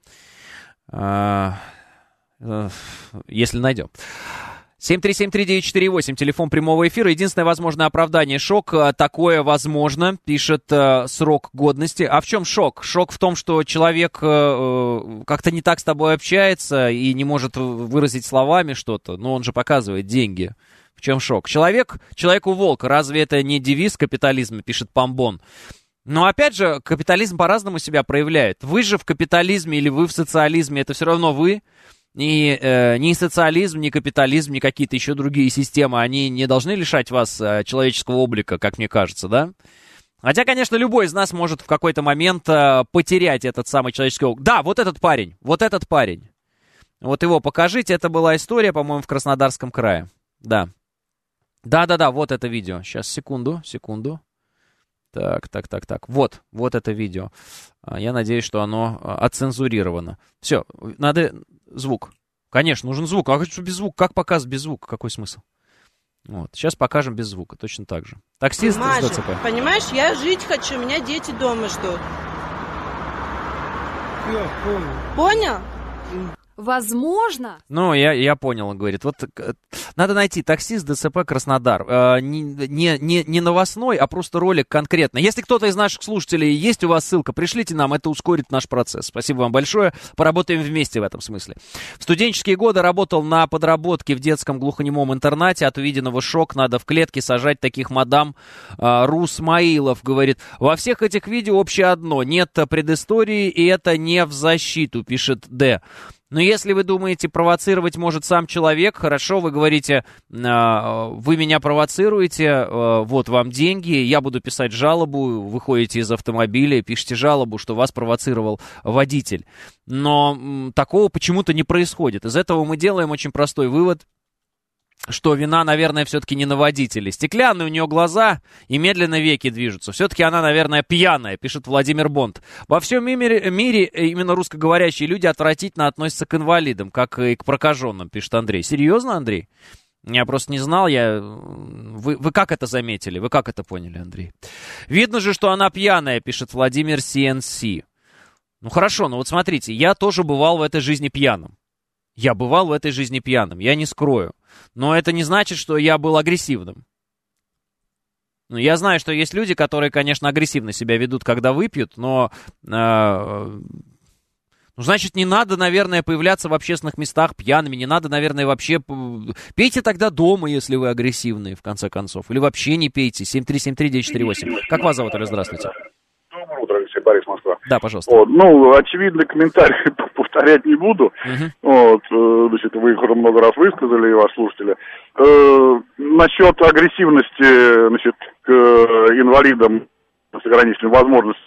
Э, э, если найдем. семь три семь три девять четыре восемь, телефон прямого эфира. Единственное возможное оправдание — шок. Такое возможно, пишет э, срок годности. А в чем шок? Шок в том, что человек э, как-то не так с тобой общается и не может выразить словами что-то. Но он же показывает деньги. В чем шок? Человек, человеку волк. Разве это не девиз капитализма, пишет Помбон? Но опять же, капитализм по-разному себя проявляет. Вы же в капитализме или вы в социализме, это все равно вы. И э, ни социализм, ни капитализм, ни какие-то еще другие системы, они не должны лишать вас э, человеческого облика, как мне кажется, да? Хотя, конечно, любой из нас может в какой-то момент э, потерять этот самый человеческий облик. Да, вот этот парень, вот этот парень. Вот его покажите, это была история, по-моему, в Краснодарском крае. Да. Да-да-да, вот это видео. Сейчас, секунду, секунду. Так, так, так, так. Вот, вот это видео. Я надеюсь, что оно отцензурировано. Все, надо звук. Конечно, нужен звук. А что без звука? Как показ без звука? Какой смысл? Вот, сейчас покажем без звука, точно так же. Таксист
Маша,
с ДЦП.
Понимаешь, я жить хочу, у меня дети дома ждут.
Я понял.
Понял?
Возможно.
Ну, я, я понял, он говорит. Вот надо найти таксист ДЦП Краснодар. Э, не, не, не, не новостной, а просто ролик конкретно. Если кто-то из наших слушателей есть у вас ссылка, пришлите нам, это ускорит наш процесс. Спасибо вам большое. Поработаем вместе в этом смысле. В студенческие годы работал на подработке в детском глухонемом интернате. От увиденного шок, надо в клетке сажать таких мадам. Э, Рус Маилов говорит, во всех этих видео общее одно. Нет предыстории, и это не в защиту, пишет Д. Но если вы думаете, провоцировать может сам человек, хорошо, вы говорите, вы меня провоцируете, вот вам деньги, я буду писать жалобу, выходите из автомобиля, пишите жалобу, что вас провоцировал водитель. Но такого почему-то не происходит. Из этого мы делаем очень простой вывод, что вина, наверное, все-таки не на водителе. Стеклянные у нее глаза и медленно веки движутся. Все-таки она, наверное, пьяная, пишет Владимир Бонд. Во всем мире, мире именно русскоговорящие люди отвратительно относятся к инвалидам, как и к прокаженным, пишет Андрей. Серьезно, Андрей? Я просто не знал, я... Вы, вы как это заметили? Вы как это поняли, Андрей? Видно же, что она пьяная, пишет Владимир Си Эн Си. Ну хорошо, ну вот смотрите, я тоже бывал в этой жизни пьяным. Я бывал в этой жизни пьяным, я не скрою. Но это не значит, что я был агрессивным. Ну, я знаю, что есть люди, которые, конечно, агрессивно себя ведут, когда выпьют, но... Э, ну, значит, не надо, наверное, появляться в общественных местах пьяными, не надо, наверное, вообще... Пейте тогда дома, если вы агрессивные, в конце концов. Или вообще не пейте. семь три семь три девять четыре восемь. Как вас зовут, Оля? Здравствуйте.
Доброе утро, Алексей, Борис, Москва.
Да, пожалуйста.
Вот, ну, очевидно, комментарий повторять не буду. Uh-huh. Вот, значит, вы их уже много раз высказали, и ваши слушатели. Э, насчет агрессивности, значит, к инвалидам с ограниченной возможностью.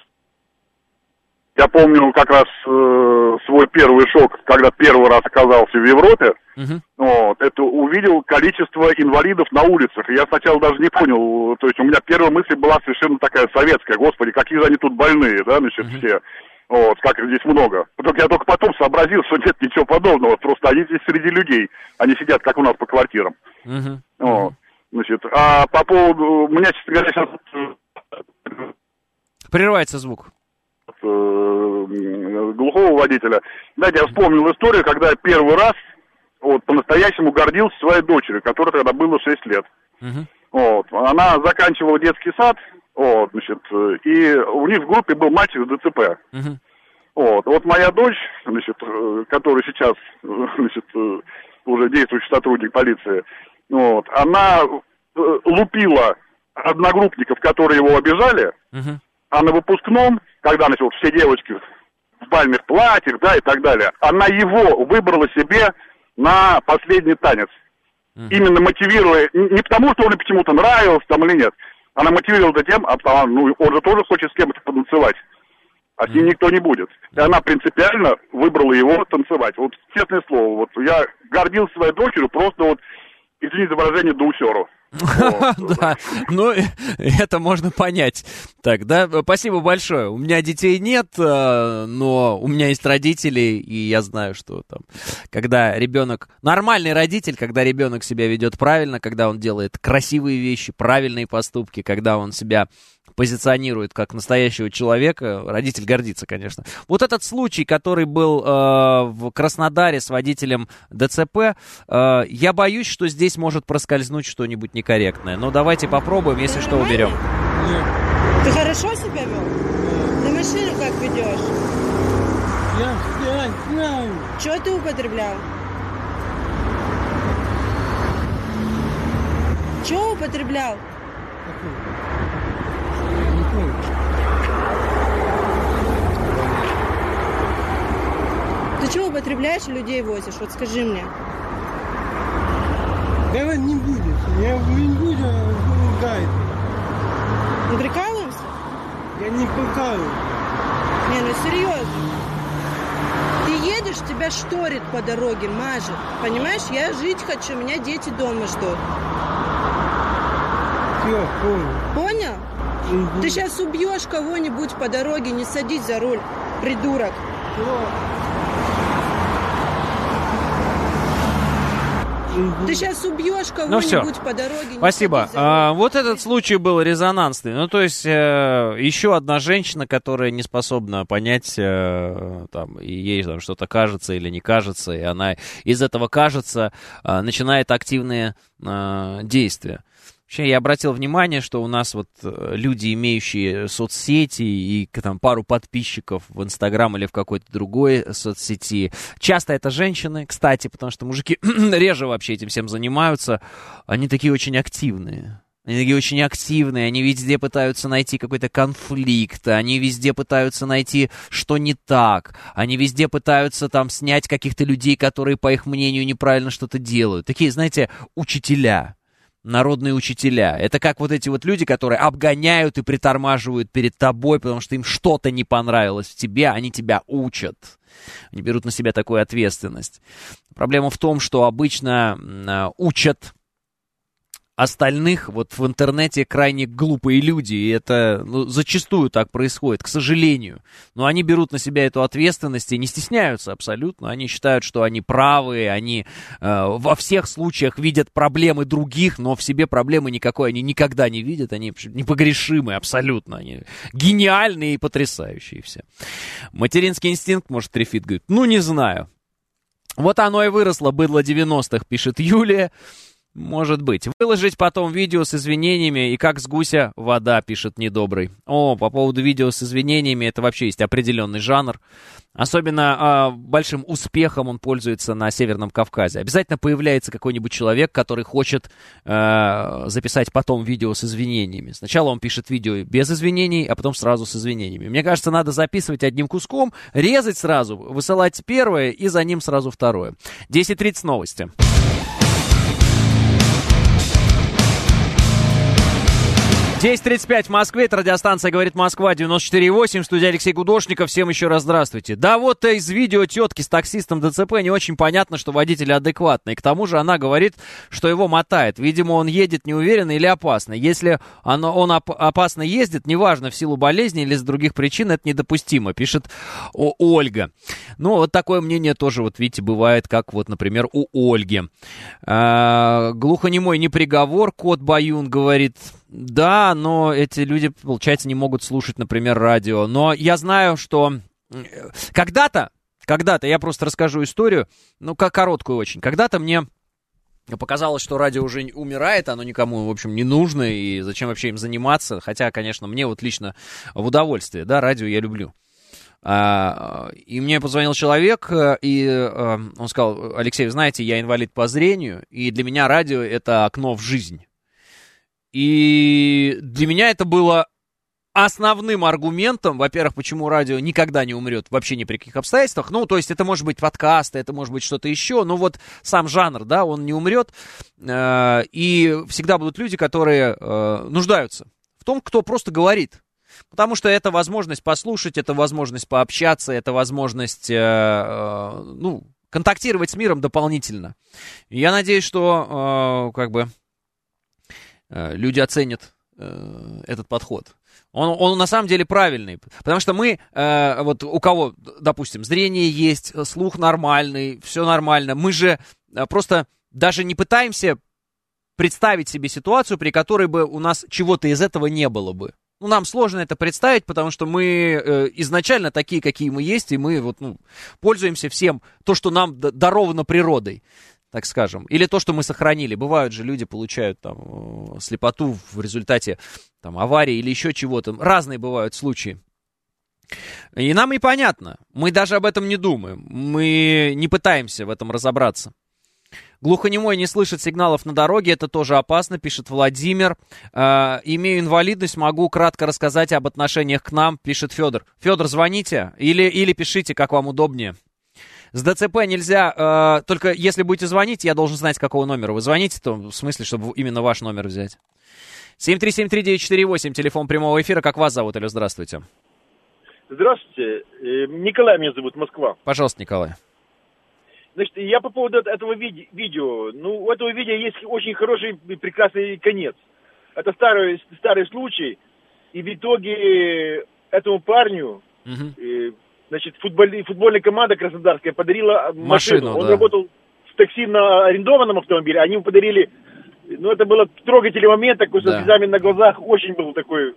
Я помню как раз э, свой первый шок, когда первый раз оказался в Европе. Uh-huh. Вот, это увидел количество инвалидов на улицах. И я сначала даже не понял, то есть у меня первая мысль была совершенно такая советская. Господи, какие же они тут больные, да, значит, uh-huh. все. Вот, как их здесь много. Только я только потом сообразил, что нет ничего подобного. Просто они здесь среди людей. Они сидят, как у нас, по квартирам. Uh-huh. Вот, значит, а по поводу... У меня, честно говоря, сейчас...
Прерывается звук.
Глухого водителя. Знаете, я вспомнил историю, когда я первый раз вот, по-настоящему гордился своей дочерью, которой тогда было шесть лет. Uh-huh. Вот, она заканчивала детский сад, вот, значит, и у них в группе был мальчик с ДЦП. Uh-huh. Вот, вот моя дочь, значит, которая сейчас, значит, уже действующий сотрудник полиции, вот, она лупила одногруппников, которые его обижали, uh-huh. а на выпускном, когда, значит, вот все девочки в бальных платьях, да, и так далее, она его выбрала себе на последний танец. Uh-huh. Именно мотивируя, не потому, что он ей почему-то нравился там или нет, она мотивировала это тем, а, ну, он же тоже хочет с кем-то потанцевать, а с ним uh-huh. никто не будет. И она принципиально выбрала его танцевать. Вот, честное слово, вот я гордился своей дочерью просто вот, извините за выражение, до усеру.
Да, ну, это можно понять. Так, да, спасибо большое. У меня детей нет, но у меня есть родители, и я знаю, что там, когда ребенок, нормальный родитель, когда ребенок себя ведет правильно, когда он делает красивые вещи, правильные поступки, когда он себя позиционирует как настоящего человека, родитель гордится, конечно. Вот этот случай, который был э, в Краснодаре с водителем ДЦП, э, я боюсь, что здесь может проскользнуть что-нибудь некорректное. Но давайте попробуем, если что, уберем.
Ты хорошо себя вел? Ты машину как ведешь?
Я все знаю.
Что ты употреблял? Что употреблял? Ты чего употребляешь и людей возишь? Вот скажи мне.
Давай не будешь. Я не буду ругать.
Мы прикалываемся?
Я не прикалываюсь.
Не, ну серьезно. Ты едешь, тебя шторит по дороге, мажет. Понимаешь, я жить хочу, меня дети дома ждут.
Все, понял.
Понял? Угу. Ты сейчас убьешь кого-нибудь по дороге, не садись за руль, придурок.
Все.
Ты сейчас убьешь кого-нибудь
ну,
по дороге.
Спасибо. А, вот этот случай был резонансный. Ну, то есть, э, еще одна женщина, которая не способна понять, э, там, и ей там что-то кажется или не кажется, и она из этого кажется, э, начинает активные э, действия. Вообще, я обратил внимание, что у нас вот люди, имеющие соцсети и там пару подписчиков в Инстаграм или в какой-то другой соцсети, часто это женщины, кстати, потому что мужики реже вообще этим всем занимаются, они такие очень активные. Они такие очень активные, они везде пытаются найти какой-то конфликт, они везде пытаются найти, что не так, они везде пытаются там снять каких-то людей, которые, по их мнению, неправильно что-то делают. Такие, знаете, учителя. Народные учителя. Это как вот эти вот люди, которые обгоняют и притормаживают перед тобой, потому что им что-то не понравилось в тебе, они тебя учат. Они берут на себя такую ответственность. Проблема в том, что обычно э, учат остальных вот в интернете крайне глупые люди, и это ну, зачастую так происходит, к сожалению. Но они берут на себя эту ответственность и не стесняются абсолютно. Они считают, что они правы, они э, во всех случаях видят проблемы других, но в себе проблемы никакой они никогда не видят. Они непогрешимы абсолютно. Они гениальные и потрясающие все. Материнский инстинкт, может, трефит, говорит, ну не знаю. Вот оно и выросло, быдло девяностых, пишет Юлия. Может быть. Выложить потом видео с извинениями, и как с гуся вода, пишет Недобрый. О, по поводу видео с извинениями, это вообще есть определенный жанр. Особенно э, большим успехом он пользуется на Северном Кавказе. Обязательно появляется какой-нибудь человек, который хочет э, записать потом видео с извинениями. Сначала он пишет видео без извинений, а потом сразу с извинениями. Мне кажется, надо записывать одним куском, резать сразу, высылать первое и за ним сразу второе. десять тридцать новости. десять тридцать пять в Москве, это радиостанция «Говорит Москва», девяносто четыре и восемь, в студии Алексей Гудошников, всем еще раз здравствуйте. Да вот из видео тетки с таксистом ДЦП не очень понятно, что водитель адекватный, к тому же она говорит, что его мотает, видимо, он едет неуверенно или опасно. Если оно, он оп- опасно ездит, неважно, в силу болезни или с других причин, это недопустимо, пишет о- Ольга. Ну, вот такое мнение тоже, вот видите, бывает, как вот, например, у Ольги. А- глухонемой не приговор, кот Баюн говорит... Да, но эти люди, получается, не могут слушать, например, радио. Но я знаю, что когда-то, когда-то, я просто расскажу историю, ну, как короткую очень. Когда-то мне показалось, что радио уже умирает, оно никому, в общем, не нужно, и зачем вообще им заниматься. Хотя, конечно, мне вот лично в удовольствие, да, радио я люблю. И мне позвонил человек, и он сказал: Алексей, вы знаете, я инвалид по зрению, и для меня радио — это окно в жизнь. И для меня это было основным аргументом, во-первых, почему радио никогда не умрет вообще ни при каких обстоятельствах. Ну, то есть это может быть подкасты, это может быть что-то еще, но вот сам жанр, да, он не умрет. Э, и всегда будут люди, которые э, нуждаются в том, кто просто говорит. Потому что это возможность послушать, это возможность пообщаться, это возможность, э, э, ну, контактировать с миром дополнительно. И я надеюсь, что, э, как бы, э, люди оценят э, этот подход. Он, он на самом деле правильный, потому что мы, э, вот у кого, допустим, зрение есть, слух нормальный, все нормально, мы же э, просто даже не пытаемся представить себе ситуацию, при которой бы у нас чего-то из этого не было бы. Ну, нам сложно это представить, потому что мы э, изначально такие, какие мы есть, и мы вот, ну, пользуемся всем, то, что нам даровано природой, так скажем. Или то, что мы сохранили. Бывают же, люди получают там слепоту в результате там, аварии или еще чего-то. Разные бывают случаи. И нам непонятно. Мы даже об этом не думаем. Мы не пытаемся в этом разобраться. Глухонемой не слышит сигналов на дороге, это тоже опасно, пишет Владимир. Э, имею инвалидность, могу кратко рассказать об отношениях к нам, пишет Федор. Федор, звоните или, или пишите, как вам удобнее. С ДЦП нельзя, э, только если будете звонить, я должен знать, с какого номера вы звоните, то в смысле, чтобы именно ваш номер взять. семь три семь три девять четыре восемь, телефон прямого эфира, как вас зовут, алло, здравствуйте.
Здравствуйте, Николай меня зовут, Москва.
Пожалуйста, Николай.
Значит, я по поводу этого ви- видео. Ну, у этого видео есть очень хороший и прекрасный конец. Это старый, старый случай. И в итоге этому парню,
угу.
э, значит, футболь, футбольная команда краснодарская подарила машину.
машину
Он
да.
работал в такси на арендованном автомобиле. Они ему подарили... Ну, это было трогательный момент, такой, да. со слезами на глазах. Очень был такой...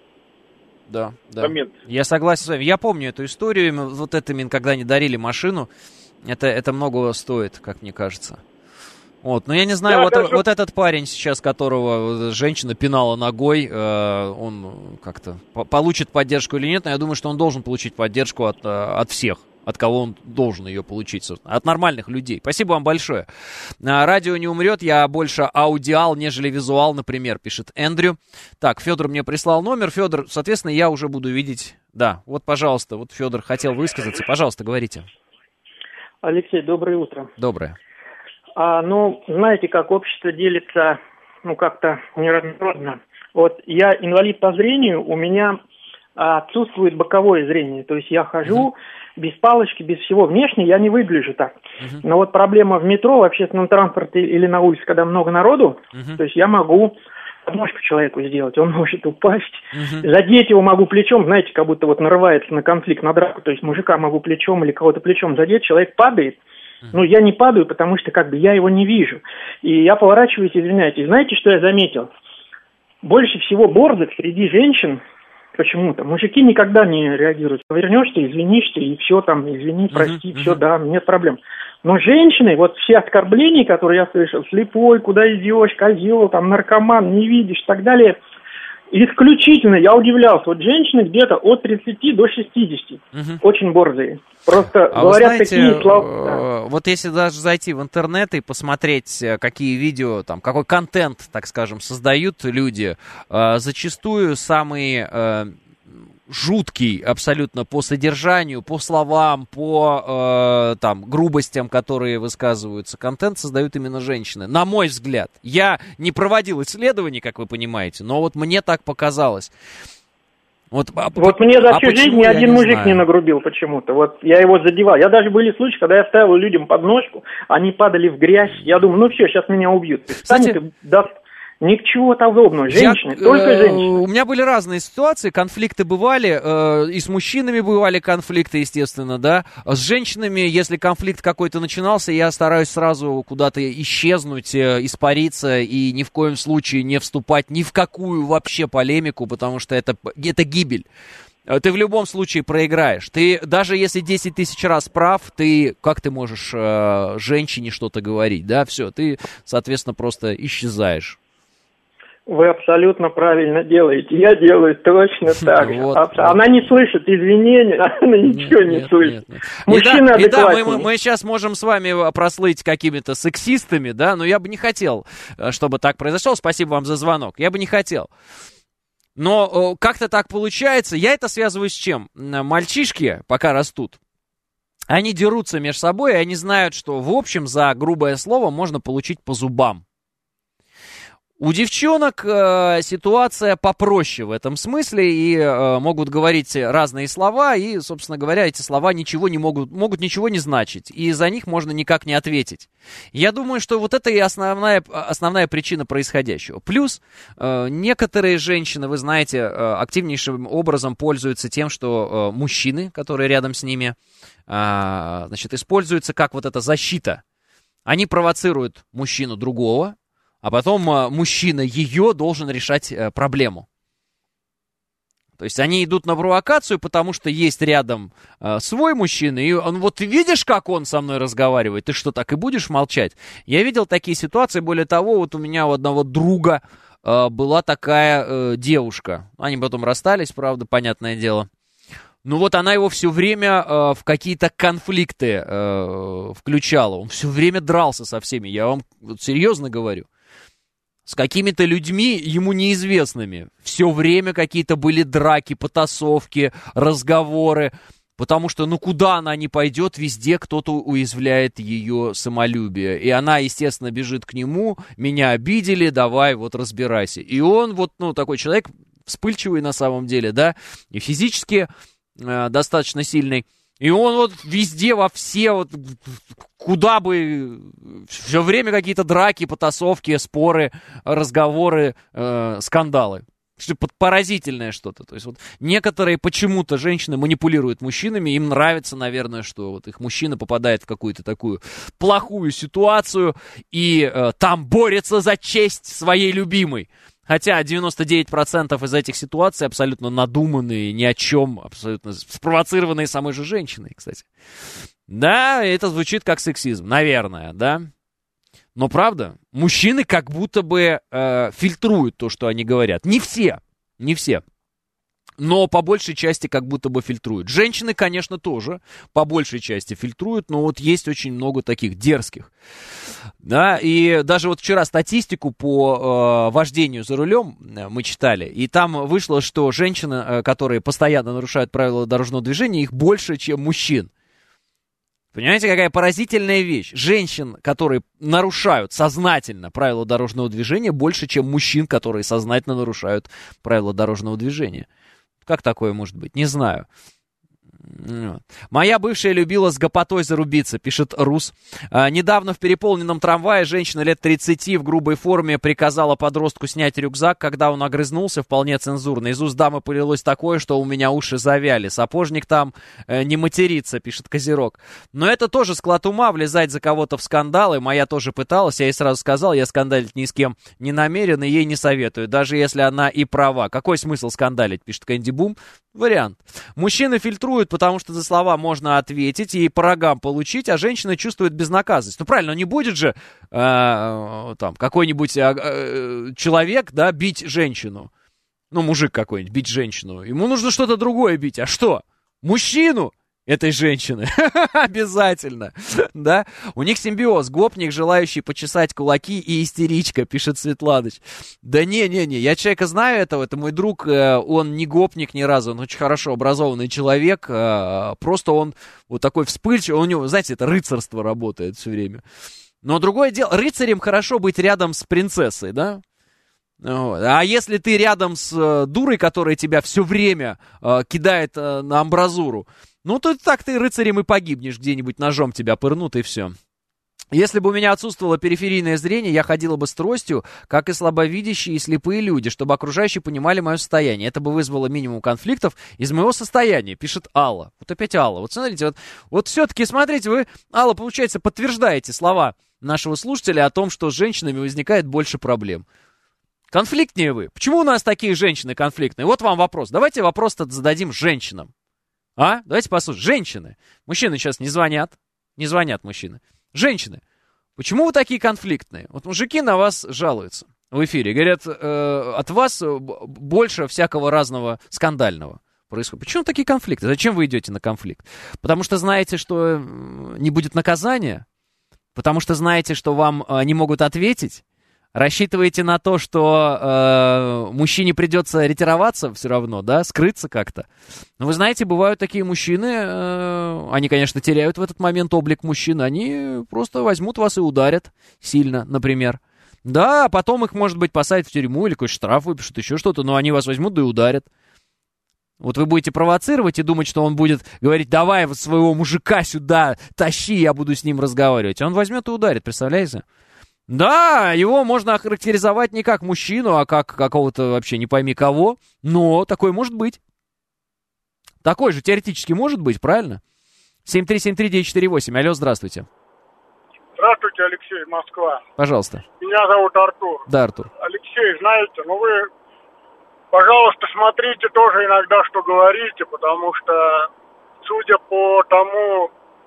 Да, да.
момент.
Я согласен с вами. Я помню эту историю. Вот это, когда они дарили машину. Это, это много стоит, как мне кажется. Вот, но я не знаю, да, вот, вот этот парень сейчас, которого женщина пинала ногой, э, он как-то по- получит поддержку или нет, но я думаю, что он должен получить поддержку от, от всех, от кого он должен ее получить, от нормальных людей. Спасибо вам большое. Радио не умрет, я больше аудиал, нежели визуал, например, пишет Эндрю. Так, Федор мне прислал номер. Федор, соответственно, я уже буду видеть. Да, вот, пожалуйста, вот Федор хотел высказаться. Пожалуйста, говорите.
Алексей, доброе утро.
Доброе.
А, ну, знаете, как общество делится, ну, как-то неравнородно. Вот я инвалид по зрению, у меня а, отсутствует боковое зрение. То есть я хожу uh-huh. без палочки, без всего. Внешне я не выгляжу так. Uh-huh. Но вот проблема в метро, в общественном транспорте или на улице, когда много народу, uh-huh. то есть я могу подножку человеку сделать, он может упасть, uh-huh. задеть его могу плечом, знаете, как будто вот нарывается на конфликт, на драку, то есть мужика могу плечом или кого-то плечом задеть, человек падает, uh-huh. ну, я не падаю, потому что как бы я его не вижу, и я поворачиваюсь, извиняюсь, знаете, что я заметил? Больше всего борзых среди женщин, почему-то, мужики никогда не реагируют, повернешься, извинишься, и все там, извини, прости, uh-huh. все, да, нет проблем. Но женщины, вот все оскорбления, которые я слышал, слепой, куда идешь, козел, там, наркоман, не видишь и так далее, исключительно, я удивлялся, вот женщины где-то от тридцати до шестидесяти, угу. очень борзые. Просто
а
говорят
вы знаете,
такие слова. Да.
Вот если даже зайти в интернет и посмотреть, какие видео, там, какой контент, так скажем, создают люди, зачастую самые... жуткий абсолютно по содержанию, по словам, по э, там, грубостям, которые высказываются. Контент создают именно женщины, на мой взгляд. Я не проводил исследований, как вы понимаете, но вот мне так показалось. Вот, а,
вот мне за
а
всю жизнь ни один не мужик знаю. не нагрубил почему-то. Вот я его задевал. Я даже были случаи, когда я ставил людям подножку, они падали в грязь. Я думаю, ну все, сейчас меня убьют. Встанет и даст... Ничего подобного. Женщины, я, только э, женщины.
У меня были разные ситуации, конфликты бывали, э, и с мужчинами бывали конфликты, естественно, да. С женщинами, если конфликт какой-то начинался, я стараюсь сразу куда-то исчезнуть, э, испариться и ни в коем случае не вступать ни в какую вообще полемику, потому что это, это гибель. Ты в любом случае проиграешь. Ты, даже если десять тысяч раз прав, ты, как ты можешь э, женщине что-то говорить, да, все, ты, соответственно, просто исчезаешь.
Вы абсолютно правильно делаете. Я делаю точно так же.
Вот,
она
вот.
не слышит извинений, она ничего
нет,
не
нет,
слышит.
Нет, нет.
Мужчина
и да, и да
адекватнее.
мы, мы сейчас можем с вами прослыть какими-то сексистами, да, но я бы не хотел, чтобы так произошло. Спасибо вам за звонок. Я бы не хотел. Но как-то так получается. Я это связываю с чем? Мальчишки, пока растут, они дерутся между собой, и они знают, что, в общем, за грубое слово можно получить по зубам. У девчонок э, ситуация попроще в этом смысле, и э, могут говорить разные слова, и, собственно говоря, эти слова ничего не могут, могут ничего не значить, и за них можно никак не ответить. Я думаю, что вот это и основная, основная причина происходящего. Плюс э, некоторые женщины, вы знаете, э, активнейшим образом пользуются тем, что э, мужчины, которые рядом с ними, э, значит, используются как вот эта защита. Они провоцируют мужчину другого, а потом а, мужчина ее должен решать а, проблему. То есть они идут на провокацию, потому что есть рядом а, свой мужчина, и он, вот ты видишь, как он со мной разговаривает, ты что, так и будешь молчать? Я видел такие ситуации, более того, вот у меня у одного друга а, была такая а, девушка. Они потом расстались, правда, понятное дело. Ну вот она его все время э, в какие-то конфликты э, включала. Он все время дрался со всеми, я вам вот серьезно говорю. С какими-то людьми ему неизвестными. Все время какие-то были драки, потасовки, разговоры. Потому что, ну, куда она ни пойдет, везде кто-то уязвляет ее самолюбие. И она, естественно, бежит к нему. Меня обидели, давай, вот разбирайся. И он вот, ну, такой человек вспыльчивый на самом деле, да, и физически э, достаточно сильный. И он вот везде, во все, вот, куда бы, все время какие-то драки, потасовки, споры, разговоры, э, скандалы. Что-то поразительное что-то. То есть вот некоторые почему-то женщины манипулируют мужчинами, им нравится, наверное, что вот их мужчина попадает в какую-то такую плохую ситуацию и э, там борется за честь своей любимой. Хотя девяносто девять процентов из этих ситуаций абсолютно надуманные, ни о чем, абсолютно спровоцированные самой же женщиной, кстати. Да, это звучит как сексизм, наверное, да. Но правда, мужчины как будто бы э, фильтруют то, что они говорят. Не все, не все. Но по большей части как будто бы фильтруют. Женщины, конечно, тоже по большей части фильтруют, но вот есть очень много таких дерзких. Да, и даже вот вчера статистику по э, вождению за рулем мы читали, и там вышло, что женщины, э, которые постоянно нарушают правила дорожного движения, их больше, чем мужчин. Понимаете, какая поразительная вещь? Женщин, которые нарушают сознательно правила дорожного движения, больше, чем мужчин, которые сознательно нарушают правила дорожного движения. Как такое может быть? Не знаю. Моя бывшая любила с гопотой зарубиться, пишет Рус. А, недавно в переполненном трамвае женщина лет тридцати в грубой форме приказала подростку снять рюкзак, когда он огрызнулся вполне цензурно. Из уст дамы полилось такое, что у меня уши завяли. Сапожник там э, не матерится, пишет Козерог. Но это тоже склад ума, влезать за кого-то в скандалы. Моя тоже пыталась, я ей сразу сказал, я скандалить ни с кем не намерен и ей не советую, даже если она и права. Какой смысл скандалить, пишет Кэнди Бум. Вариант. Мужчины фильтруют, потому что за слова можно ответить и по рогам получить, а женщина чувствует безнаказанность. Ну правильно, не будет же э, там какой-нибудь э, э, человек, да, бить женщину. Ну, мужик какой-нибудь бить женщину. Ему нужно что-то другое бить. А что? Мужчину этой женщины. Обязательно. Да? У них симбиоз. Гопник, желающий почесать кулаки, и истеричка, пишет Светланыч. Да не-не-не, я человека знаю этого, это мой друг, он не гопник ни разу, он очень хорошо образованный человек, просто он вот такой вспыльчивый, у него, знаете, это рыцарство работает все время. Но другое дело, рыцарем хорошо быть рядом с принцессой, да? Вот. А если ты рядом с дурой, которая тебя все время кидает на амбразуру, ну, то так ты рыцарем и погибнешь, где-нибудь ножом тебя пырнут, и все. Если бы у меня отсутствовало периферийное зрение, я ходила бы с тростью, как и слабовидящие и слепые люди, чтобы окружающие понимали мое состояние. Это бы вызвало минимум конфликтов из моего состояния, пишет Алла. Вот опять Алла. Вот смотрите, вот, вот все-таки, смотрите, вы, Алла, получается, подтверждаете слова нашего слушателя о том, что с женщинами возникает больше проблем. Конфликтнее вы. Почему у нас такие женщины конфликтные? Вот вам вопрос. Давайте вопрос-то зададим женщинам. А? Давайте послушаем. Женщины. Мужчины сейчас не звонят. Не звонят мужчины. Женщины. Почему вы такие конфликтные? Вот мужики на вас жалуются. в эфире. Говорят, э, от вас больше всякого разного скандального происходит. Почему такие конфликты? Зачем вы идете на конфликт? Потому что знаете, что не будет наказания? Потому что знаете, что вам э, не могут ответить? Рассчитываете на то, что э, мужчине придется ретироваться все равно, да, скрыться как-то? Но вы знаете, бывают такие мужчины, э, они, конечно, теряют в этот момент облик мужчины, они просто возьмут вас и ударят сильно, например. Да, потом их, может быть, посадят в тюрьму или какой-то штраф выпишут, еще что-то, но они вас возьмут да и ударят. Вот вы будете провоцировать и думать, что он будет говорить, давай вот своего мужика сюда, тащи, я буду с ним разговаривать. Он возьмет и ударит, представляете? Да, его можно охарактеризовать не как мужчину, а как какого-то вообще не пойми кого, но такой может быть. Такой же теоретически может быть, правильно? семь три семь три девять четыре восемь. Алло, здравствуйте.
Здравствуйте, Алексей, Москва.
Пожалуйста.
Меня зовут Артур.
Да, Артур.
Алексей, знаете, ну вы, пожалуйста, смотрите тоже иногда, что говорите, потому что, судя по тому,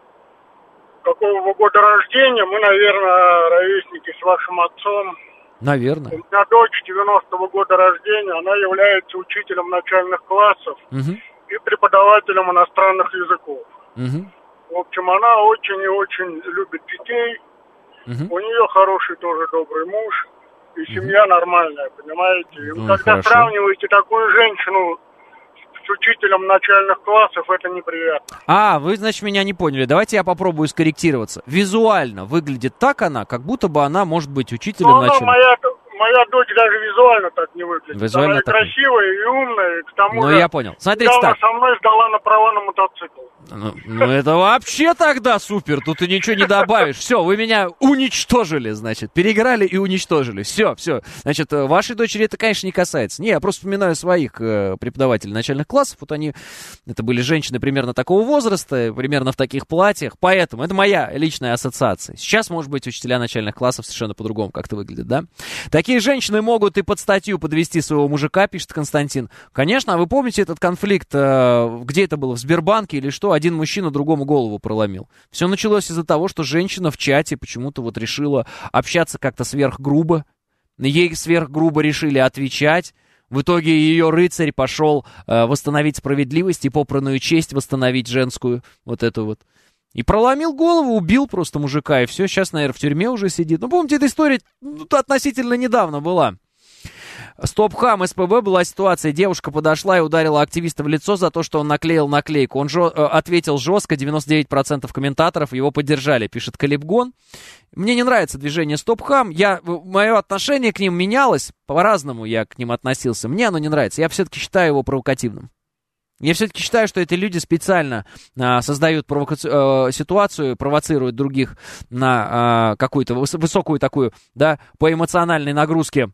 какого года рождения, мы, наверное, ровесники с вашим отцом.
Наверное.
У меня дочь девяностого года рождения, она является учителем начальных классов
угу.
и преподавателем иностранных языков.
Угу.
В общем, она очень и очень любит детей, угу. у нее хороший тоже добрый муж, и семья угу. нормальная, понимаете? И
ну,
когда
хорошо.
сравниваете такую женщину с учителем начальных классов, это неприятно.
А, вы, значит, меня не поняли. Давайте я попробую скорректироваться. Визуально выглядит так она, как будто бы она может быть учителем
Но
начальных.
Моя, моя дочь даже визуально так не выглядит.
Визуально
она и
так
красивая, и умная, и к тому
ну,
же...
я понял. Смотрите
недавно
так.
со мной сдала на права на мотоцикл.
Ну, ну, это вообще тогда супер. Тут ты ничего не добавишь. Все, вы меня уничтожили, значит. Переиграли и уничтожили. Все, все. Значит, вашей дочери это, конечно, не касается. Не, я просто вспоминаю своих э, преподавателей начальных классов. Вот они, это были женщины примерно такого возраста, примерно в таких платьях. Поэтому это моя личная ассоциация. Сейчас, может быть, учителя начальных классов совершенно по-другому как-то выглядят, да? Такие женщины могут и под статью подвести своего мужика, пишет Константин. Конечно, а вы помните этот конфликт, э, где это было, в Сбербанке или что? Один мужчина другому голову проломил. Все началось из-за того, что женщина в чате почему-то вот решила общаться как-то сверхгрубо. Ей сверхгрубо решили отвечать. В итоге ее рыцарь пошел э, восстановить справедливость и попранную честь восстановить женскую. Вот эту вот. И проломил голову, убил просто мужика. И все, сейчас, наверное, в тюрьме уже сидит. Ну, помните, эта история ну, относительно недавно была. Стоп-хам СПБ была ситуация. Девушка подошла и ударила активиста в лицо за то, что он наклеил наклейку. Он жё- ответил жестко, девяносто девять процентов комментаторов его поддержали, пишет Калибгон. Мне не нравится движение Стоп-хам. Я, мое отношение к ним менялось, по-разному я к ним относился. Мне оно не нравится, я все-таки считаю его провокативным. Я все-таки считаю, что эти люди специально а, создают провока... а, ситуацию, провоцируют других на а, какую-то выс- высокую такую, да, по эмоциональной нагрузке,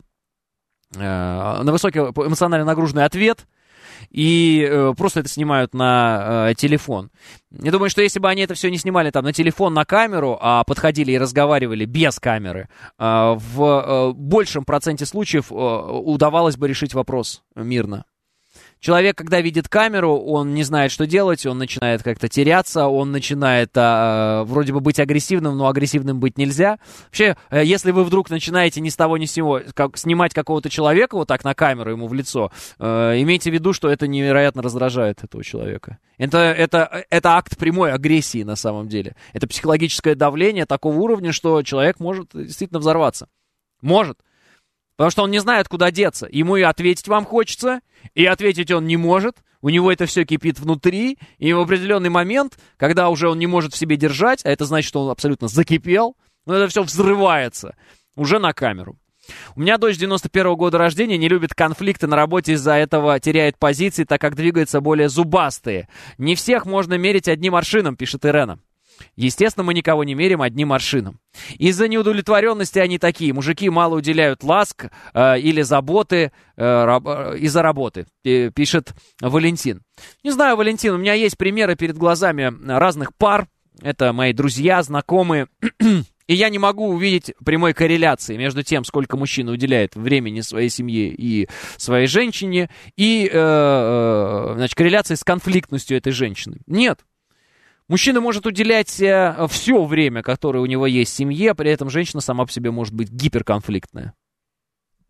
на высокий эмоционально нагруженный ответ и э, просто это снимают на э, телефон. Я думаю, что если бы они это все не снимали там на телефон, на камеру, а подходили и разговаривали без камеры, э, в э, большем проценте случаев э, удавалось бы решить вопрос мирно. Человек, когда видит камеру, он не знает, что делать, он начинает как-то теряться, он начинает а, вроде бы быть агрессивным, но агрессивным быть нельзя. Вообще, если вы вдруг начинаете ни с того ни с сего как, снимать какого-то человека вот так на камеру ему в лицо, э, имейте в виду, что это невероятно раздражает этого человека. Это, это, это акт прямой агрессии на самом деле. Это психологическое давление такого уровня, что человек может действительно взорваться. Может. Потому что он не знает, куда деться. Ему и ответить вам хочется, и ответить он не может. У него это все кипит внутри, и в определенный момент, когда уже он не может в себе держать, а это значит, что он абсолютно закипел, но это все взрывается уже на камеру. У меня дочь девяносто первого года рождения, не любит конфликты на работе, из-за этого теряет позиции, так как двигаются более зубастые. Не всех можно мерить одним аршином, пишет Ирена. Естественно, мы никого не мерим одним аршином. Из-за неудовлетворенности они такие. Мужики мало уделяют ласк э, или заботы э, раб, э, из-за работы, э, пишет Валентин. Не знаю, Валентин, у меня есть примеры перед глазами разных пар. Это мои друзья, знакомые. И я не могу увидеть прямой корреляции между тем, сколько мужчина уделяет времени своей семье и своей женщине, и э, э, значит, корреляции с конфликтностью этой женщины. Нет. Мужчина может уделять э, все время, которое у него есть в семье, при этом женщина сама по себе может быть гиперконфликтная.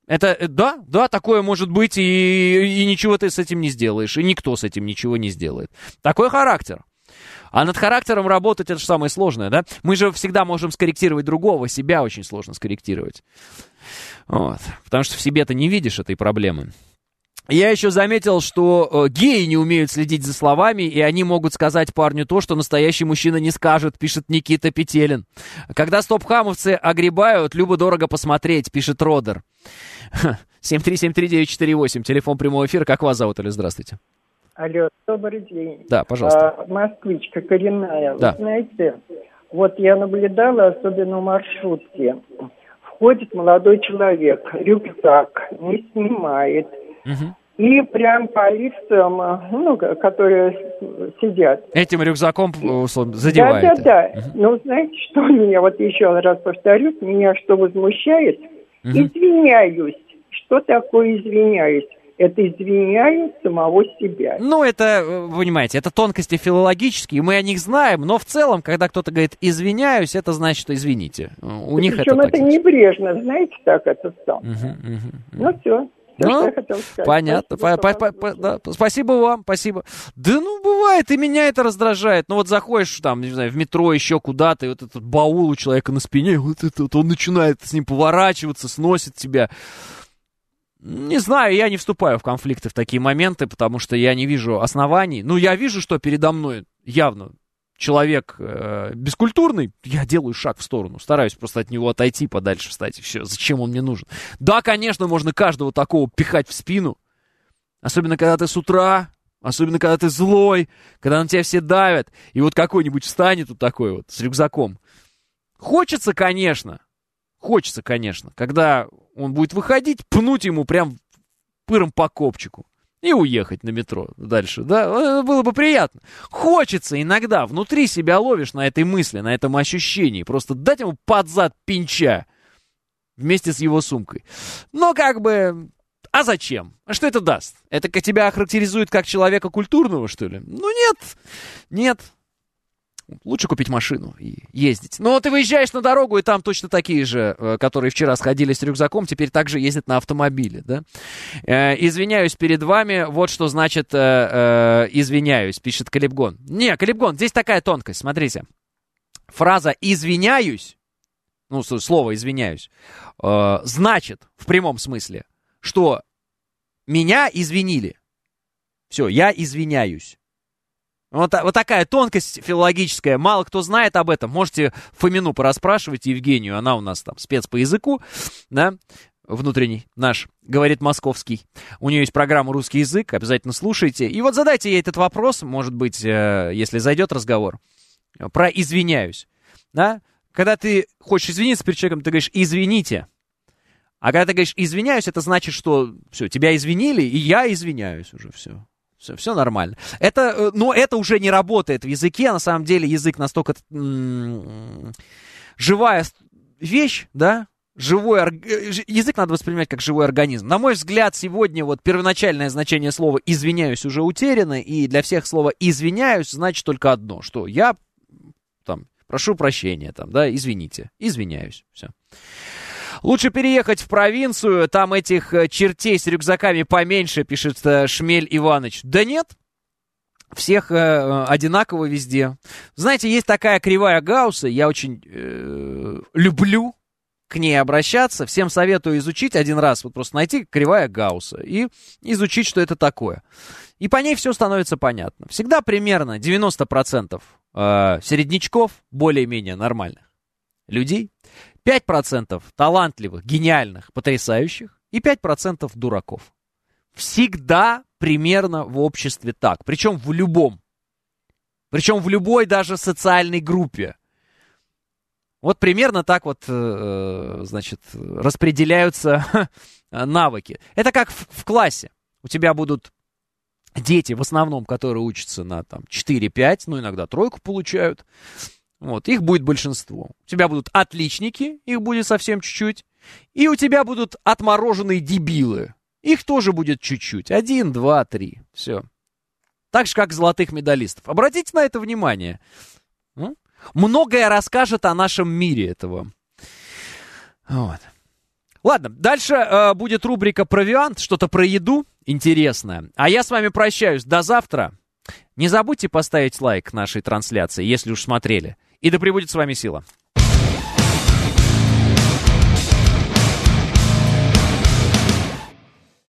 Это, да, да, такое может быть, и, и ничего ты с этим не сделаешь, и никто с этим ничего не сделает. Такой характер. А над характером работать — это же самое сложное, да? Мы же всегда можем скорректировать другого, себя очень сложно скорректировать. Вот. Потому что в себе ты не видишь этой проблемы. Я еще заметил, что э, геи не умеют следить за словами, и они могут сказать парню то, что настоящий мужчина не скажет, пишет Никита Петелин. Когда стопхамовцы огребают, любо-дорого посмотреть, пишет Родер. семь три семь три девять четыре восемь, телефон прямого эфира. Как вас зовут, или здравствуйте?
Алло, добрый день.
Да, пожалуйста.
А, москвичка коренная.
Да.
Вы знаете, вот я наблюдала, особенно в маршрутке. Входит молодой человек, рюкзак не снимает.
Угу.
И прям по лицам, ну, которые сидят.
Этим рюкзаком задевает.
Да-да-да. Угу. Ну, знаете, что меня, вот еще раз повторюсь, меня что возмущает? Угу. Извиняюсь. Что такое извиняюсь? Это извиняю самого себя.
Ну, это, вы понимаете, это тонкости филологические, мы о них знаем, но в целом, когда кто-то говорит «извиняюсь», это значит, что извините. У
да
них
причем
это
это
так
небрежно, знаете, так это сам.
Угу, угу.
Ну, все.
Ну, понятно. Спасибо, по, по, по, да. Спасибо вам, спасибо. Да ну, бывает, и меня это раздражает. Ну, вот заходишь там, не знаю, в метро, еще куда-то, и вот этот баул у человека на спине, вот этот, он начинает с ним поворачиваться, сносит тебя. Не знаю, я не вступаю в конфликты в такие моменты, потому что я не вижу оснований. Ну, я вижу, что передо мной явно человек э, бескультурный, я делаю шаг в сторону, стараюсь просто от него отойти подальше, встать, и все, зачем он мне нужен. Да, конечно, можно каждого такого пихать в спину, особенно когда ты с утра, особенно когда ты злой, когда на тебя все давят, и вот какой-нибудь встанет вот такой вот с рюкзаком. Хочется, конечно, хочется, конечно, когда он будет выходить, пнуть ему прям пыром по копчику. И уехать на метро дальше, да, было бы приятно. Хочется иногда, внутри себя ловишь на этой мысли, на этом ощущении, просто дать ему под зад пинча вместе с его сумкой. Но как бы, а зачем? А что это даст? Это тебя характеризует как человека культурного, что ли? Ну нет, нет. Лучше купить машину и ездить. Но ты выезжаешь на дорогу, и там точно такие же, которые вчера сходили с рюкзаком, теперь также ездят на автомобиле, да? Э, извиняюсь перед вами, вот что значит э, э, извиняюсь, пишет Калибгон. Не, Калибгон, здесь такая тонкость, смотрите. Фраза «извиняюсь», ну, слово «извиняюсь», э, значит, в прямом смысле, что меня извинили. Все, я извиняюсь. Вот, вот такая тонкость филологическая, мало кто знает об этом. Можете Фомину порасспрашивать, Евгению, она у нас там спец по языку, да, внутренний наш, говорит московский. У нее есть программа «Русский язык», обязательно слушайте. И вот задайте ей этот вопрос, может быть, э, если зайдет разговор, про «извиняюсь». Да? Когда ты хочешь извиниться перед человеком, ты говоришь «извините». А когда ты говоришь «извиняюсь», это значит, что все, тебя извинили, и я извиняюсь уже, все. Все, все нормально. Это, но это уже не работает в языке. На самом деле язык настолько м-м, живая вещь, да? Живой орг... Язык надо воспринимать как живой организм. На мой взгляд, сегодня вот первоначальное значение слова «извиняюсь» уже утеряно, и для всех слово «извиняюсь» значит только одно, что я там прошу прощения, там, да, извините, извиняюсь, все. Лучше переехать в провинцию, там этих чертей с рюкзаками поменьше, пишет Шмель Иваныч. Да нет, всех э, одинаково везде. Знаете, есть такая кривая Гаусса, я очень э, люблю к ней обращаться. Всем советую изучить один раз, вот просто найти кривая Гаусса и изучить, что это такое. И по ней все становится понятно. Всегда примерно девяносто процентов э, середнячков, более-менее нормальных людей, пять процентов талантливых, гениальных, потрясающих и пять процентов дураков. Всегда примерно в обществе так. Причем в любом. Причем в любой даже социальной группе. Вот примерно так вот, э, значит, распределяются навыки. Это как в, в классе. У тебя будут дети, в основном, которые учатся на там, четыре-пять, ну иногда тройку получают. Вот, их будет большинство. У тебя будут отличники, их будет совсем чуть-чуть. И у тебя будут отмороженные дебилы. Их тоже будет чуть-чуть. Один, два, три. Все. Так же, как золотых медалистов. Обратите на это внимание. Многое расскажет о нашем мире этого. Вот. Ладно, дальше э, будет рубрика «Провиант», что-то про еду интересное. А я с вами прощаюсь. До завтра. Не забудьте поставить лайк нашей трансляции, если уж смотрели. И да пребудет с вами сила.